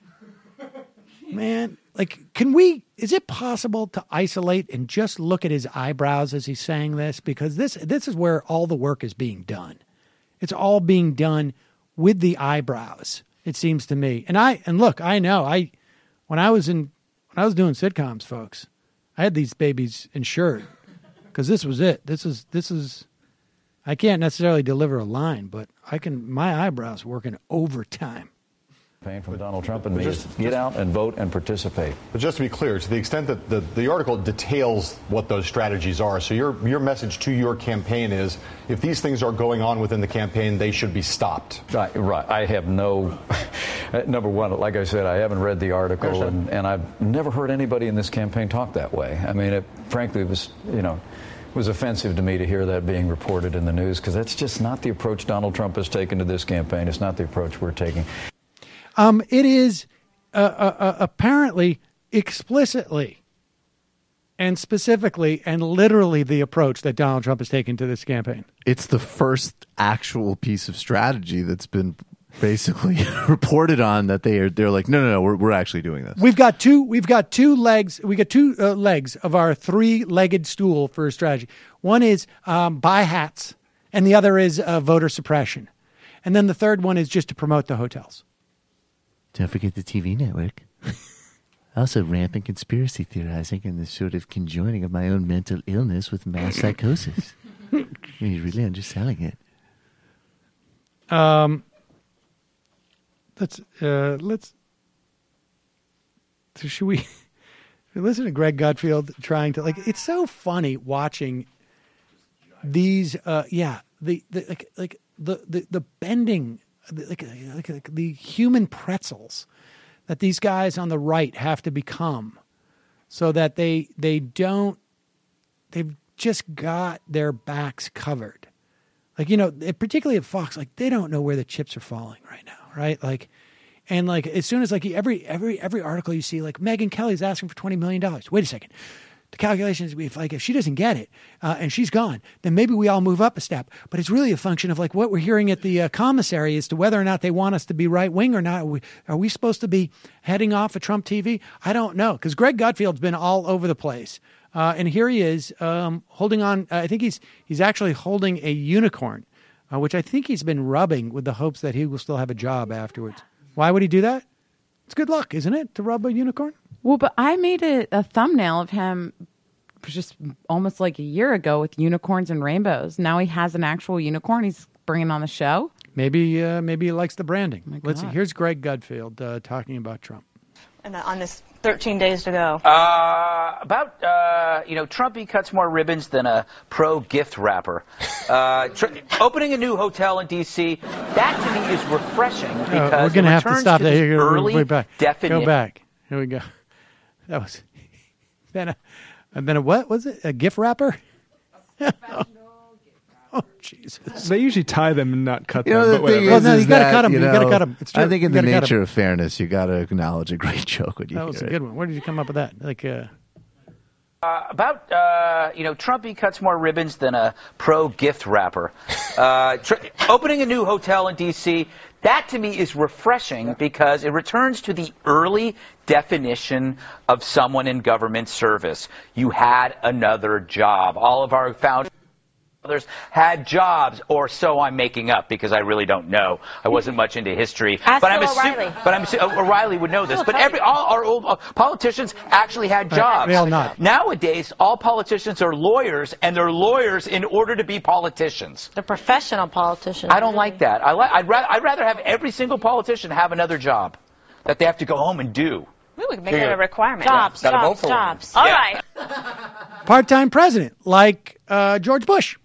man, like, is it possible to isolate and just look at his eyebrows as he's saying this? Because this is where all the work is being done. It's all being done with the eyebrows, it seems to me. And look, I know, when I was doing sitcoms, folks, I had these babies insured because this was it. This is, I can't necessarily deliver a line, but my eyebrows working overtime. From Donald Trump and me is get out and vote and participate. But just to be clear, to the extent that the article details what those strategies are, so your message to your campaign is, if these things are going on within the campaign, they should be stopped. Right. I have number one, like I said, I haven't read the article, and I've never heard anybody in this campaign talk that way. I mean, frankly, it was offensive to me to hear that being reported in the news, because that's just not the approach Donald Trump has taken to this campaign. It's not the approach we're taking. It is apparently explicitly and specifically and literally the approach that Donald Trump has taken to this campaign. It's the first actual piece of strategy that's been basically reported on, that they're like, no, we're actually doing this. We've got two legs. We got two legs of our three-legged stool for a strategy. One is buy hats, and the other is voter suppression, and then the third one is just to promote the hotels. Don't forget the TV network. Also, rampant conspiracy theorizing and the sort of conjoining of my own mental illness with mass psychosis. You're really underselling it. Should we listen to Greg Gutfeld trying to, like, it's so funny watching these, the bending, like the human pretzels that these guys on the right have to become, so that they've just got their backs covered. Like, particularly at Fox, like, they don't know where the chips are falling right now, right? Like, and like, as soon as, like, every article you see, like, Megyn Kelly's asking for $20 million. Wait a second. the calculations, if she doesn't get it and she's gone, then maybe we all move up a step. But it's really a function of like what we're hearing at the commissary as to whether or not they want us to be right wing or not. Are we supposed to be heading off of Trump TV? I don't know, because Greg Gutfield's been all over the place. And here he is holding on. I think he's actually holding a unicorn, which I think he's been rubbing with the hopes that he will still have a job afterwards. Why would he do that? It's good luck, isn't it, to rub a unicorn? Well, but I made a thumbnail of him just almost like a year ago with unicorns and rainbows. Now he has an actual unicorn he's bringing on the show. Maybe he likes the branding. Let's see. God. Here's Greg Gutfield talking about Trump. And on this 13 days to go. Trump, he cuts more ribbons than a pro gift wrapper. Opening a new hotel in D.C., that to me is refreshing because we're going to have to stop that here. Early back. definition. Go back. Here we go. That was then a what was it? A gift wrapper? Oh, Jesus. They usually tie them and not cut them. The But thing whatever. is, you got to cut them. You got to cut them. It's true. I think in You the gotta cut 'em. nature of fairness, you got to acknowledge a great joke when you That was hear a good one. Where did you come up with that? Trump, he cuts more ribbons than a pro gift wrapper. Opening a new hotel in D.C., that to me is refreshing because it returns to the early definition of someone in government service. You had another job. All of our founders had jobs, or so I'm making up because I really don't know. I wasn't much into history. Ask but Bill I'm O'Reilly. O'Reilly would know this. But all our old politicians actually had jobs. They all not. Nowadays, all politicians are lawyers, and they're lawyers in order to be politicians. They're professional politicians. I don't like that. I'd rather have every single politician have another job that they have to go home and do. We would make it a requirement. Jobs. Gotta vote for All Yeah. right. Part-time president, like George Bush.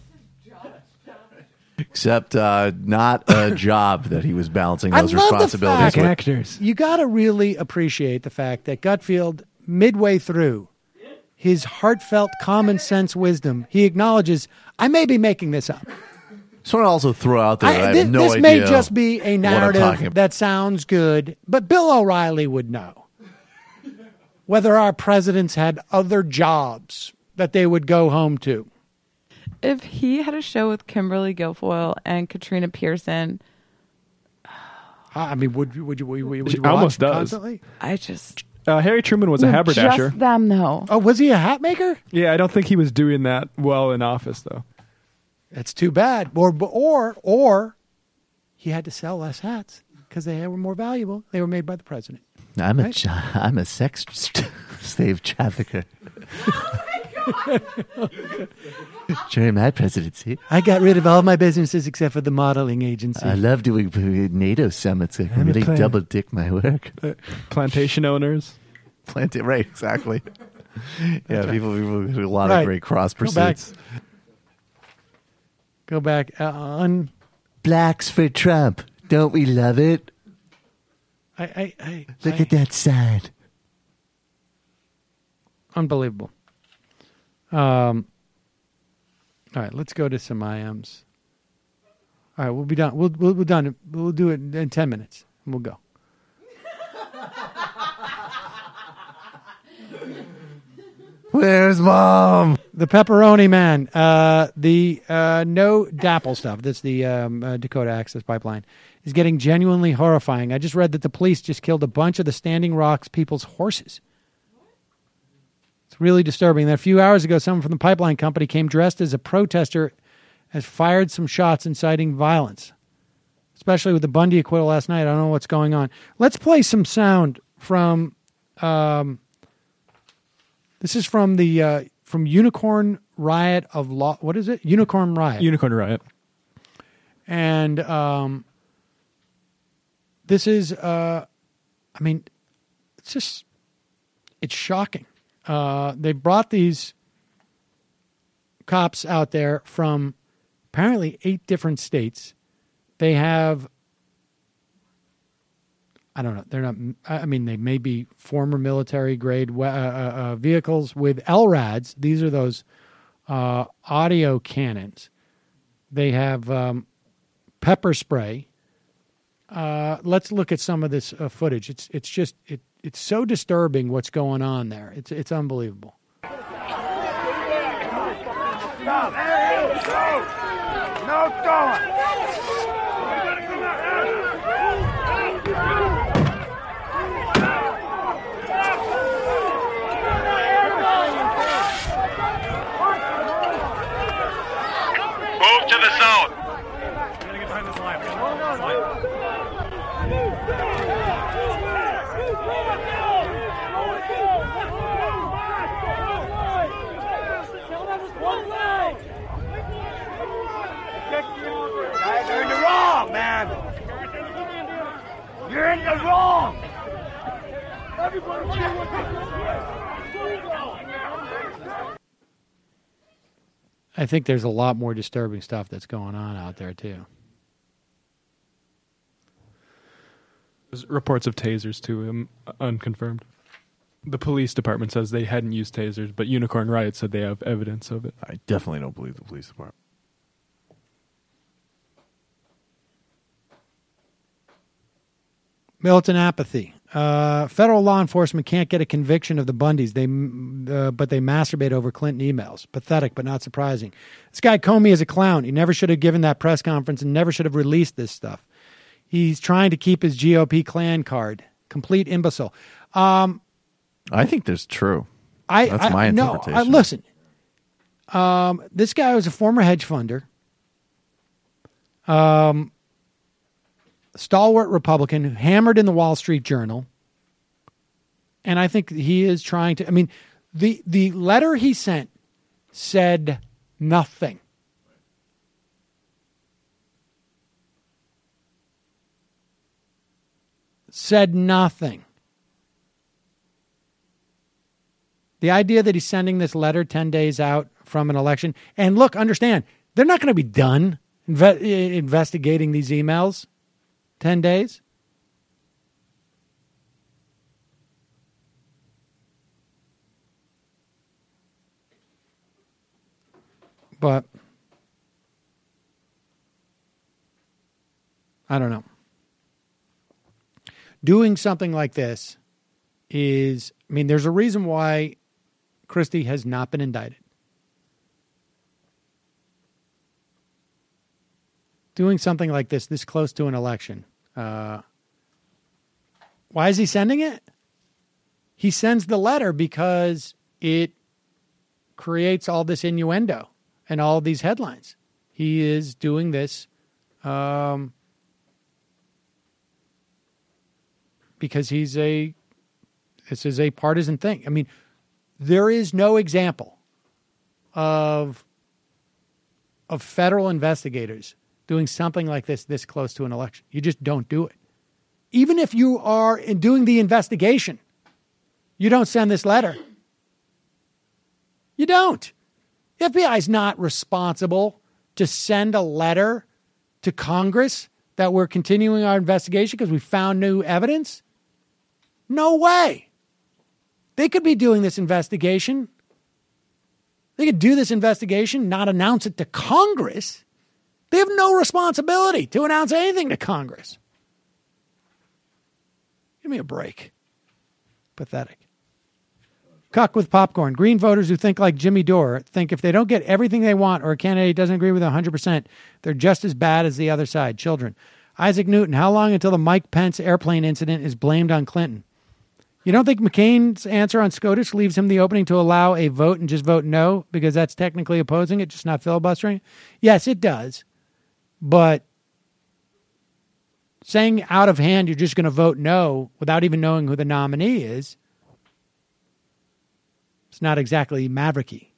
Except not a job that he was balancing those I love responsibilities the with. fact, Actors. You got to really appreciate the fact that Gutfield, midway through his heartfelt common sense wisdom, he acknowledges, I may be making this up. Just want to also throw out there, I have no this idea. may just be a what I'm talking narrative about. that sounds good, but Bill O'Reilly would know whether our presidents had other jobs that they would go home to. If he had a show with Kimberly Guilfoyle and Katrina Pearson, I mean, would you She watch almost does. constantly? I just Harry Truman was a haberdasher. just them though. Oh, was he a hat maker? Yeah, I don't think he was doing that well in office, though. That's too bad. Or he had to sell less hats because they were more valuable. They were made by the president. I'm Right? a sex slave trafficker. During my presidency, I got rid of all my businesses except for the modeling agency. I love doing NATO summits. I can I'm a really plan- double dick my work. Plantation owners. Right, exactly. Yeah, right. people do a lot Right. of great cross Go back. pursuits. Go back on. Blacks for Trump. Don't we love it? Look at that side. Unbelievable. All right, let's go to some IMs. All right, we'll be done. We'll done. We'll do it in 10 minutes. And we'll go. Where's Mom? The pepperoni man. The no DAPL stuff. That's the Dakota Access Pipeline. Is getting genuinely horrifying. I just read that the police just killed a bunch of the Standing Rock's people's horses. It's really disturbing. That a few hours ago, someone from the pipeline company came dressed as a protester, has fired some shots inciting violence. Especially with the Bundy acquittal last night. I don't know what's going on. Let's play some sound from. This is from the from Unicorn Riot of Law. What is it? Unicorn Riot. Unicorn Riot. And this is, I mean, it's shocking. They brought these cops out there from apparently 8 different states. They have, I don't know, they're not, I mean, they may be former military grade vehicles with LRADs. These are those audio cannons. They have pepper spray. Let's look at some of this footage. It's just it's so disturbing what's going on there. It's unbelievable. Stop. Hey, no throwing. Move to the zone. Guys, you're in the wrong, man. You're in the wrong. I think there's a lot more disturbing stuff that's going on out there, too. There's reports of tasers, too, unconfirmed. The police department says they hadn't used tasers, but Unicorn Riot said they have evidence of it. I definitely don't believe the police department. Militant apathy. Federal law enforcement can't get a conviction of the Bundys, but they masturbate over Clinton emails. Pathetic, but not surprising. This guy Comey is a clown. He never should have given that press conference and never should have released this stuff. He's trying to keep his GOP clan card. Complete imbecile. I think that's true. That's my interpretation. Listen, this guy was a former hedge funder. Stalwart Republican who hammered in the Wall Street Journal. And I think he is trying to, I mean, the letter he sent said nothing. Said nothing. The idea that he's sending this letter 10 days out from an election, and look, understand, they're not going to be done investigating these emails 10 days. But I don't know. Doing something like this is, I mean, there's a reason why Christie has not been indicted. Doing something like this close to an election. Why is he sending it? He sends the letter because it creates all this innuendo and all these headlines. He is doing this because this is a partisan thing. I mean, there is no example of federal investigators doing something like this close to an election. You just don't do it. Even if you are doing the investigation, you don't send this letter. You don't. The FBI is not responsible to send a letter to Congress that we're continuing our investigation because we found new evidence. No way. They could be doing this investigation. They could do this investigation, not announce it to Congress. They have no responsibility to announce anything to Congress. Give me a break. Pathetic. Cuck with popcorn. Green voters who think like Jimmy Dore think if they don't get everything they want or a candidate doesn't agree with 100%, they're just as bad as the other side. Children. Isaac Newton. How long until the Mike Pence airplane incident is blamed on Clinton? You don't think McCain's answer on SCOTUS leaves him the opening to allow a vote and just vote no because that's technically opposing it, just not filibustering? Yes, it does. But saying out of hand you're just going to vote no without even knowing who the nominee is, it's not exactly mavericky.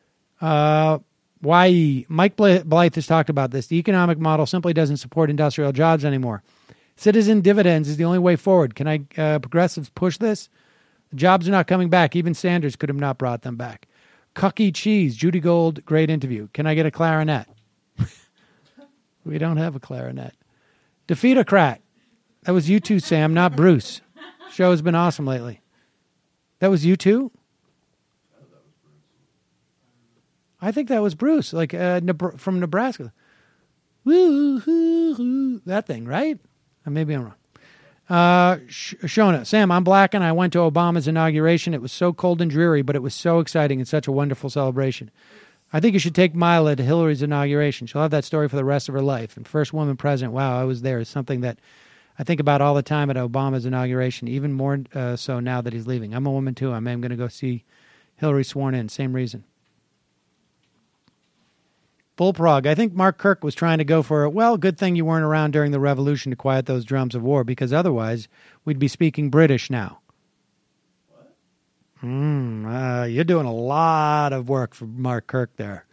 Why? Mike Blythe has talked about this. The economic model simply doesn't support industrial jobs anymore. Citizen dividends is the only way forward. Can progressives push this? The jobs are not coming back. Even Sanders could have not brought them back. Cucky Cheese, Judy Gold, great interview. Can I get a clarinet? We don't have a clarinet. Defeatocrat. That was you too, Sam, not Bruce. Show has been awesome lately. That was you too? I think that was Bruce, like from Nebraska. Woo, hoo, hoo. That thing, right? Maybe I'm wrong. Shona, Sam, I'm black and I went to Obama's inauguration. It was so cold and dreary, but it was so exciting and such a wonderful celebration. I think you should take Mila to Hillary's inauguration. She'll have that story for the rest of her life. And first woman president, wow, I was there. It's something that I think about all the time at Obama's inauguration, even more so now that he's leaving. I'm a woman, too. I'm going to go see Hillary sworn in. Same reason. Bullprog, I think Mark Kirk was trying to go for, well, good thing you weren't around during the revolution to quiet those drums of war, because otherwise we'd be speaking British now. You're doing a lot of work for Mark Kirk there.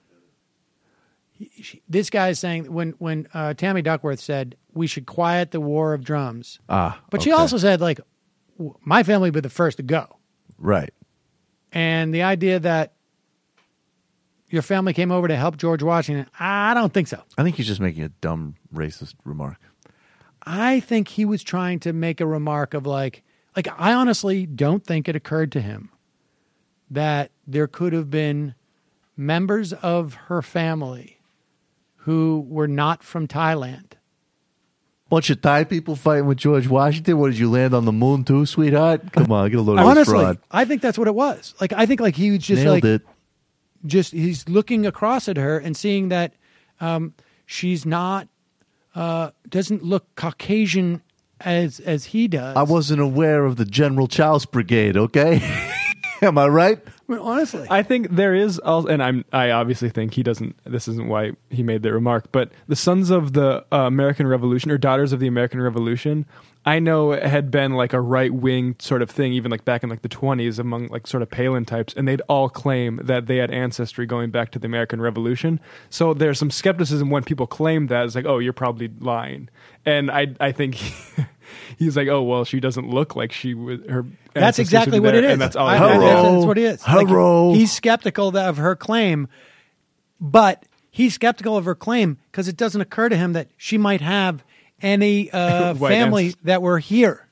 This guy's saying when Tammy Duckworth said we should quiet the war of drums, but she also said, like, my family would be the first to go. Right. And the idea that your family came over to help George Washington, I don't think so. I think he's just making a dumb racist remark. I think he was trying to make a remark of like I honestly don't think it occurred to him that there could have been members of her family who were not from Thailand. Bunch of Thai people fighting with George Washington. What, did you land on the moon too, sweetheart? Come on, get a load of this Honestly, fraud. I think that's what it was. Like, I think like he was just Nailed it. He's looking across at her and seeing that she's not doesn't look Caucasian as he does. I wasn't aware of the General Charles Brigade, okay? Am I right? I mean, honestly, I think there is, also, and I obviously think he doesn't. This isn't why he made that remark. But the Sons of the American Revolution, or Daughters of the American Revolution, I know it had been like a right wing sort of thing, even like back in like the 1920s among like sort of Palin types, and they'd all claim that they had ancestry going back to the American Revolution. So there's some skepticism when people claim that. It's like, oh, you're probably lying. And I think he's like, oh, well, she doesn't look like she would. Her that's exactly what it is. And that's all. That's what it is. Hello. Like, he's skeptical of her claim, but he's skeptical of her claim because it doesn't occur to him that she might have any family that were here.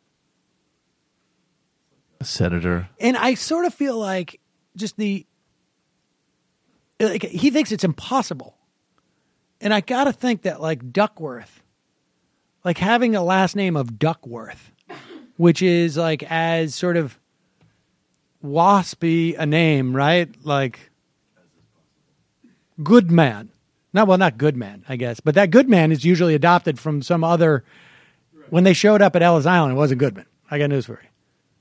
A senator. And I sort of feel like just he thinks it's impossible. And I got to think that like Duckworth, like having a last name of Duckworth, which is like as sort of waspy a name, right? Like Goodman. Not Goodman, I guess. But that Goodman is usually adopted from some other. When they showed up at Ellis Island, it wasn't Goodman. I got news for you.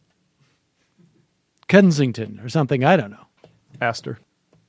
Kensington or something. I don't know. Astor.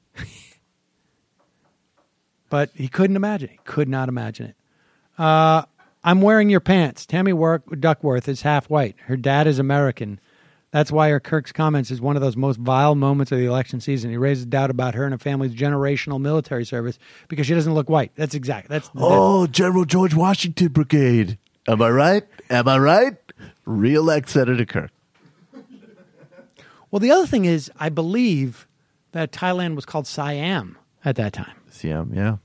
But he couldn't imagine it. He could not imagine it. I'm wearing your pants. Tammy Duckworth is half white. Her dad is American. That's why her Kirk's comments is one of those most vile moments of the election season. He raises doubt about her and her family's generational military service because she doesn't look white. That's General George Washington Brigade. Am I right? Am I right? Re-elect Senator Kirk. Well, the other thing is, I believe that Thailand was called Siam at that time. Siam, yeah.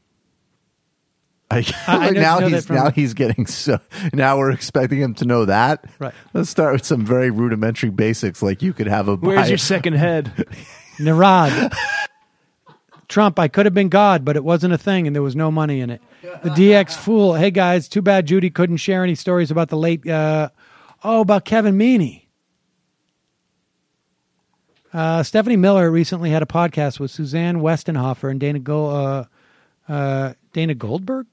He's getting so. Now we're expecting him to know that. Right. Let's start with some very rudimentary basics, like you could have a. Where's your second head? Narad. Trump, I could have been God, but it wasn't a thing, and there was no money in it. The DX fool. Hey guys, too bad Judy couldn't share any stories about the late. About Kevin Meaney. Stephanie Miller recently had a podcast with Suzanne Westenhofer and Dana Goldberg.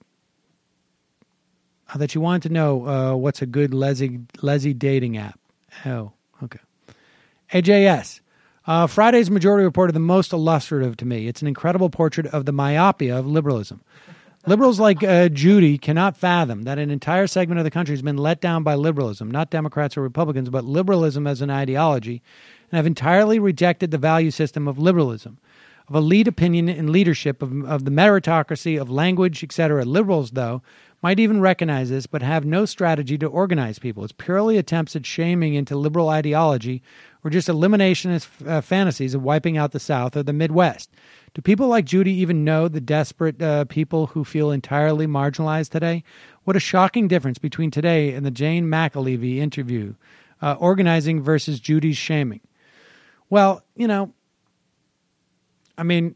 That you wanted to know what's a good Leslie dating app. Oh, okay. AJS. Friday's Majority Report are the most illustrative to me. It's an incredible portrait of the myopia of liberalism. Liberals like Judy cannot fathom that an entire segment of the country has been let down by liberalism, not Democrats or Republicans, but liberalism as an ideology, and have entirely rejected the value system of liberalism, of elite opinion and leadership, of the meritocracy, of language, etc. Liberals, though, might even recognize this, but have no strategy to organize people. It's purely attempts at shaming into liberal ideology or just eliminationist fantasies of wiping out the South or the Midwest. Do people like Judy even know the desperate people who feel entirely marginalized today? What a shocking difference between today and the Jane McAlevey interview, organizing versus Judy's shaming. Well, I mean,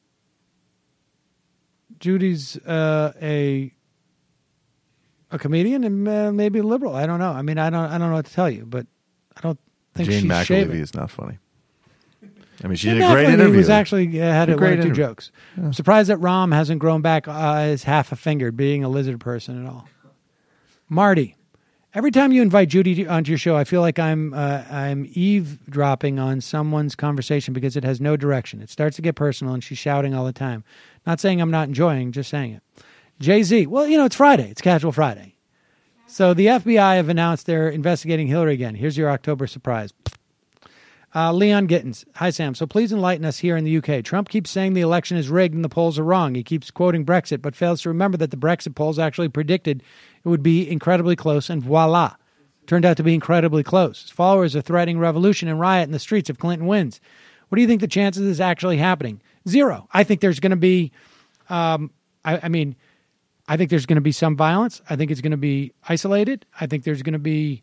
Judy's a comedian and maybe a liberal. I don't know. I mean, I don't know what to tell you, but I don't think Jane she's McAlevey shaving. is not funny. I mean, she did a great interview. He was actually had one or two interview. jokes. I'm surprised that Rahm hasn't grown back as half a finger, being a lizard person at all. Marty, every time you invite Judy onto your show, I feel like I'm eavesdropping on someone's conversation because it has no direction. It starts to get personal, and she's shouting all the time. Not saying I'm not enjoying, just saying it. Jay-Z, well, it's Friday. It's Casual Friday. So the FBI have announced they're investigating Hillary again. Here's your October surprise. Leon Gittins. Hi, Sam. So please enlighten us here in the UK. Trump keeps saying the election is rigged and the polls are wrong. He keeps quoting Brexit, but fails to remember that the Brexit polls actually predicted it would be incredibly close, and voila. Turned out to be incredibly close. His followers are threatening revolution and riot in the streets if Clinton wins. What do you think the chances of this actually happening? 0. I think there's going to be, I think there's going to be some violence. I think it's going to be isolated. I think there's going to be...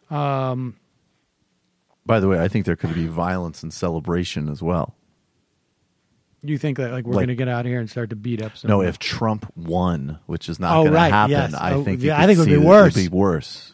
By the way, I think there could be violence and celebration as well. You think that we're going to get out here and start to beat up someone? No, if Trump won, which is not going to happen, yes. I think it would be worse. It would be worse.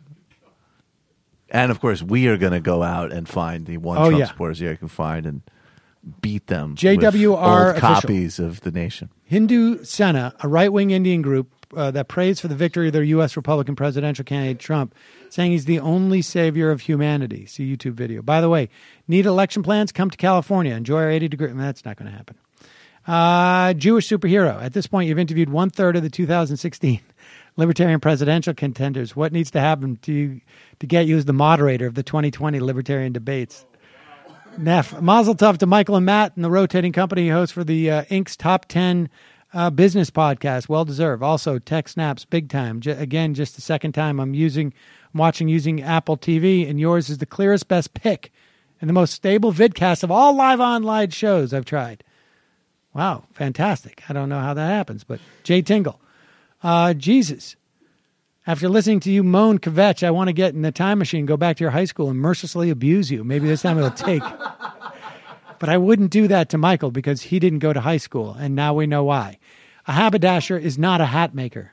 And of course, we are going to go out and find the one Trump supporters you can find and beat them. JWR with old copies of The Nation. Hindu Sena, a right-wing Indian group that prays for the victory of their U.S. Republican presidential candidate Trump, saying he's the only savior of humanity. See YouTube video. By the way, need election plans? Come to California. Enjoy our 80-degree... That's not going to happen. Jewish superhero. At this point, you've interviewed 1/3 of the 2016 Libertarian presidential contenders. What needs to happen to get you as the moderator of the 2020 Libertarian debates? Neff. Mazel tov to Michael and Matt and the rotating company host for the Inc.'s Top 10 business podcast. Well deserved. Also, Tech Snaps big time. Again, just the second time I'm watching using Apple TV, and yours is the clearest, best pick and the most stable vidcast of all live online shows I've tried. Wow, fantastic. I don't know how that happens, but Jay Tingle. Jesus. After listening to you moan kvetch, I want to get in the time machine, go back to your high school and mercilessly abuse you. Maybe this time it'll take. But I wouldn't do that to Michael because he didn't go to high school, and now we know why. A haberdasher is not a hat maker.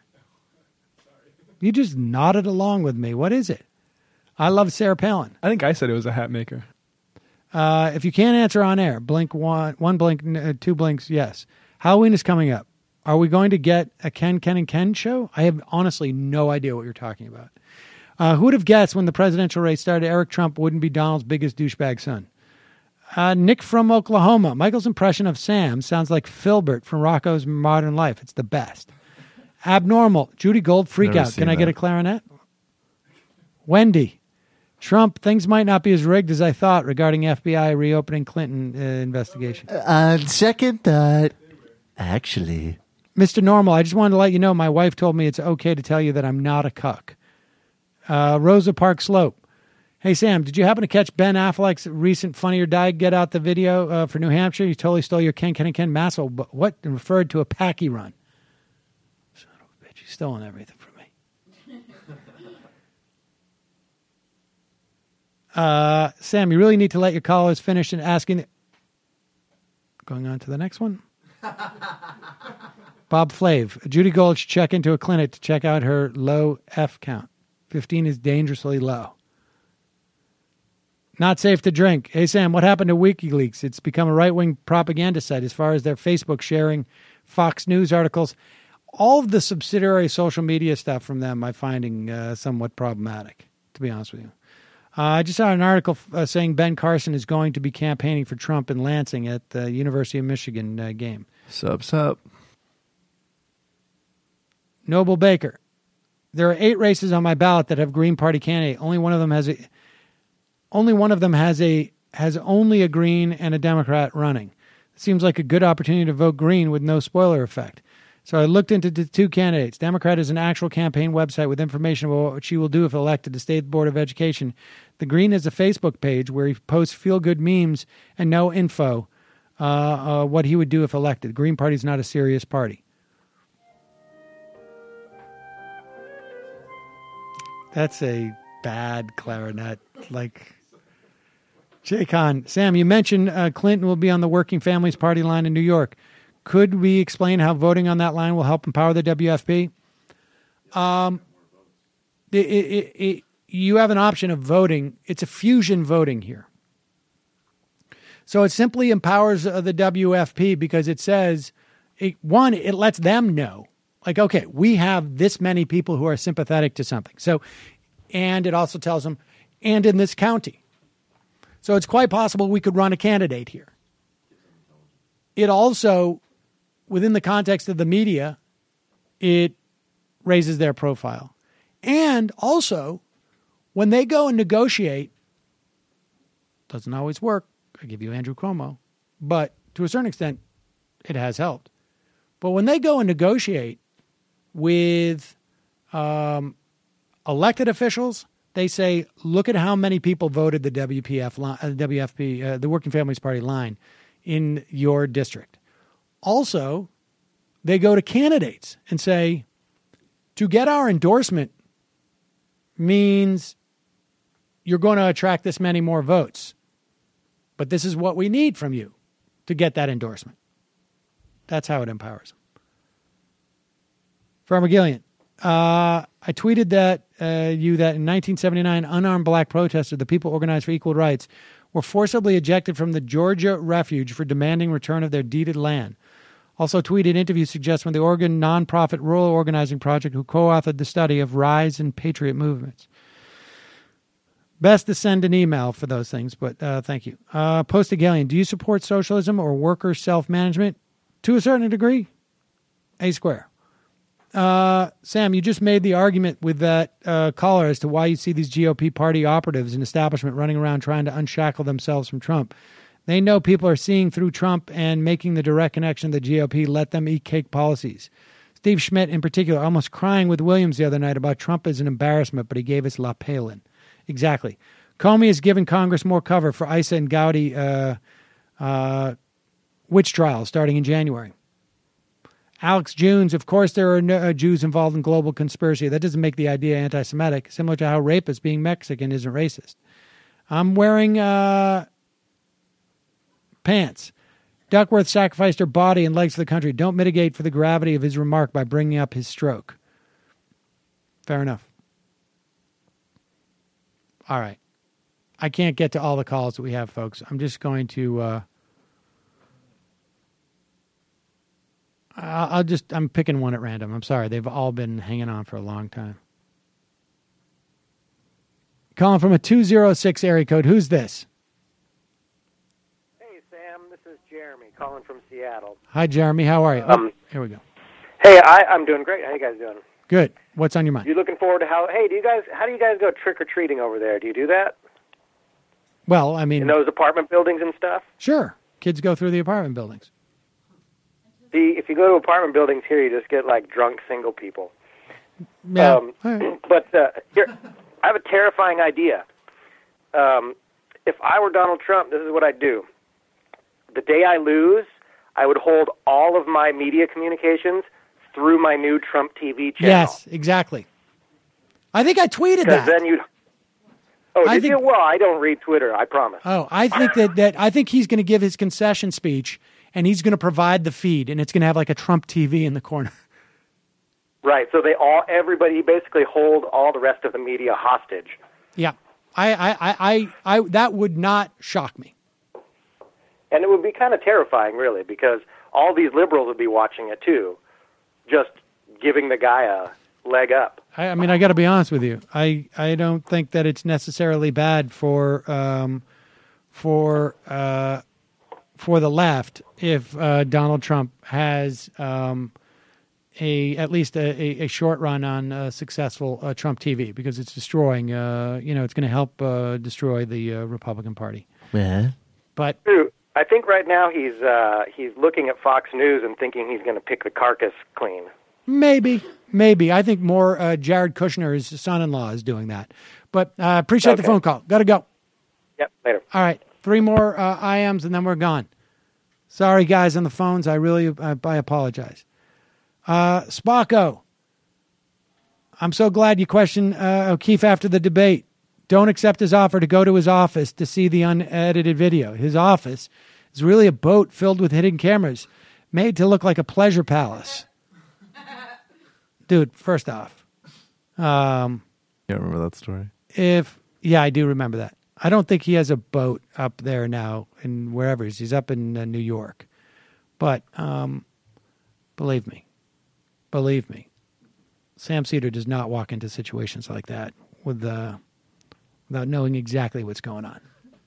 You just nodded along with me. What is it? I love Sarah Palin. I think I said it was a hat maker. If you can't answer on air, blink one blink, 2 blinks, yes. Halloween is coming up. Are we going to get a Ken and Ken show? I have honestly no idea what you're talking about. Who would have guessed when the presidential race started, Eric Trump wouldn't be Donald's biggest douchebag son? Nick from Oklahoma. Michael's impression of Sam sounds like Filbert from Rocco's Modern Life. It's the best. Abnormal. Judy Gold, freak out. Can I get a clarinet? Wendy. Trump, things might not be as rigged as I thought regarding FBI reopening Clinton investigation. Second thought, actually. Mr. Normal, I just wanted to let you know my wife told me it's okay to tell you that I'm not a cuck. Rosa Park Slope. Hey, Sam, did you happen to catch Ben Affleck's recent Funny or Die Get Out the video for New Hampshire? You totally stole your Ken and Ken Massel, but what? And referred to a packy run. Son of a bitch, he's stolen everything from me. Sam, you really need to let your callers finish and asking... Going on to the next one. Bob Flav. Judy Gold should check into a clinic to check out her low F count. 15 is dangerously low. Not safe to drink. Hey, Sam, what happened to WikiLeaks? It's become a right-wing propaganda site as far as their Facebook sharing Fox News articles. All of the subsidiary social media stuff from them I'm finding somewhat problematic, to be honest with you. I just saw an article saying Ben Carson is going to be campaigning for Trump in Lansing at the University of Michigan game. Sup. Noble Baker. There are 8 races on my ballot that have Green Party candidate. Only one of them has only a Green and a Democrat running. It seems like a good opportunity to vote Green with no spoiler effect. So I looked into the 2 candidates. Democrat is an actual campaign website with information about what she will do if elected to State Board of Education. The Green is a Facebook page where he posts feel-good memes and no info what he would do if elected. Green Party is not a serious party. That's a bad clarinet. Like, Jay Kahn. Sam, you mentioned Clinton will be on the Working Families Party line in New York. Could we explain how voting on that line will help empower the WFP? You have an option of voting. It's a fusion voting here. So it simply empowers the WFP because it says, it lets them know, like, okay, we have this many people who are sympathetic to something. So, and it also tells them, and in this county. So it's quite possible we could run a candidate here. It also, within the context of the media, it raises their profile. And also, when they go and negotiate, doesn't always work. I give you Andrew Cuomo, but to a certain extent, it has helped. But when they go and negotiate with elected officials, they say, look at how many people voted the WFP, the Working Families Party line in your district. Also, they go to candidates and say, to get our endorsement means you're going to attract this many more votes. But this is what we need from you to get that endorsement. That's how it empowers them. Farmer Gillian, I tweeted that that in 1979, unarmed black protesters, the People Organized for Equal Rights, were forcibly ejected from the Georgia refuge for demanding return of their deeded land. Also tweeted interviews suggest from the Oregon nonprofit Rural Organizing Project, who co-authored the study of rise in patriot movements. Best to send an email for those things, but thank you. Post-Gillian, do you support socialism or worker self-management? To a certain degree, A square. Sam, you just made the argument with that caller as to why you see these GOP party operatives and establishment running around trying to unshackle themselves from Trump. They know people are seeing through Trump and making the direct connection to the GOP. Let them eat cake policies. Steve Schmidt, in particular, almost crying with Williams the other night about Trump as an embarrassment, but he gave us La Palin. Exactly. Comey has given Congress more cover for Issa and Gowdy witch trials starting in January. Alex Jones, of course there are no Jews involved in global conspiracy. That doesn't make the idea anti-Semitic, similar to how rapists being Mexican isn't racist. I'm wearing pants. Duckworth sacrificed her body and legs for the country. Don't mitigate for the gravity of his remark by bringing up his stroke. Fair enough. All right. I can't get to all the calls that we have, folks. I'm just going to... I'm picking one at random. I'm sorry. They've all been hanging on for a long time. Calling from a 206 area code. Who's this? Hey, Sam. This is Jeremy calling from Seattle. Hi, Jeremy. How are you? Here we go. Hey, I'm doing great. How you guys doing? Good. What's on your mind? You looking forward to how do you guys go trick-or-treating over there? Do you do that? Well, I mean... In those apartment buildings and stuff? Sure. Kids go through the apartment buildings. See, if you go to apartment buildings here, you just get, like, drunk single people. Yeah. But here, I have a terrifying idea. If I were Donald Trump, this is what I'd do. The day I lose, I would hold all of my media communications through my new Trump TV channel. Yes, exactly. I think I tweeted that. Because then you'd... Oh, did you? Well, I don't read Twitter, I promise. Oh, I think I think he's going to give his concession speech, and he's going to provide the feed, and it's going to have like a Trump TV in the corner. Right. So everybody basically hold all the rest of the media hostage. Yeah. I that would not shock me. And it would be kind of terrifying, really, because all these liberals would be watching it too, just giving the guy a leg up. I mean, I got to be honest with you. I don't think that it's necessarily bad for the left if Donald Trump has at least a short run on successful Trump TV, because it's destroying. It's going to help destroy the Republican Party. Yeah. But I think right now he's looking at Fox News and thinking he's going to pick the carcass clean. Maybe. I think more Jared Kushner's son-in-law is doing that. But appreciate the phone call. Got to go. Yep, later. All right, 3 more IMs and then we're gone. Sorry, guys, on the phones. I apologize. Spocko, I'm so glad you questioned O'Keefe after the debate. Don't accept his offer to go to his office to see the unedited video. His office is really a boat filled with hidden cameras, made to look like a pleasure palace. Dude, first off, you remember that story? Yeah, I do remember that. I don't think he has a boat up there now and wherever he's up in New York. But believe me, Sam Seder does not walk into situations like that without knowing exactly what's going on.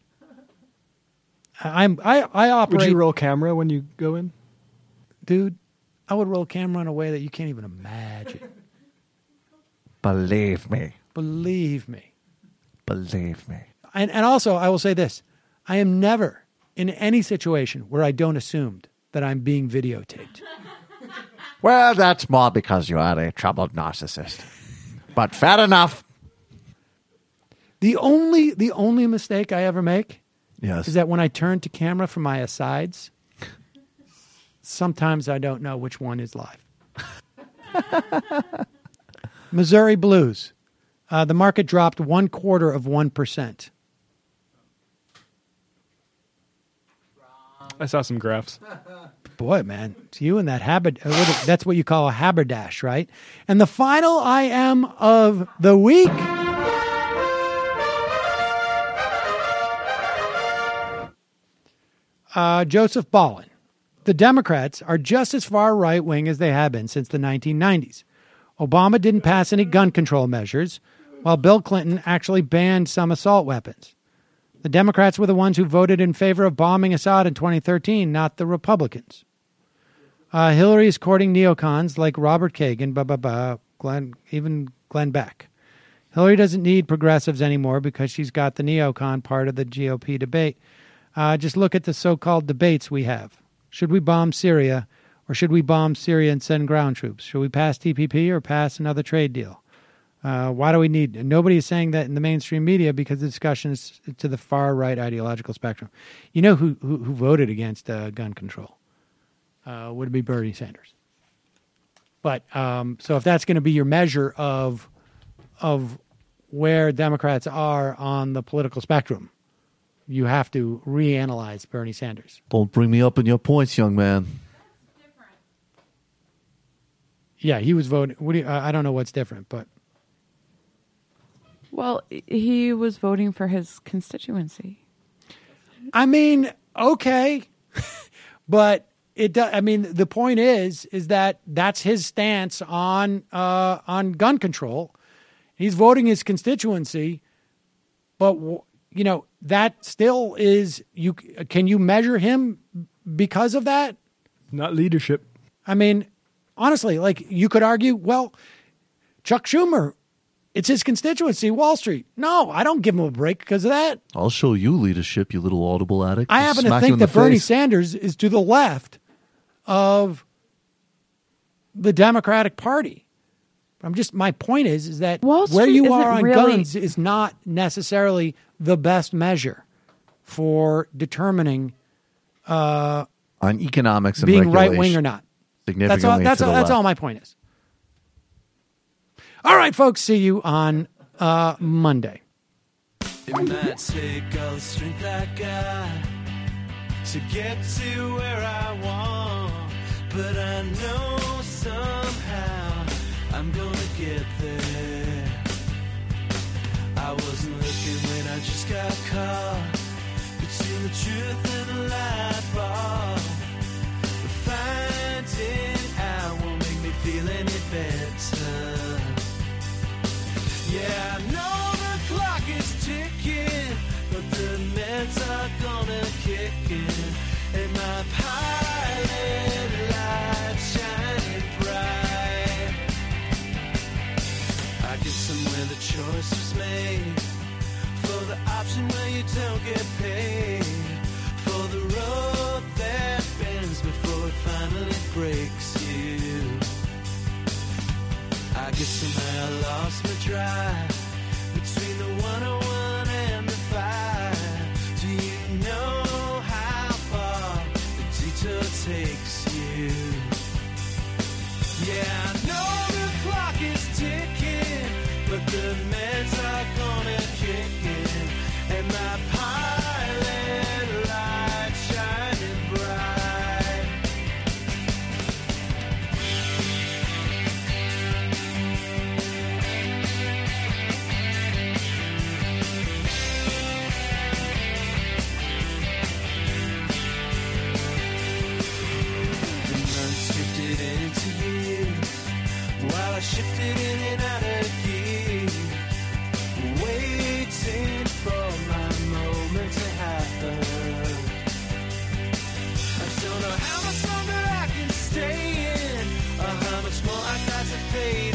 I operate. Would you roll camera when you go in? Dude, I would roll camera in a way that you can't even imagine. Believe me. Believe me. Believe me. And also, I will say this. I am never in any situation where I don't assume that I'm being videotaped. Well, that's more because you are a troubled narcissist. But fair enough. The only mistake I ever make Yes. is that when I turn to camera from my asides, sometimes I don't know which one is live. Missouri Blues. The market dropped 1/4%. I saw some graphs. Boy, man, it's you and that that's what you call a haberdash, right? And the final IM of the week. Joseph Ballin. The Democrats are just as far right-wing as they have been since the 1990s. Obama didn't pass any gun control measures, while Bill Clinton actually banned some assault weapons. The Democrats were the ones who voted in favor of bombing Assad in 2013, not the Republicans. Hillary is courting neocons like Robert Kagan, even Glenn Beck. Hillary doesn't need progressives anymore because she's got the neocon part of the GOP debate. Just look at the so-called debates we have. Should we bomb Syria, or should we bomb Syria and send ground troops? Should we pass TPP or pass another trade deal? Why do we need... Nobody is saying that in the mainstream media because the discussion is to the far-right ideological spectrum. You know who voted against gun control? Would it be Bernie Sanders? But so if that's going to be your measure of where Democrats are on the political spectrum, you have to reanalyze Bernie Sanders. Don't bring me up in your points, young man. Yeah, he was voting. I don't know what's different, but... Well, he was voting for his constituency. I mean, okay. But it does. I mean, the point is that that's his stance on gun control. He's voting his constituency, but you know that still is you. Can you measure him because of that? Not leadership. I mean, honestly, like you could argue, well, Chuck Schumer, it's his constituency, Wall Street. No, I don't give him a break because of that. I'll show you leadership, you little audible addict. I happen to think that Bernie Sanders is to the left of the Democratic Party. My point is that where you are on guns is not necessarily the best measure for determining on economics and being right wing or not. Significantly that's all my point is. All right, folks. See you on Monday. It might take all the strength I got to get to where I want, but I know somehow I'm gonna get there. I wasn't looking when I just got caught between the truth and the light bulb. But finding out won't make me feel any better. Yeah, I know the clock is ticking, but the meds are gonna kick in, and my pilot light shining bright. I get somewhere the choice was made, for the option where you don't get paid, for the road that bends before it finally breaks you. I guess somehow I lost my drive between the 101 and the 5. Do you know how far the detour takes you? Yeah, I know the clock is ticking, but the meds are gonna kick in, and my pilot light shining bright. fade